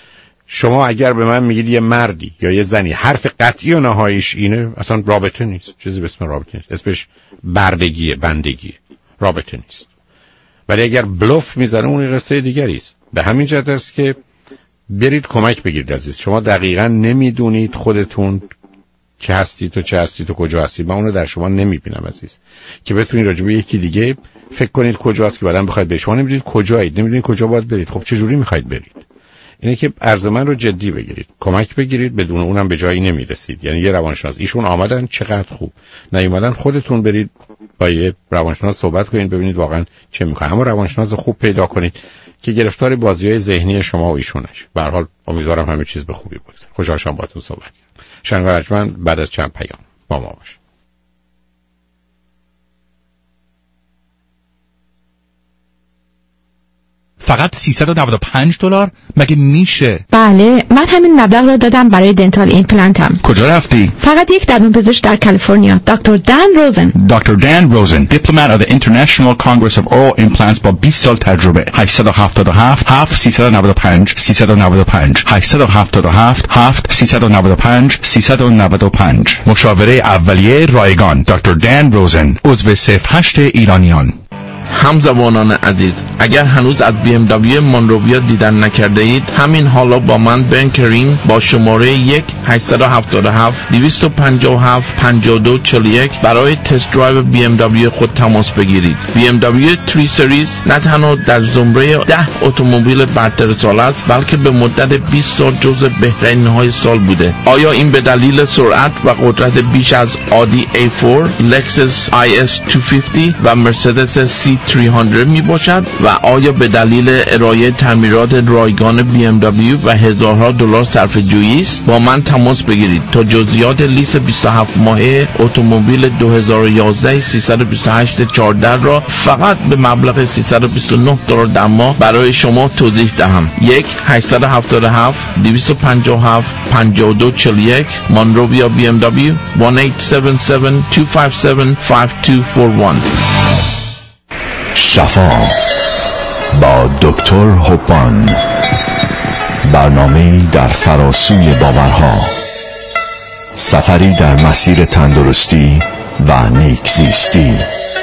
شما اگر به من میگید یه مردی یا یه زنی حرف قطعی و نهاییش اینه، اصلا رابطه نیست، چیزی به اسم رابطه نیست، اسمش بردگیه، بندگیه، رابطه نیست. ولی اگر بلوف میزنه اون قصه دیگری است. به همین جهت است که برید کمک بگیرید عزیز. شما دقیقاً نمیدونید خودتون چه هستید و چه هستید و کجا هستید. من اونو در شما نمیبینم عزیز که بتونید راجع به یکی دیگه فکر کنید کجاست که بعداً بخواید به شما نمیدونید کجایید، نمیدونید کجا باید برید. خب چه جوری میخواید برید؟ اینه که عرض من رو جدی بگیرید، کمک بگیرید، بدون اونم به جایی نمیرسید. یعنی یه روانشناس ایشون آمدن چقدر خوب، نیومدن خودتون برید با یه روانشناس صحبت کنید ببینید واقعا چه میکنه. اما روانشناس خوب پیدا کنید که گرفتار بازی‌های ذهنی شما و ایشونش. به هر حال امیدوارم همه چیز به خوبی بگذره. خوشحال شدم باهاتون صحبت کردم. شنوندگان ارجمند بعد از چند پیام با ما باشید. فقط سیصد و نود و پنج دلار؟ مگه میشه؟ بله، من همین مبلغ رو دادم برای دنتال ایمپلنتم. کجا رفتی؟ فقط یک دندانپزشک در کالیفرنیا، دکتر دان روزن. دکتر دان روزن، دیپلمات of the International Congress of Oral Implants با بیست سال تجربه. هشت هفت هفت هفت سیصد و نود و پنج سیصد و نود و پنج هشت هفت هفت هفت سیصد و نود و پنج سیصد و نود و پنج. مشاوره اولیه رایگان. دکتر دان روزن، عضو صف هشت ایرانیان. همزبانان عزیز، اگر هنوز از بی ام دبلیو مونروویا دیدن نکرده اید، همین حالا با من بن کرین با شماره یک هشت هفت هفت دویست و پنجاه و هفت پنجاه و دو چهل و یک برای تست درایو بی ام دبلیو خود تماس بگیرید. بی ام دبلیو سه سریز نه تنها در زمره ده اتومبیل برتر سال است، بلکه به مدت بیست سال جزو بهترین های سال بوده. آیا این به دلیل سرعت و قدرت بیش از آدی ای فور، لکسس آی اس دویست و پنجاه و مرسدس سی سیصد می باشد و آیا به دلیل ارائه تعمیرات رایگان بی ام دبلیو و هزارها دلار صرفه جویی است؟ با من تماس بگیرید تا جزئیات لیست بیست و هفت ماهه اتومبیل دو هزار و یازده سیصد و بیست و هشت چهارده را فقط به مبلغ سیصد و بیست و نه دلار در ماه برای شما توضیح دهم. یک هشت هفت هفت دویست و پنجاه و هفت پنجاه و دو چهل و یک مونروویا بی ام دبلیو یک هشت هفت هفت دو پنج هفت پنج دو چهار یک. شفا با دکتر هوپان، برنامه‌ای در فراسوی باورها، سفری در مسیر تندرستی و نیکزیستی.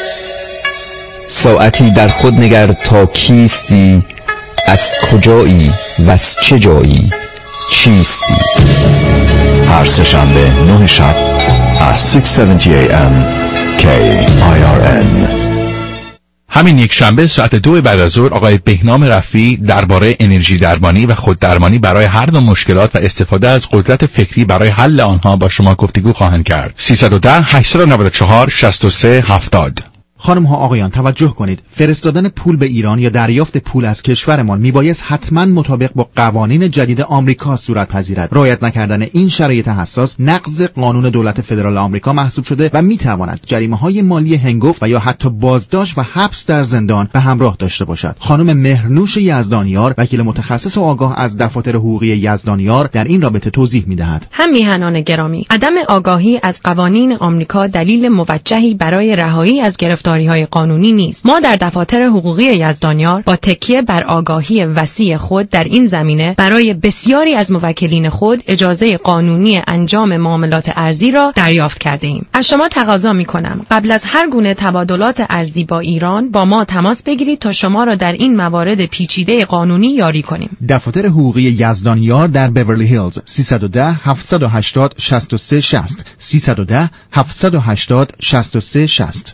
ساعتی در خود نگر تا کیستی، از کجایی و از چه جایی چیستی. هر سه‌شنبه نه شب از شش هفتاد ای ام کی آی آر ان. همین یک شنبه ساعت دو بعد از ظهر آقای بهنام رفیعی درباره انرژی درمانی و خود درمانی برای هر نوع مشکلات و استفاده از قدرت فکری برای حل آنها با شما گفتگو خواهند کرد. سیصد و ده هشتصد و نود و چهار شصت و سه هفتاد. خانم ها آقایان توجه کنید، فرستادن پول به ایران یا دریافت پول از کشورمان میبایست حتما مطابق با قوانین جدید آمریکا صورت پذیرد. رعایت نکردن این شرایط حساس نقض قانون دولت فدرال آمریکا محسوب شده و میتواند جریمه‌های مالی هنگفت و یا حتی بازداشت و حبس در زندان به همراه داشته باشد. خانم مهرنوش یزدانیار، وکیل متخصص و آگاه از دفاتر حقوقی یزدانیار، در این رابطه توضیح میدهد. هم میهنان گرامی، عدم آگاهی از قوانین آمریکا دلیل موجهی برای رهایی از گرفتاری‌های قانونی نیست. ما در دفاتر حقوقی یزدانیار با تکیه بر آگاهی وسیع خود در این زمینه برای بسیاری از موکلین خود اجازه قانونی انجام معاملات ارزی را دریافت کرده ایم. از شما تقاضا می‌کنم قبل از هر گونه تبادلات ارزی با ایران با ما تماس بگیرید تا شما را در این موارد پیچیده قانونی یاری کنیم. دفاتر حقوقی یزدانیار در بیورلی هیلز سیصد و ده هفتصد و هشتاد شصت و سه شصت سیصد و ده هفتصد و هشتاد شصت و سه شصت.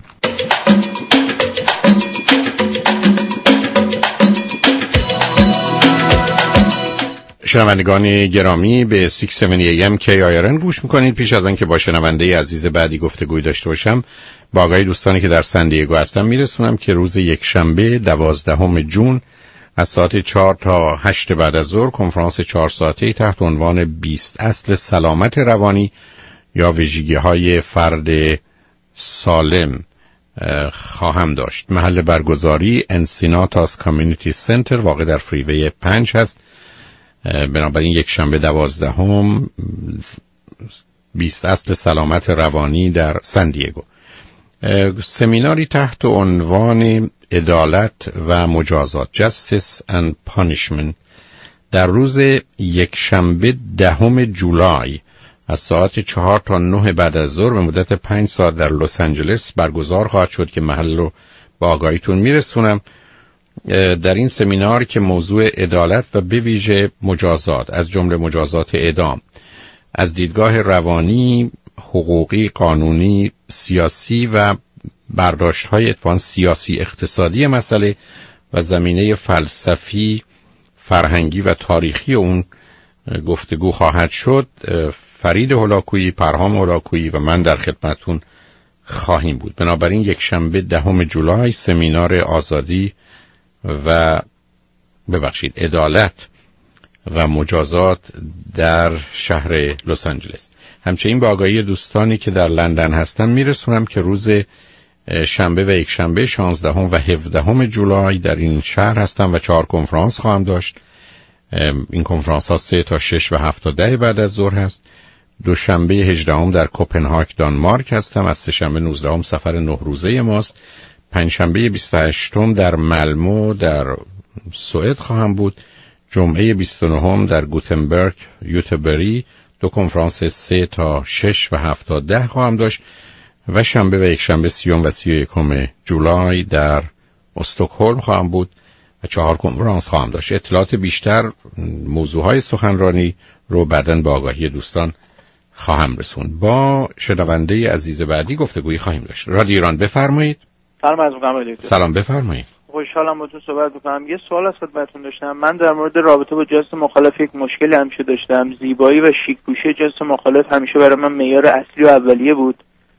شنوندگان گرامی به ششصد و هفتاد ای ام کی آی آر ان گوش میکنید. پیش از آن که با شنونده عزیز بعدی گفتگوی داشته باشم، با آگاهی دوستانی که در سندیگو هستم میرسونم که روز یک شنبه دوازدهم ژوئن از ساعت چهار تا هشت بعد از ظهر کنفرانس چهار ساعته‌ای تحت عنوان بیست اصل سلامت روانی یا ویژگی‌های فرد سالم خواهم داشت. محل برگزاری انسیناتاس کامیونیتی سنتر واقع در فریوی پنج هست. بنابراین یک شنبه دوازدهم بیست اصل سلامت روانی در سندیگو. سمیناری تحت عنوان عدالت و مجازات Justice and Punishment در روز یک شنبه دهم جولای از ساعت چهار تا نه بعد از ظهر به مدت پنج ساعت در لس آنجلس برگزار خواهد شد که محل رو با آگاهیتون میرسونم. در این سمینار که موضوع عدالت و به ویژه مجازات از جمله مجازات اعدام از دیدگاه روانی، حقوقی، قانونی، سیاسی و برداشت‌های اتفاقاً سیاسی اقتصادی مسئله و زمینه فلسفی، فرهنگی و تاریخی اون گفتگو خواهد شد. فرید هولاکویی، پرهام هولاکویی و من در خدمتتون خواهیم بود. بنابراین یک شنبه دهم جولای سمینار آزادی و ببخشید عدالت و مجازات در شهر لس آنجلس. همچنین با آگاهی دوستانی که در لندن هستن میرسونم که روز شنبه و یک شنبه شانزدهم و هفدهم جولای در این شهر هستم و چهار کنفرانس خواهم داشت. این کنفرانس ها سه تا شش و هفت تا ده بعد از ظهر هست. دوشنبه هجدهم در کوپنهاگ دانمارک هستم. از سه شنبه نوزدهم سفر نه روزه ماست. پنجشنبه بیست و هشتم در ملمو در سوئد خواهم بود. جمعه بیست و نهم در گوتنبرگ یوتبری دو کنفرانس سه تا شش و هفت تا ده خواهم داشت و شنبه و یک شنبه سیوم و سی و یکم جولای در استکهلم خواهم بود و چهار کنفرانس خواهم داشت. اطلاعات بیشتر، موضوعهای سخنرانی رو بعداً با آگاهی دوستان خواهم رسوند. با شنونده عزیز بعدی گفتگویی خواهیم داشت. رادیو ایران بفرمایید. سلام از مقام سلام بفرمایید. خوشحالم با تو صحبت بکنم. یه سوال از خدمتتون داشتم. من در مورد رابطه با جنس مخالف یک مشکلی همیشه داشتم. زیبایی و شیک پوشی جنس مخالف همیشه برای من معیار اصلی و اولیه بود،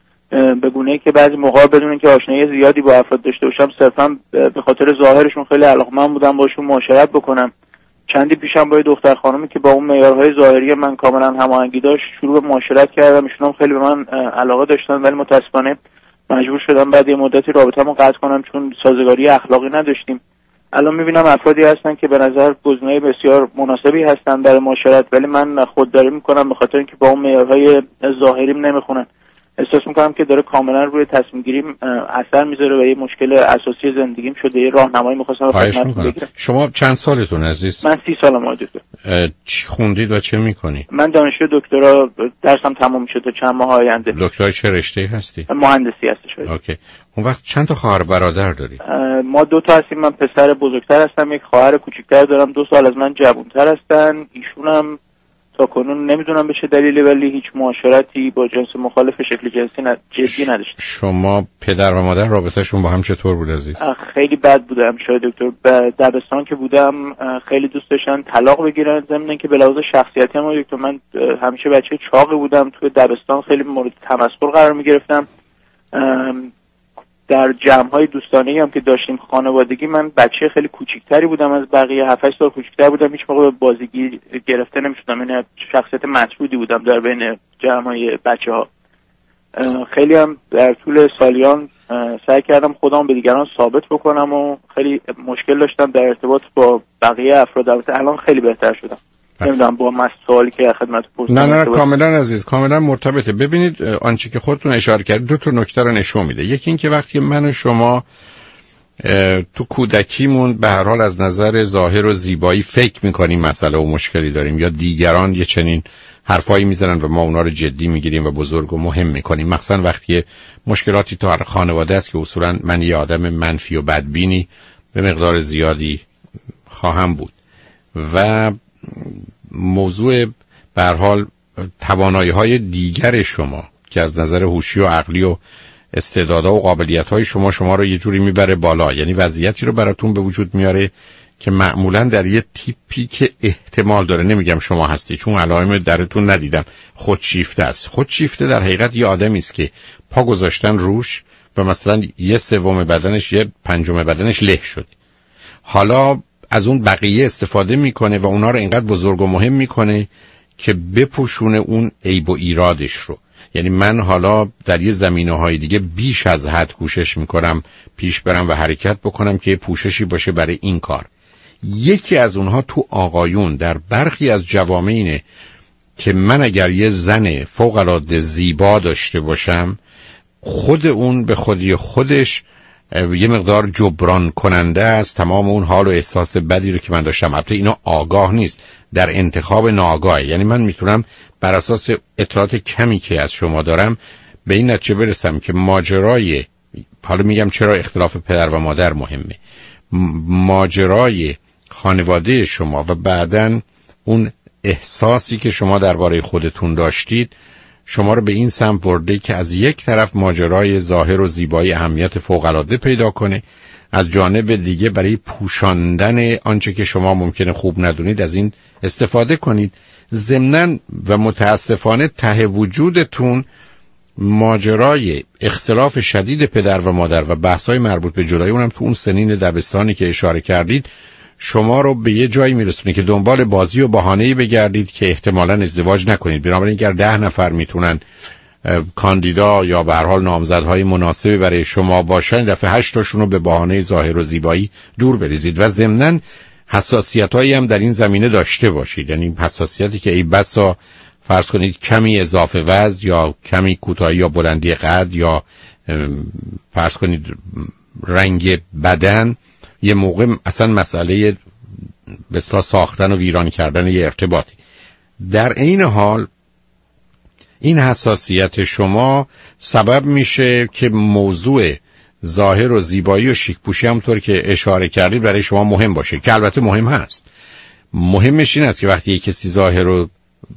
به گونه‌ای که بعضی موقع بدون اینکه آشنایی زیادی با افراد داشته باشم صرفا به خاطر ظاهرشون خیلی علاقه‌مند بودم باشون معاشرت بکنم. چندی پیشم با دختر خانومی که با اون معیارهای ظاهری من کاملا هماهنگی داشت شروع به معاشرت کردم. ایشون هم خیلی به من علاقه داشتن ولی متأسفانه مجبور شدم بعد یه مدتی رابطه‌مو قطع کنم چون سازگاری اخلاقی نداشتیم. الان میبینم افرادی هستن که به نظر گزینه بسیار مناسبی هستن برای معاشرت ولی من خودداری میکنم به خاطر اینکه با اون معیارهای ظاهریم نمیخونن. احساس میکنم که داره کاملا روی تصمیم گیریم اثر میذاره و یه مشکل اساسی زندگیم شده. یه راهنمایی میخواستم خدمتتون بگم. شما چند سالتون عزیز؟ من سی سالم دکتر. چی خوندید و چه میکنی؟ من دانشجو دکترا درسم تموم شد تا چند ماه آینده. دکترای چه رشته‌ای هستی؟ مهندسی هستش. اوکی. اون وقت چند تا خواهر برادر داری؟ ما دو تا هستیم. من پسر بزرگتر هستم، یک خواهر کوچیک‌تر دارم، دو سال از من جوان‌تر هستن. ایشونم تا کنون نمیدونم به چه دلیلی ولی هیچ معاشرتی با جنس مخالف شکل جنسی ن... جدی نداشت. شما پدر و مادر رابطه‌شون با هم چطور بود عزیز؟ خیلی بد بودم شاید دکتر. به دبستان که بودم خیلی دوست داشتن طلاق بگیرن، ضمن اینکه به لحاظ شخصیتی هم دکتر من همیشه بچه چاقی بودم. توی دبستان خیلی مورد تمسخر قرار می‌گرفتم. در جمع‌های دوستانه‌ای هم که داشتیم خانوادگی، من بچه خیلی کوچیک‌تری بودم از بقیه، هفت هشت سال کوچیک‌تر بودم، هیچ موقع به بازیگیر گرفته نمی‌شدم، یعنی شخصیت مطرودی بودم در بین جمع‌های بچه‌ها. خیلی هم در طول سالیان سعی کردم خودم به دیگران ثابت بکنم و خیلی مشکل داشتم در ارتباط با بقیه افراد. البته الان خیلی بهتر شدم. نمیدونم با مسائلی که خدمت پرسیدم. نه نه کاملا عزیز، کاملا مرتبطه. ببینید آنچه که خودتون اشاره کردید دو تا نکته رو نشون میده. یکی این که وقتی من و شما تو کودکیمون به هر حال از نظر ظاهر و زیبایی فکر میکنیم مسئله و مشکلی داریم، یا دیگران یه چنین حرفایی میزنن و ما اونا رو جدی میگیریم و بزرگ و مهم میکنیم. مثلا وقتی مشکلاتی تو هر خانواده است که اصولا من یه آدم منفی و بدبینی به مقدار زیادی خواهم بود و موضوع به هر حال توانایی‌های دیگر شما که از نظر هوشی و عقلی و استعدادها و قابلیت‌های شما شما رو یه جوری میبره بالا، یعنی وضعیتی رو براتون به وجود میاره که معمولاً در یه تیپی که احتمال داره، نمیگم شما هستی چون علائم درتون ندیدم، خودشیفته است. خودشیفته در حقیقت یه آدمی است که پا گذاشتن روش و مثلا یه سوم بدنش یه پنجم بدنش له شد، حالا از اون بقیه استفاده میکنه و اونا رو اینقدر بزرگ و مهم میکنه که بپوشونه اون عیب و ایرادش رو. یعنی من حالا در یه زمینه‌های دیگه بیش از حد کوشش میکنم پیش برم و حرکت بکنم که پوششی باشه برای این کار. یکی از اونها تو آقایون در برخی از جوامع اینه که من اگر یه زن فوق‌العاده زیبا داشته باشم، خود اون به خودی خودش یه مقدار جبران کننده است تمام اون حال و احساس بدی رو که من داشتم. البته اینا آگاه نیست، در انتخاب ناآگاه. یعنی من میتونم بر اساس اطلاعات کمی که از شما دارم به این نتیجه برسم که ماجرای، حالا میگم چرا اختلاف پدر و مادر مهمه، ماجرای خانواده شما و بعدن اون احساسی که شما درباره خودتون داشتید شما رو به این سمت برده که از یک طرف ماجرای ظاهر و زیبایی اهمیت فوق‌العاده پیدا کنه، از جانب دیگه برای پوشاندن آنچه که شما ممکنه خوب ندونید از این استفاده کنید. ضمناً و متاسفانه ته وجودتون ماجرای اختلاف شدید پدر و مادر و بحث‌های مربوط به جدایی، اونم تو اون سنین دبستانی که اشاره کردید، شما رو به یه جایی میرسونه که دنبال بازی و بهانه‌ای بگردید که احتمالاً ازدواج نکنید. بنابراین اگر ده نفر میتونن کاندیدا یا به هر حال نامزدهای مناسبی برای شما باشن، دفعه هشت تاشون رو به بهانه ظاهر و زیبایی دور بریزید و ضمناً حساسیتایی هم در این زمینه داشته باشید. یعنی حساسیتی که ای بسا فرض کنید کمی اضافه وزن یا کمی کوتاهی یا بلندی قد یا فرض کنید رنگ بدن یه موقع اصلا مسئله به اصطلاح ساختن و ویران کردن یه ارتباطی. در این حال این حساسیت شما سبب میشه که موضوع ظاهر و زیبایی و شیک پوشی همونطور که اشاره کردید برای شما مهم باشه، که البته مهم هست. مهمش این است که وقتی یک کسی ظاهر و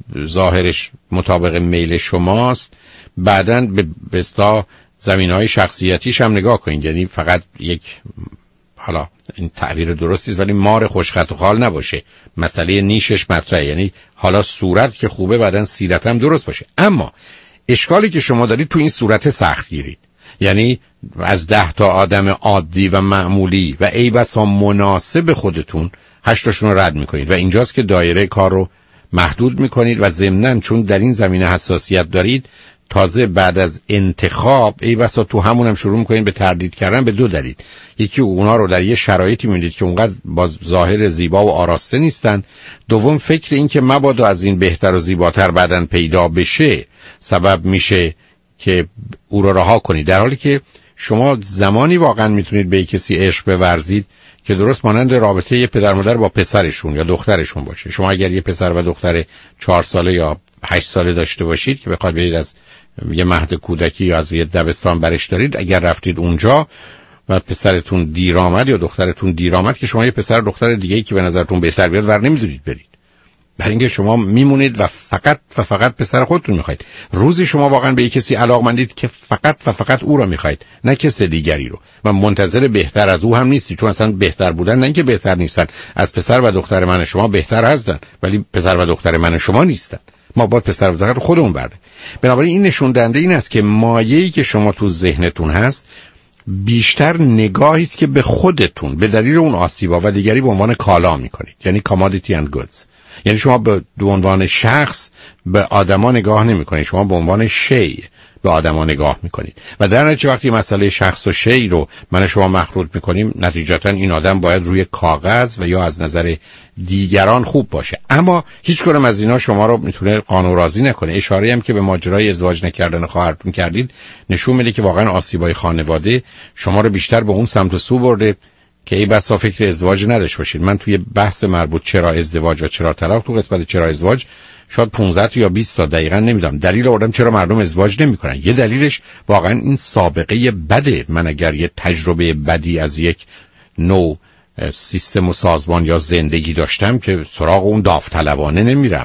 ظاهرش مطابق میل شماست، بعداً به اصطلاح زمینه‌های شخصیتیش هم نگاه کنید. یعنی فقط یک، حالا این تعبیر درستی است ولی مار خوشخط و خال نباشه، مسئله نیشش مطرحه. یعنی حالا صورت که خوبه بعدن سیرت هم درست باشه. اما اشکالی که شما دارید تو این صورت سخت گیرید، یعنی از ده تا آدم عادی و معمولی و ای بسا مناسب خودتون هشتاشون رو رد میکنید و اینجاست که دایره کار رو محدود میکنید و ضمناً چون در این زمینه حساسیت دارید، تازه بعد از انتخاب ای بسا تو همون هم شروع میکنید به تردید کردن به دو دلیل. یکی اونا رو در یه شرایطی میدید که اونقدر با ظاهر زیبا و آراسته نیستن، دوم فکر این که مبادا از این بهتر و زیباتر بعدن پیدا بشه سبب میشه که او رو رها کنید، در حالی که شما زمانی واقعا میتونید به کسی عشق بورزید که درست مانند رابطه یه پدر مادر با پسرشون یا دخترشون باشه. شما اگر یه پسر و دختر چهار ساله یا هشت ساله داشته باشید که بخواد برید از یه مهد کودکی یا از یه دبستان برش دارید، اگر رفتید اونجا و پسرتون دیر آمد یا دخترتون دیر آمد، که شما یه پسر و دختر دیگه‌ای که به نظرتون بهتر بیاد ور نمیدونید برید، برای اینکه شما میمونید و فقط و فقط پسر خودتون میخواید. روزی شما واقعا به یک کسی علاقمندید که فقط و فقط او را میخواید، نه کس دیگری رو، و منتظر بهتر از او هم نیستی، چون اصلا بهتر بودن نه اینکه بهتر نیستن، از پسر و دختر من شما بهتر هستن ولی پسر و دختر من شما نیستن. ما باید پسر و دختر خودمون برده. بنابراین این نشون دهنده این است که مایه‌ای که شما تو ذهنتون هست بیشتر نگاهی است که به خودتون به دلیل اون آسیب‌ها و دیگری به عنوان کالا میکنید، یعنی کامادیتی اند گودز. یعنی شما به عنوان شخص به آدما نگاه نمیکنید، شما به عنوان شی به آدما نگاه میکنید و در نتیجه وقتی مسئله شخص و شی رو من شما مخلوط میکنیم، نتیجتا این آدم باید روی کاغذ و یا از نظر دیگران خوب باشه، اما هیچ کدوم از اینا شما رو میتونه قانع راضی نکنه. اشاره هم که به ماجرای ازدواج نکردن خواهرتون کردید نشون میده که واقعا آسیبای خانواده شما رو بیشتر به اون سمت و سو برده که ای بسا فکر ازدواج نداشته باشید. من توی بحث مربوط چرا ازدواج و چرا طلاق تو قسمت چرا ازدواج شاید پانزده یا بیست تا دقیقاً نمیدونم دلیل آوردم چرا مردم ازدواج نمیکنن. یه دلیلش واقعا این سابقه بده. من اگر یه تجربه بدی از یک نوع سیستم و سازمان یا زندگی داشتم که سراغ اون داوطلبانه نمیرم.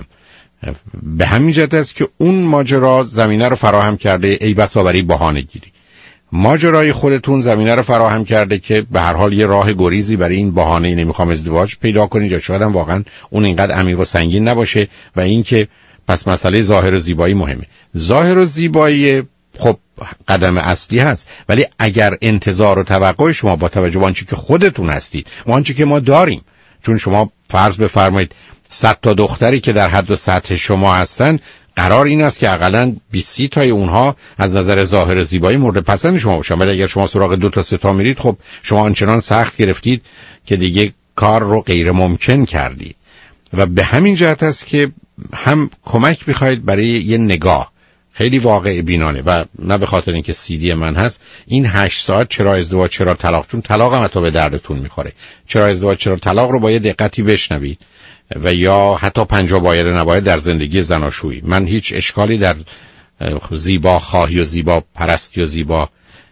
به همین جهت است که اون ماجرا زمینه رو فراهم کرده ای بسا برای بهانه‌گیری. ماجرای خودتون زمینه رو فراهم کرده که به هر حال یه راه گریزی برای این بهانه نمیخوام ازدواج پیدا کنید، یا شاید هم واقعا اون اینقدر عمیق و سنگین نباشه و اینکه پس مسئله ظاهر و زیبایی مهمه. ظاهر و زیبایی خب قدم اصلی هست، ولی اگر انتظار و توقع شما با توجه به آنچه که خودتون هستید و آنچه که ما داریم، چون شما فرض بفرمایید صد تا دختری که در حد و سطح شما هستن، قرار این است که حداقل بیست تای اونها از نظر ظاهر زیبایی مورد پسند شما باشن، ولی اگر شما سراغ دو تا سه تا میرید خب شما آنچنان سخت گرفتید که دیگه کار رو غیر ممکن کردید. و به همین جهت است که هم کمک می‌خواید برای یه نگاه خیلی واقع بینانه و نه به خاطر اینکه سی دی من هست این هشت ساعت چرا ازدواج چرا طلاق، چون طلاق هم حتی به دردتون میخوره. چرا ازدواج چرا طلاق رو با یه دقتی بشنوید و یا حتی پنجاه باید نباید در زندگی زناشویی. من هیچ اشکالی در زیبا خواهی و زیبا پرستی و زیبا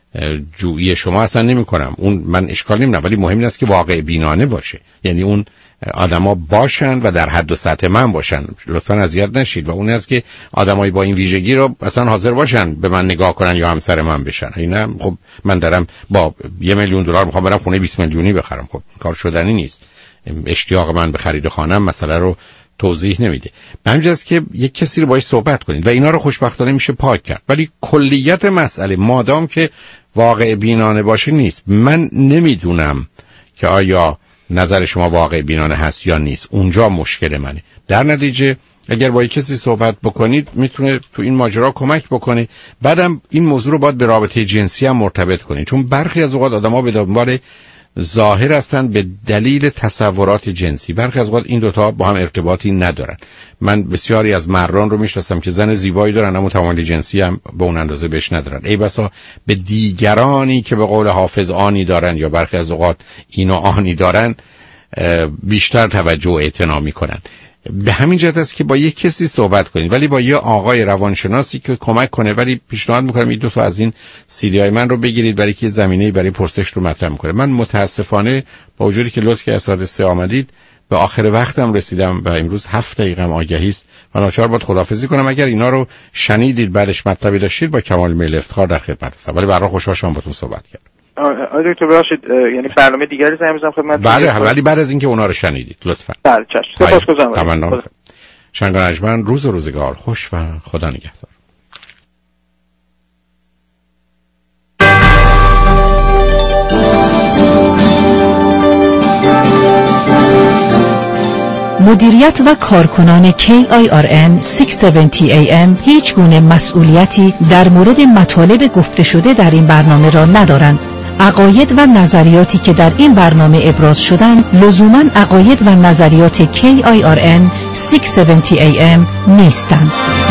جویی شما اصلا نمی کنم، اون من اشکالی نمی، ولی مهم این است که واقع بینانه باشه، یعنی اون آدما باشن و در حد و سطح من باشن. لطفاً اذیت نشید و اون است که آدمایی با این ویژگی رو اصلا حاضر باشن به من نگاه کنن یا همسر من بشن. اینا خب من دارم با یه میلیون دلار میخوام برم خونه بیست میلیونی بخرم، خب کار شدنی نیست. اشتیاق من به خرید خانم مسئله رو توضیح نمیده. همین است که یک کسی رو باهاش صحبت کنید و اینا رو خوشبختانه میشه پاک کرد، ولی کلیت مسئله مادام که واقع بینانه باشه نیست. من نمیدونم که آیا نظر شما واقع بینانه هست یا نیست، اونجا مشکل منه. در نتیجه اگر با یک کسی صحبت بکنید میتونه تو این ماجرا کمک بکنه. بعدم این موضوع رو باید به رابطه جنسی هم مرتبط کنید، چون برخی از اوقات آدم‌ها به دنبال ظاهر هستند به دلیل تصورات جنسی، برخی از اوقات این دوتا با هم ارتباطی ندارن. من بسیاری از مردان رو میشناسم که زن زیبایی دارن اما تمایل جنسی هم به اون اندازه بهش ندارن، ای بسا به دیگرانی که به قول حافظ آنی دارن یا برخی از اوقات اینو آنی دارن بیشتر توجه و اعتنا میکنن. به همین جهت است که با یک کسی صحبت کنید، ولی با یه آقای روانشناسی که کمک کنه. ولی پیشنهاد میکنم این دو تا از این سیدی های من رو بگیرید برای که زمینه‌ای برای پرسش رو مطرح میکنه. من متاسفانه با وجودی که لطف که اساد سه آمدید به آخر وقتم رسیدم و امروز هفت دقیقه آگهی است و ناچار باید خداحافظی کنم. اگر اینا رو شنیدید بعدش مطلبی داشتید با کمال میل افتخار در خدمت هستم، ولی برای خوشحال شدم باهاتون صحبت کردم. آقای دکتر ببخشید یعنی برنامه دیگری زنگ بزنم خدمت. بله ولی بعد از اینکه اونا رو شنیدید لطفا. بله چشم. سپاسگزارم. تمام. شنگ و نجمن روز و روزگار خوش و خدا نگهدار. مدیریت و کارکنان کی آی آر ان ششصد و هفتاد ای ام هیچ گونه مسئولیتی در مورد مطالب گفته شده در این برنامه را ندارند. عقاید و نظریاتی که در این برنامه ابراز شدند لزوماً عقاید و نظریات کی آی آر ان ششصد و هفتاد ای ام نیستند.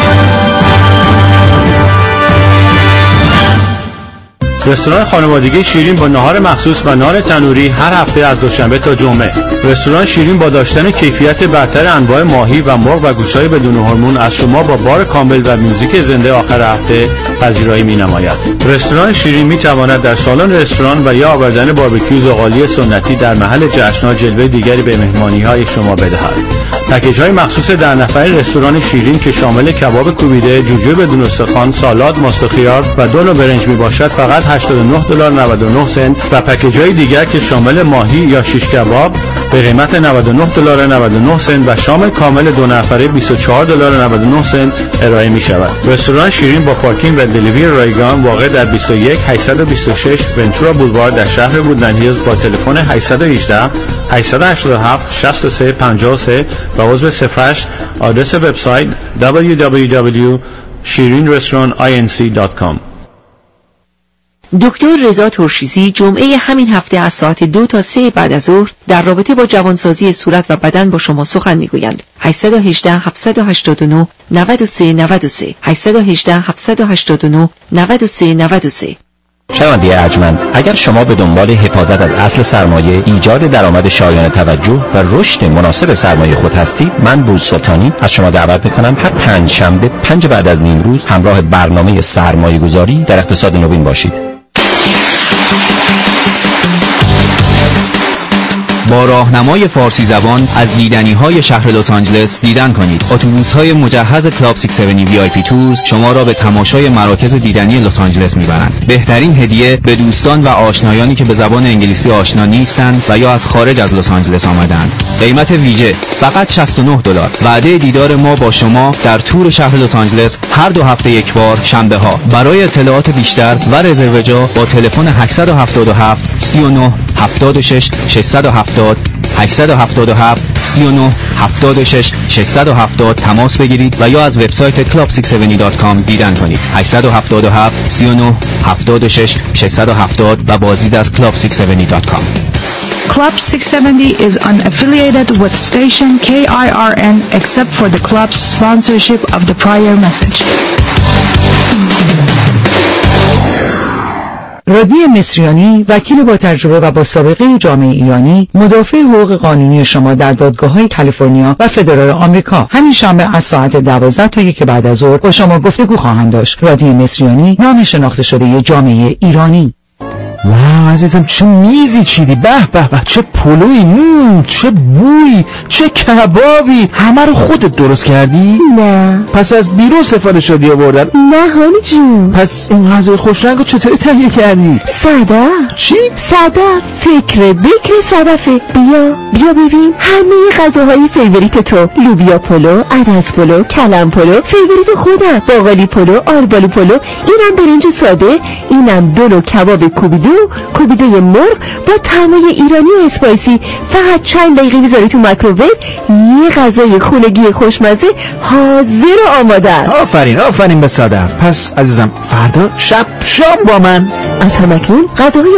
رستوران خانوادگی شیرین با نهار مخصوص و نان تنوری هر هفته از دوشنبه تا جمعه. رستوران شیرین با داشتن کیفیت برتر انواع ماهی و مرغ و گوشت‌های بدون هورمون از شما با بار کامل و موزیک زنده آخر هفته پذیرایی می‌نماید. رستوران شیرین می‌تواند در سالن رستوران و یا آوردن باربیکیو زغالی سنتی در محل جشن‌ها جلوه دیگری به مهمانی‌های شما بدهد. پکیج‌های مخصوص در نفره رستوران شیرین که شامل کباب کوبیده، جوجه بدون استخوان، سالاد، ماست و خیار و دو نوع برنج میباشد فقط هشتاد و نه دلار و نود و نه سنت و پکیج‌های دیگر که شامل ماهی یا شیش کباب، به قیمت نود و نه دلار و نود و نه سنت و شام کامل دو نفره بیست و چهار دلار و نود و نه سنت ارائه می شود. رستوران شیرین با پارکینگ و دلیوری رایگان واقع در بیست و یک هشتصد و بیست و شش ونچورا بولوار در شهر وودلند هیلز با تلفن هشت یک هشت هشت هشت هفت شصت و سه پنجاه و سه و عضو صفر هشت. آدرس وبسایت دبلیو دبلیو دبلیو دات شیرین رستوران آی ان سی دات کام. دکتر رضا ترشیزی جمعه همین هفته از ساعت دو تا سه بعد از ظهر در رابطه با جوانسازی صورت و بدن با شما سخن میگویند. هشت یک هشت هفت هشت نه نه سه نه سه هشت یک هشت هفت هشت نه نه سه نه سه. شنونده ارجمند، اگر شما به دنبال حفاظت از اصل سرمایه، ایجاد درآمد شایان توجه و رشد مناسب سرمایه خود هستید، من بوز سلطانی از شما دعوت میکنم هر پنج شنبه پنج بعد از نیم روز همراه برنامه سرمایه گذاری در اقتصاد نوین باشید. با راهنمای فارسی زبان از دیدنی‌های شهر لس آنجلس دیدن کنید. اتوبوس‌های مجهز کلاب شصت و هفتاد وی آی پی تورز شما را به تماشای مراکز دیدنی لس آنجلس می‌برند. بهترین هدیه به دوستان و آشنایانی که به زبان انگلیسی آشنا نیستند و یا از خارج از لس آنجلس آمدند. قیمت ویژه فقط شصت و نه دلار. وعده دیدار ما با شما در تور شهر لس آنجلس هر دو هفته یک بار شنبه ها. برای اطلاعات بیشتر و رزرو جا با تلفن هشت هفت هفت سه نه هفت شش شش هفت صفر هشت هفت هفت سه نه هفت شش شش هفت صفر تماس بگیرید و یا از وبسایت کلاب شصت و هفتاد دات کام دیدن کنید. هشت هفت هفت سه نه هفت شش شش هفت صفر و بازدید از کلاب شصت و هفتاد دات کام. Club six seventy is unaffiliated with station K I R N except for the club's sponsorship of the prior message. رادی مصریانی، وکیل با تجربه و با سابقه جامعه ایرانی، مدافع حقوق قانونی شما در دادگاه‌های کالیفرنیا و فدرال آمریکا. همین شنبه از ساعت دوازده تا یک بعد از ظهر با شما گفتگو خواهند داشت. رادی مصریانی، نام شناخته شده جامعه ایرانی. واو عزیزم چه میزی چیدی، به به به، چه پلوی، مم، چه بوی، چه کبابی، همه رو خودت درست کردی؟ نه. پس از بیرون سفارش شدی آوردن؟ نه هانی جون. پس این غذای خوش رنگو چطوری تهیه کردی؟ صدف. چی؟ صدف، فکر بکر صدفه. بیا بیا ببین همه غذاهای فیوریت تو، لوبیا پلو، عدس پلو، کلم پلو، فیوریت خودم، باقالی پلو، آلبالو پلو، اینم برنج ساده، اینم دو نوع کباب کوبیدو، کوبیده مرغ با طعمای ایرانی و اسپایسی. فقط چند دقیقه میذاری تو میکروویو، یه غذای خونگی خوشمزه حاضر و آماده است. آفرین آفرین به صدف. پس عزیزم فردا شب شام با من. از همکنون غذاهای